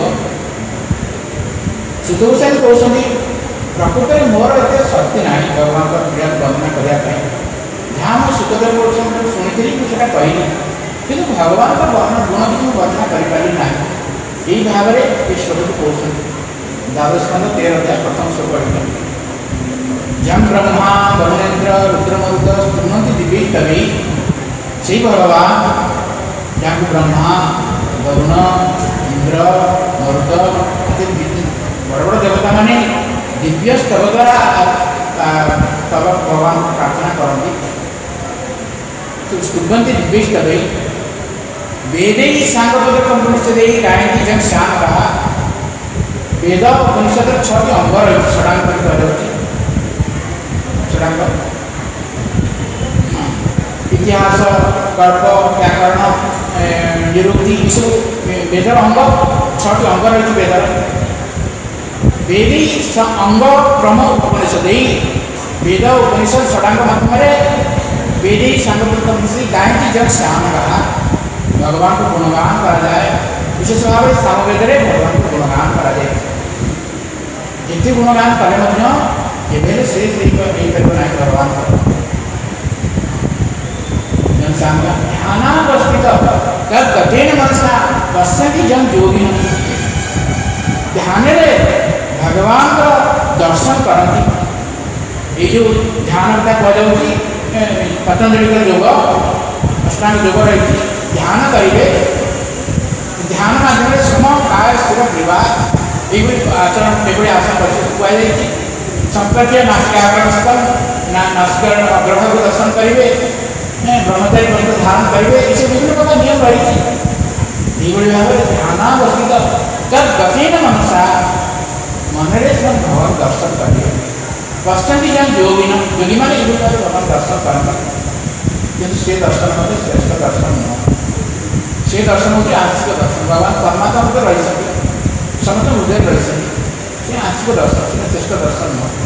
सुदूषण कहते प्रकृत में मोर एत शक्ति ना भगवान क्रिया वर्णना करने ध्यान सुखदेव गोस्वामी शुणी मुझे कहली कि भगवान का वर्णन गुण भी वर्णना करें ना यही भाव में ये श्लोक को कहते द्वादश स्कंध 13 अध्याय प्रथम श्लोक पढ़ी जम ब्रह्मा वरुणेन्द्र रुद्रमरुत स्तुनन्ति दिव्यैस्तवे से भगवान जहाँ ब्रह्मा वरुण इंद्र मरुत बड़ बड़ देवता मैंने दिव्य स्तव द्वारा तब भगवान को प्रार्थना करती स्तुवन्ति दिव्यैस्तवे वेदै सांगोपनिषदे गायन्ति जगश्यामः वेद उपनिषद 6 अंग रही षडांग षडांग इतिहास कल्प व्याकरण निरुक्ति सब वेदर अंग 6 अंग रही वेदर वेदै अंग क्रम उपनिषद वेद उपनिषद षडांग माध्यम वेदै सांगोपनिषद गायन्ति जगश्यामः भगवान को गुणगान करा जाए विशेष भाव में सामवेद भगवान को गुणगान करा जाए जितने गुणगान करें से भगवान ध्यानावस्थित गतेन मनसा पश्यन्ति जन योगिन ध्यान भगवान का दर्शन करती ये जो ध्यान कहु पतंजलि का योग अष्टांग योग रही ध्यान करेंगे ध्यान माध्यम श्रम काय स्थिर विवाद ये आचरण ये आसन कहुई संपर्कीय नासिकाग्रह नासिक अग्रह को दर्शन करेंगे ब्रह्मचारी व्रत धारण करेंगे ये विभिन्न प्रकार नियम रही भाव ध्यानावस्थित गतेन मनसा मन भगवान दर्शन करेंगे पश्चिमी जन योगी योगी मैंने ये भगवान दर्शन करते किंतु से दर्शन मतलब श्रेष्ठ दर्शन नुह से दर्शन होती आंशिक दर्शन भगवान परमात्मा तो रही सके समस्त हृदय रही सके से आंशिक दर्शन से श्रेष्ठ दर्शन नुह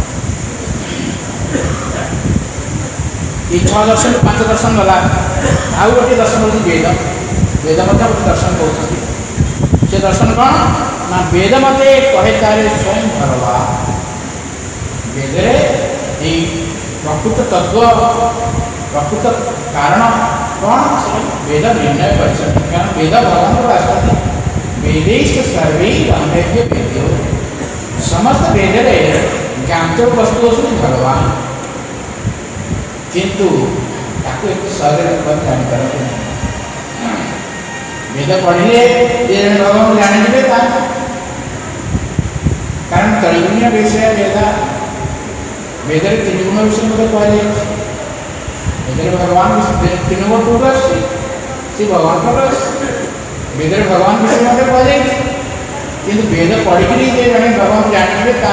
ये 6 दर्शन 5 दर्शन गला आउ गोटे दर्शन होती वेद वेद मत गोटे दर्शन कहते से दर्शन कौन ना वेद मत कहे तारे स्वयं भगवान वेदरे प्रकृत तत्व प्रकृत कारण कौन वेद निर्णय कर कारण वेद भगवान को आसती वेदैश्च सर्वैः अन्यैः वेद्यो समस्त वेदरे ज्ञात वस्तु अच्छे भगवान किंतु ताको एक सहज जानीपारती वेद पढ़िले जे भगवान जाने कारण त्रैगुण्य विषय वेद वेद तीन गुण विषय मत कह भगवान तीन गुण कौट सी भगवान वेद भगवान विषय मत कह किंतु वेद पढ़ी जड़े भगवान जाने ता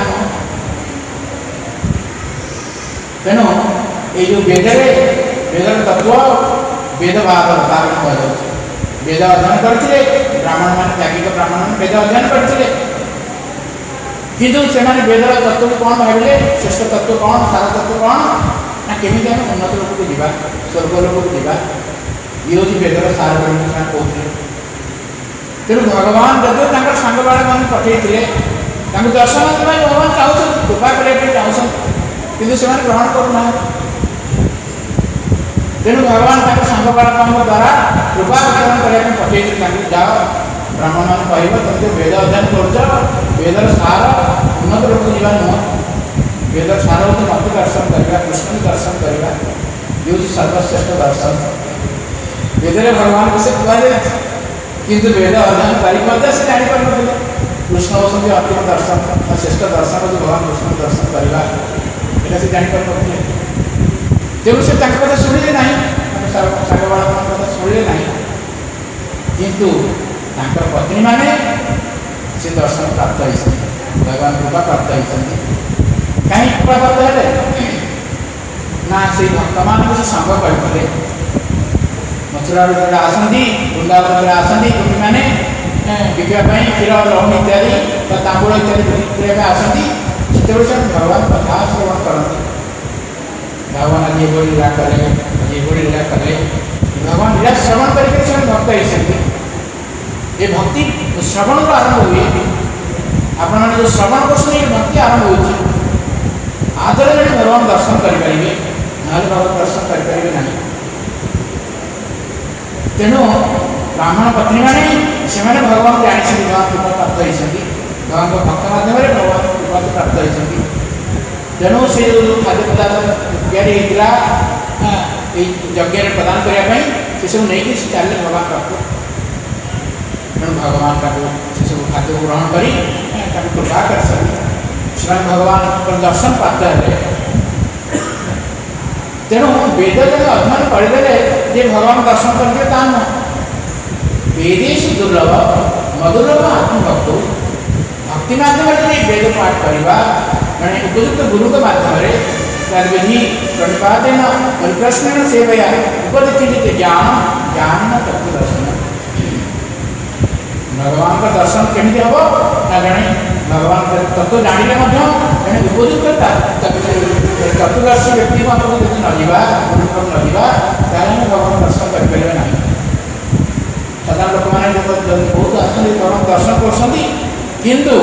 तेणु ये जो वेद वेदर तत्व वेद भागवत कह वेद अध्ययन करते ब्राह्मण मान त्यागिक ब्राह्मण मान वेद अध्ययन करते किंतु से वेदर तत्व को कौन भाविले श्रेष्ठ तत्व कौन सार तत्व कौन ना केमी आम उन्नत लोक को जीवा स्वर्ग लोक को जीवा ये हूँ वेदर सार कहते तेणु भगवान जब सांग बाड़ मैंने पठे दर्शन भगवान चाहते कृपा करने चाहते किंतु से ग्रहण करना तेणु भगवान सांग बाड़ द्वारा कृपा प्रदान करने पठे जाओ ब्राह्मण मान कह तुम वेद अध्ययन कर वेदर सार उन्नत लोक जीवा नुह वेदर सार हूँ मत दर्शन करवा कृष्ण दर्शन करवा ये हूँ सर्वश्रेष्ठ दर्शन वेद भगवान विषय कह किंतु वेद अध्ययन कर से जापर ना कृष्ण होती अंतिम दर्शन श्रेष्ठ दर्शन जो भगवान कृष्ण दर्शन करवा यहाँ से जापर ना तेणु से कथा शुणिले ना सांग बाड़ कथा शुणिले ना किंतु पत्नी माने से दर्शन प्राप्त होती भगवान कृपा प्राप्त होती कहीं कृपा प्राप्त है ना से भक्त मान से संग करते मथुरा आसती वृंदावन आसती गोपी मैंने बिकापी क्षीर लहुण इत्यादि तांबूल इत्यादि आसती से भगवान कथा श्रवण करते भगवान आज ये लीला कले ये लीला कले भगवान लीला श्रवण करके भक्त होती ये भक्ति श्रवण को आरंभ हुए आपण मैंने जो श्रवण कर भक्ति आरंभ हो आदर भगवान दर्शन करेंगे ना भगवान दर्शन करेंगे ना तेणु ब्राह्मण पत्नी मैंने से भगवान जानी भगवान कृपा प्राप्त होती भगवान भक्त मध्यम भगवान कृपा प्राप्त होती तेणु से जो खाद्य पदार्थ या यज्ञ प्रदान करने से सब नहीं चलिए भगवान पाक तेणु भगवान का से सब खाद्य को ग्रहण कर कृपा कर सकते भगवान दर्शन प्राप्त है तेणु वेद जब अध्ययन करदे जे भगवान दर्शन करेंगे ता नुह वेदेश दुर्लभ मधुरम आत्मभक्त भक्ति मध्यम वेद पाठ करवा मैंने उपयुक्त गुरु के माध्यम विधि प्रणिपातेन परिप्रश्न सेवया उपदित ज्ञान ज्ञान तत्व दर्शन भगवान का दर्शन केमती हम ना जड़े भगवान तत्व जाने जड़े उपयुक्त तत्वदर्शी व्यक्ति को आपको यदि नजा अनुक्रम नजा भगवान दर्शन करेंगे ना साधारण लोक मैंने बहुत आसती भगवान दर्शन कर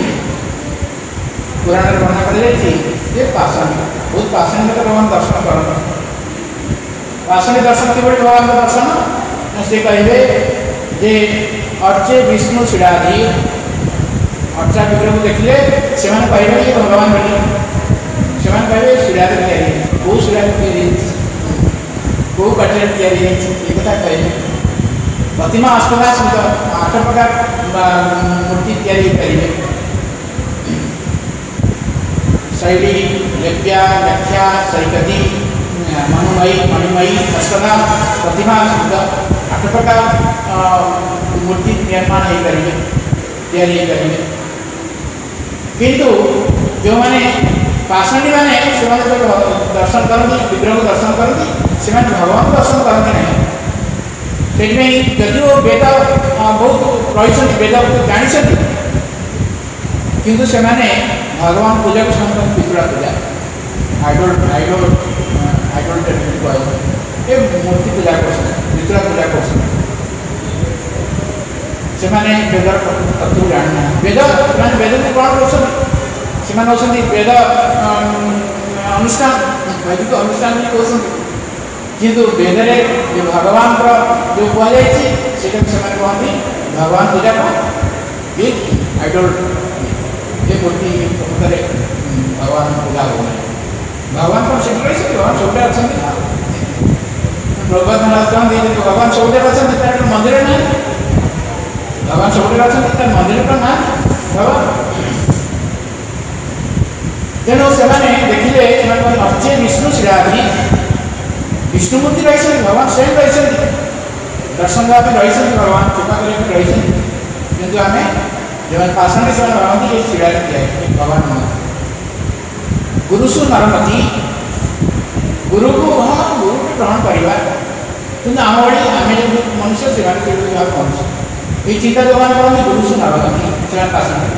पुराण वर्णना कर पाषाणी बहुत पाषाणी लोग भगवान दर्शन कर पाषाणी दर्शन कि भगवान का दर्शन से कहे जे अर्चे विष्णु शिराधि अर्चा विग्रह को देखले से कहे भगवान बोली से कहे शिराधि या कौ शिराधि कौ कटरे या कहे प्रतिमा अष्टदा 8 प्रकार मूर्ति या शैली लेप्या व्याख्या सैकती मनुमयी मणिमयी अष्टदा प्रतिमा 8 प्रकार मूर्ति निर्माण करेंगे किंतु जो मैंने पाषाणी मैंने से दर्शन करती विग्रह को दर्शन करती से भगवान दर्शन करते नहीं जदि वो वेद बहुत रही वेद जानी किंतु से भगवान पूजा को समझ पितुड़ा पूजा आइडल आइडल आइडल ये मूर्ति पूजा कर पितुड़ा पूजा कर से वेदर तत्व जाना वेद वेद को कौन कर वेद अनुष्ठान वैदिक अनुष्ठान भी कहते किंतु वेद जो भगवान जो कहुई से कहते भगवान पूजा को ये आइडल ये मूर्ति प्रकृत भगवान पूजा हो भगवान को से भगवान सब अच्छा प्रभात कहते भगवान सब अच्छा मंदिर ना मंदिर ना बाबा तेणु से देखिले नचे विष्णु शिराधि विष्णुमूर्ति रही भगवान स्वयं रही दर्शन देवाई रही भगवान कृपा करके रही किंतु आम जो पाषण से भावती ये शिरा दिए भगवान गुरुसु नरमती गुरु को हाँ गुरु को ग्रहण करवा कि आम भाई आम जो मनुष्य से मनुष्य ये चिंता जो मैंने कहते गुरुसु नरमती से पाषण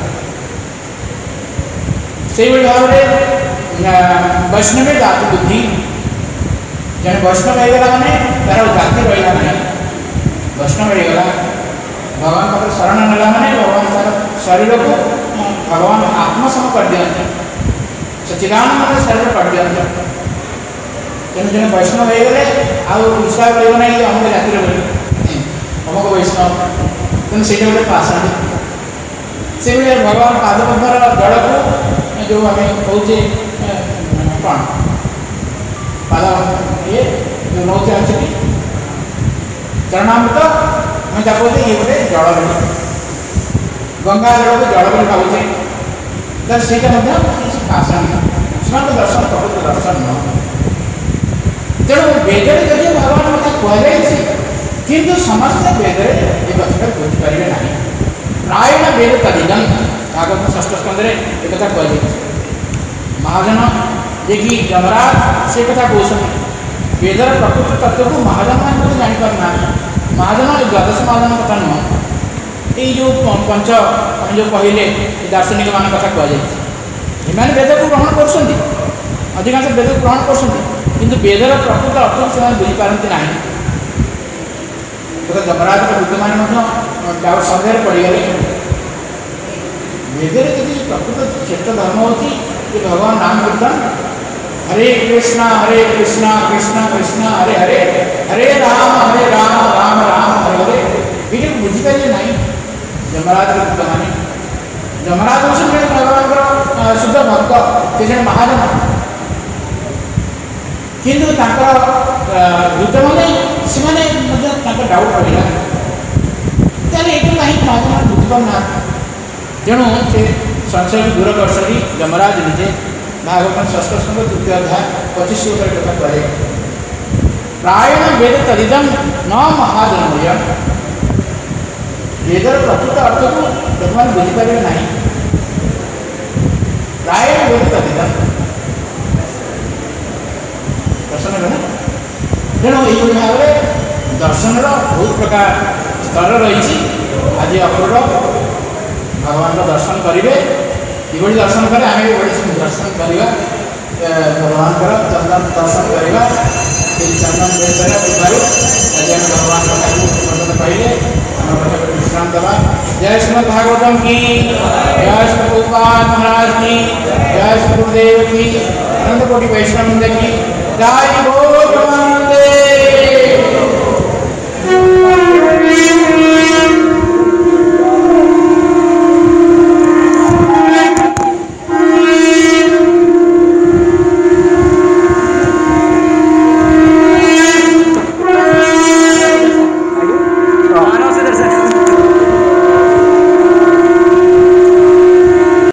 से भाव में वैष्णव जाति बुद्धि जन वैष्णव होगा मैंने तार जाति रहा ना वैष्णव होगा भगवान पाखे शरण नेला मैंने भगवान तार शरीर को भगवान आत्मसम कर दिखते सच्चिदानंद शरीर कर दिखते तेणु जन वैष्णव होगले आश्वास रहा ना अमुक जाति बोली अमुक वैष्णव तेणु से गोटे पाषण से भगवान पादपद्मर जल को जो आम कहे कौन पाद ये जो नौचे अच्छी चरणामृत मैं क्या कहते ये गोटे जल गंगा जल को जल बोली भावे तर से पाषण से दर्शन प्रकृत दर्शन न तेणु वेद जदि भगवान मतलब कहुई किंतु समस्त वेद ये कथा बुझीपारे ना प्रायण वेद तदिदम भागवत 6 स्कंद एक कथा कहुई महाजन जे कि यमराज से कथा कहते वेदर प्रकृत तत्व को महाजन मैंने जापर ना महाजन द्वादश महाजन कथा नुह ये जो पंच जो कहले दार्शनिक मान कथा कहुई वेद को ग्रहण कर अधिकांश वेद को ग्रहण कर वेदर प्रकृत अर्थ को से बुझीपारती ना तो यमराज दूत मैंने सन्देह पड़गले वेद जी प्रकृत श्रेष्ठ धर्म होती कि भगवान नाम कीर्तन हरे कृष्णा कृष्णा कृष्णा हरे हरे हरे राम राम राम हरे हरे ये बुझीपारे ना यमराज दूत मैंने यमराज हूँ भगवान शुद्ध भक्त से महाजन किंतु दूत मैंने से डाउट पड़ा तेल ये कहीं महाजन बुझीपार तेणु से संशय दूर कर यमराज निजे भागवत 6 स्कंद 2 अध्याय 25 कथा कहे प्रायण वेद तदिदम न महाजन्मय वेदर प्रकृत अर्थ को भगवान बुझीपारे ना प्रायण वेद तदिदम दर्शन है ना तेणु ये भाव में दर्शन बहुत प्रकार स्तर रही आज अपूर्व भगवान का दर्शन करेंगे ये दर्शन करें आम ये दर्शन करवा भगवान चंदन दर्शन करवा चंदन देश आज आम भगवान का कहले आम विश्राम दवा जय श्रीमद भागवतम की जय श्री गोपाल महाराज की जय श्री गुरुदेव की अनंत कोटि वैष्णव की जय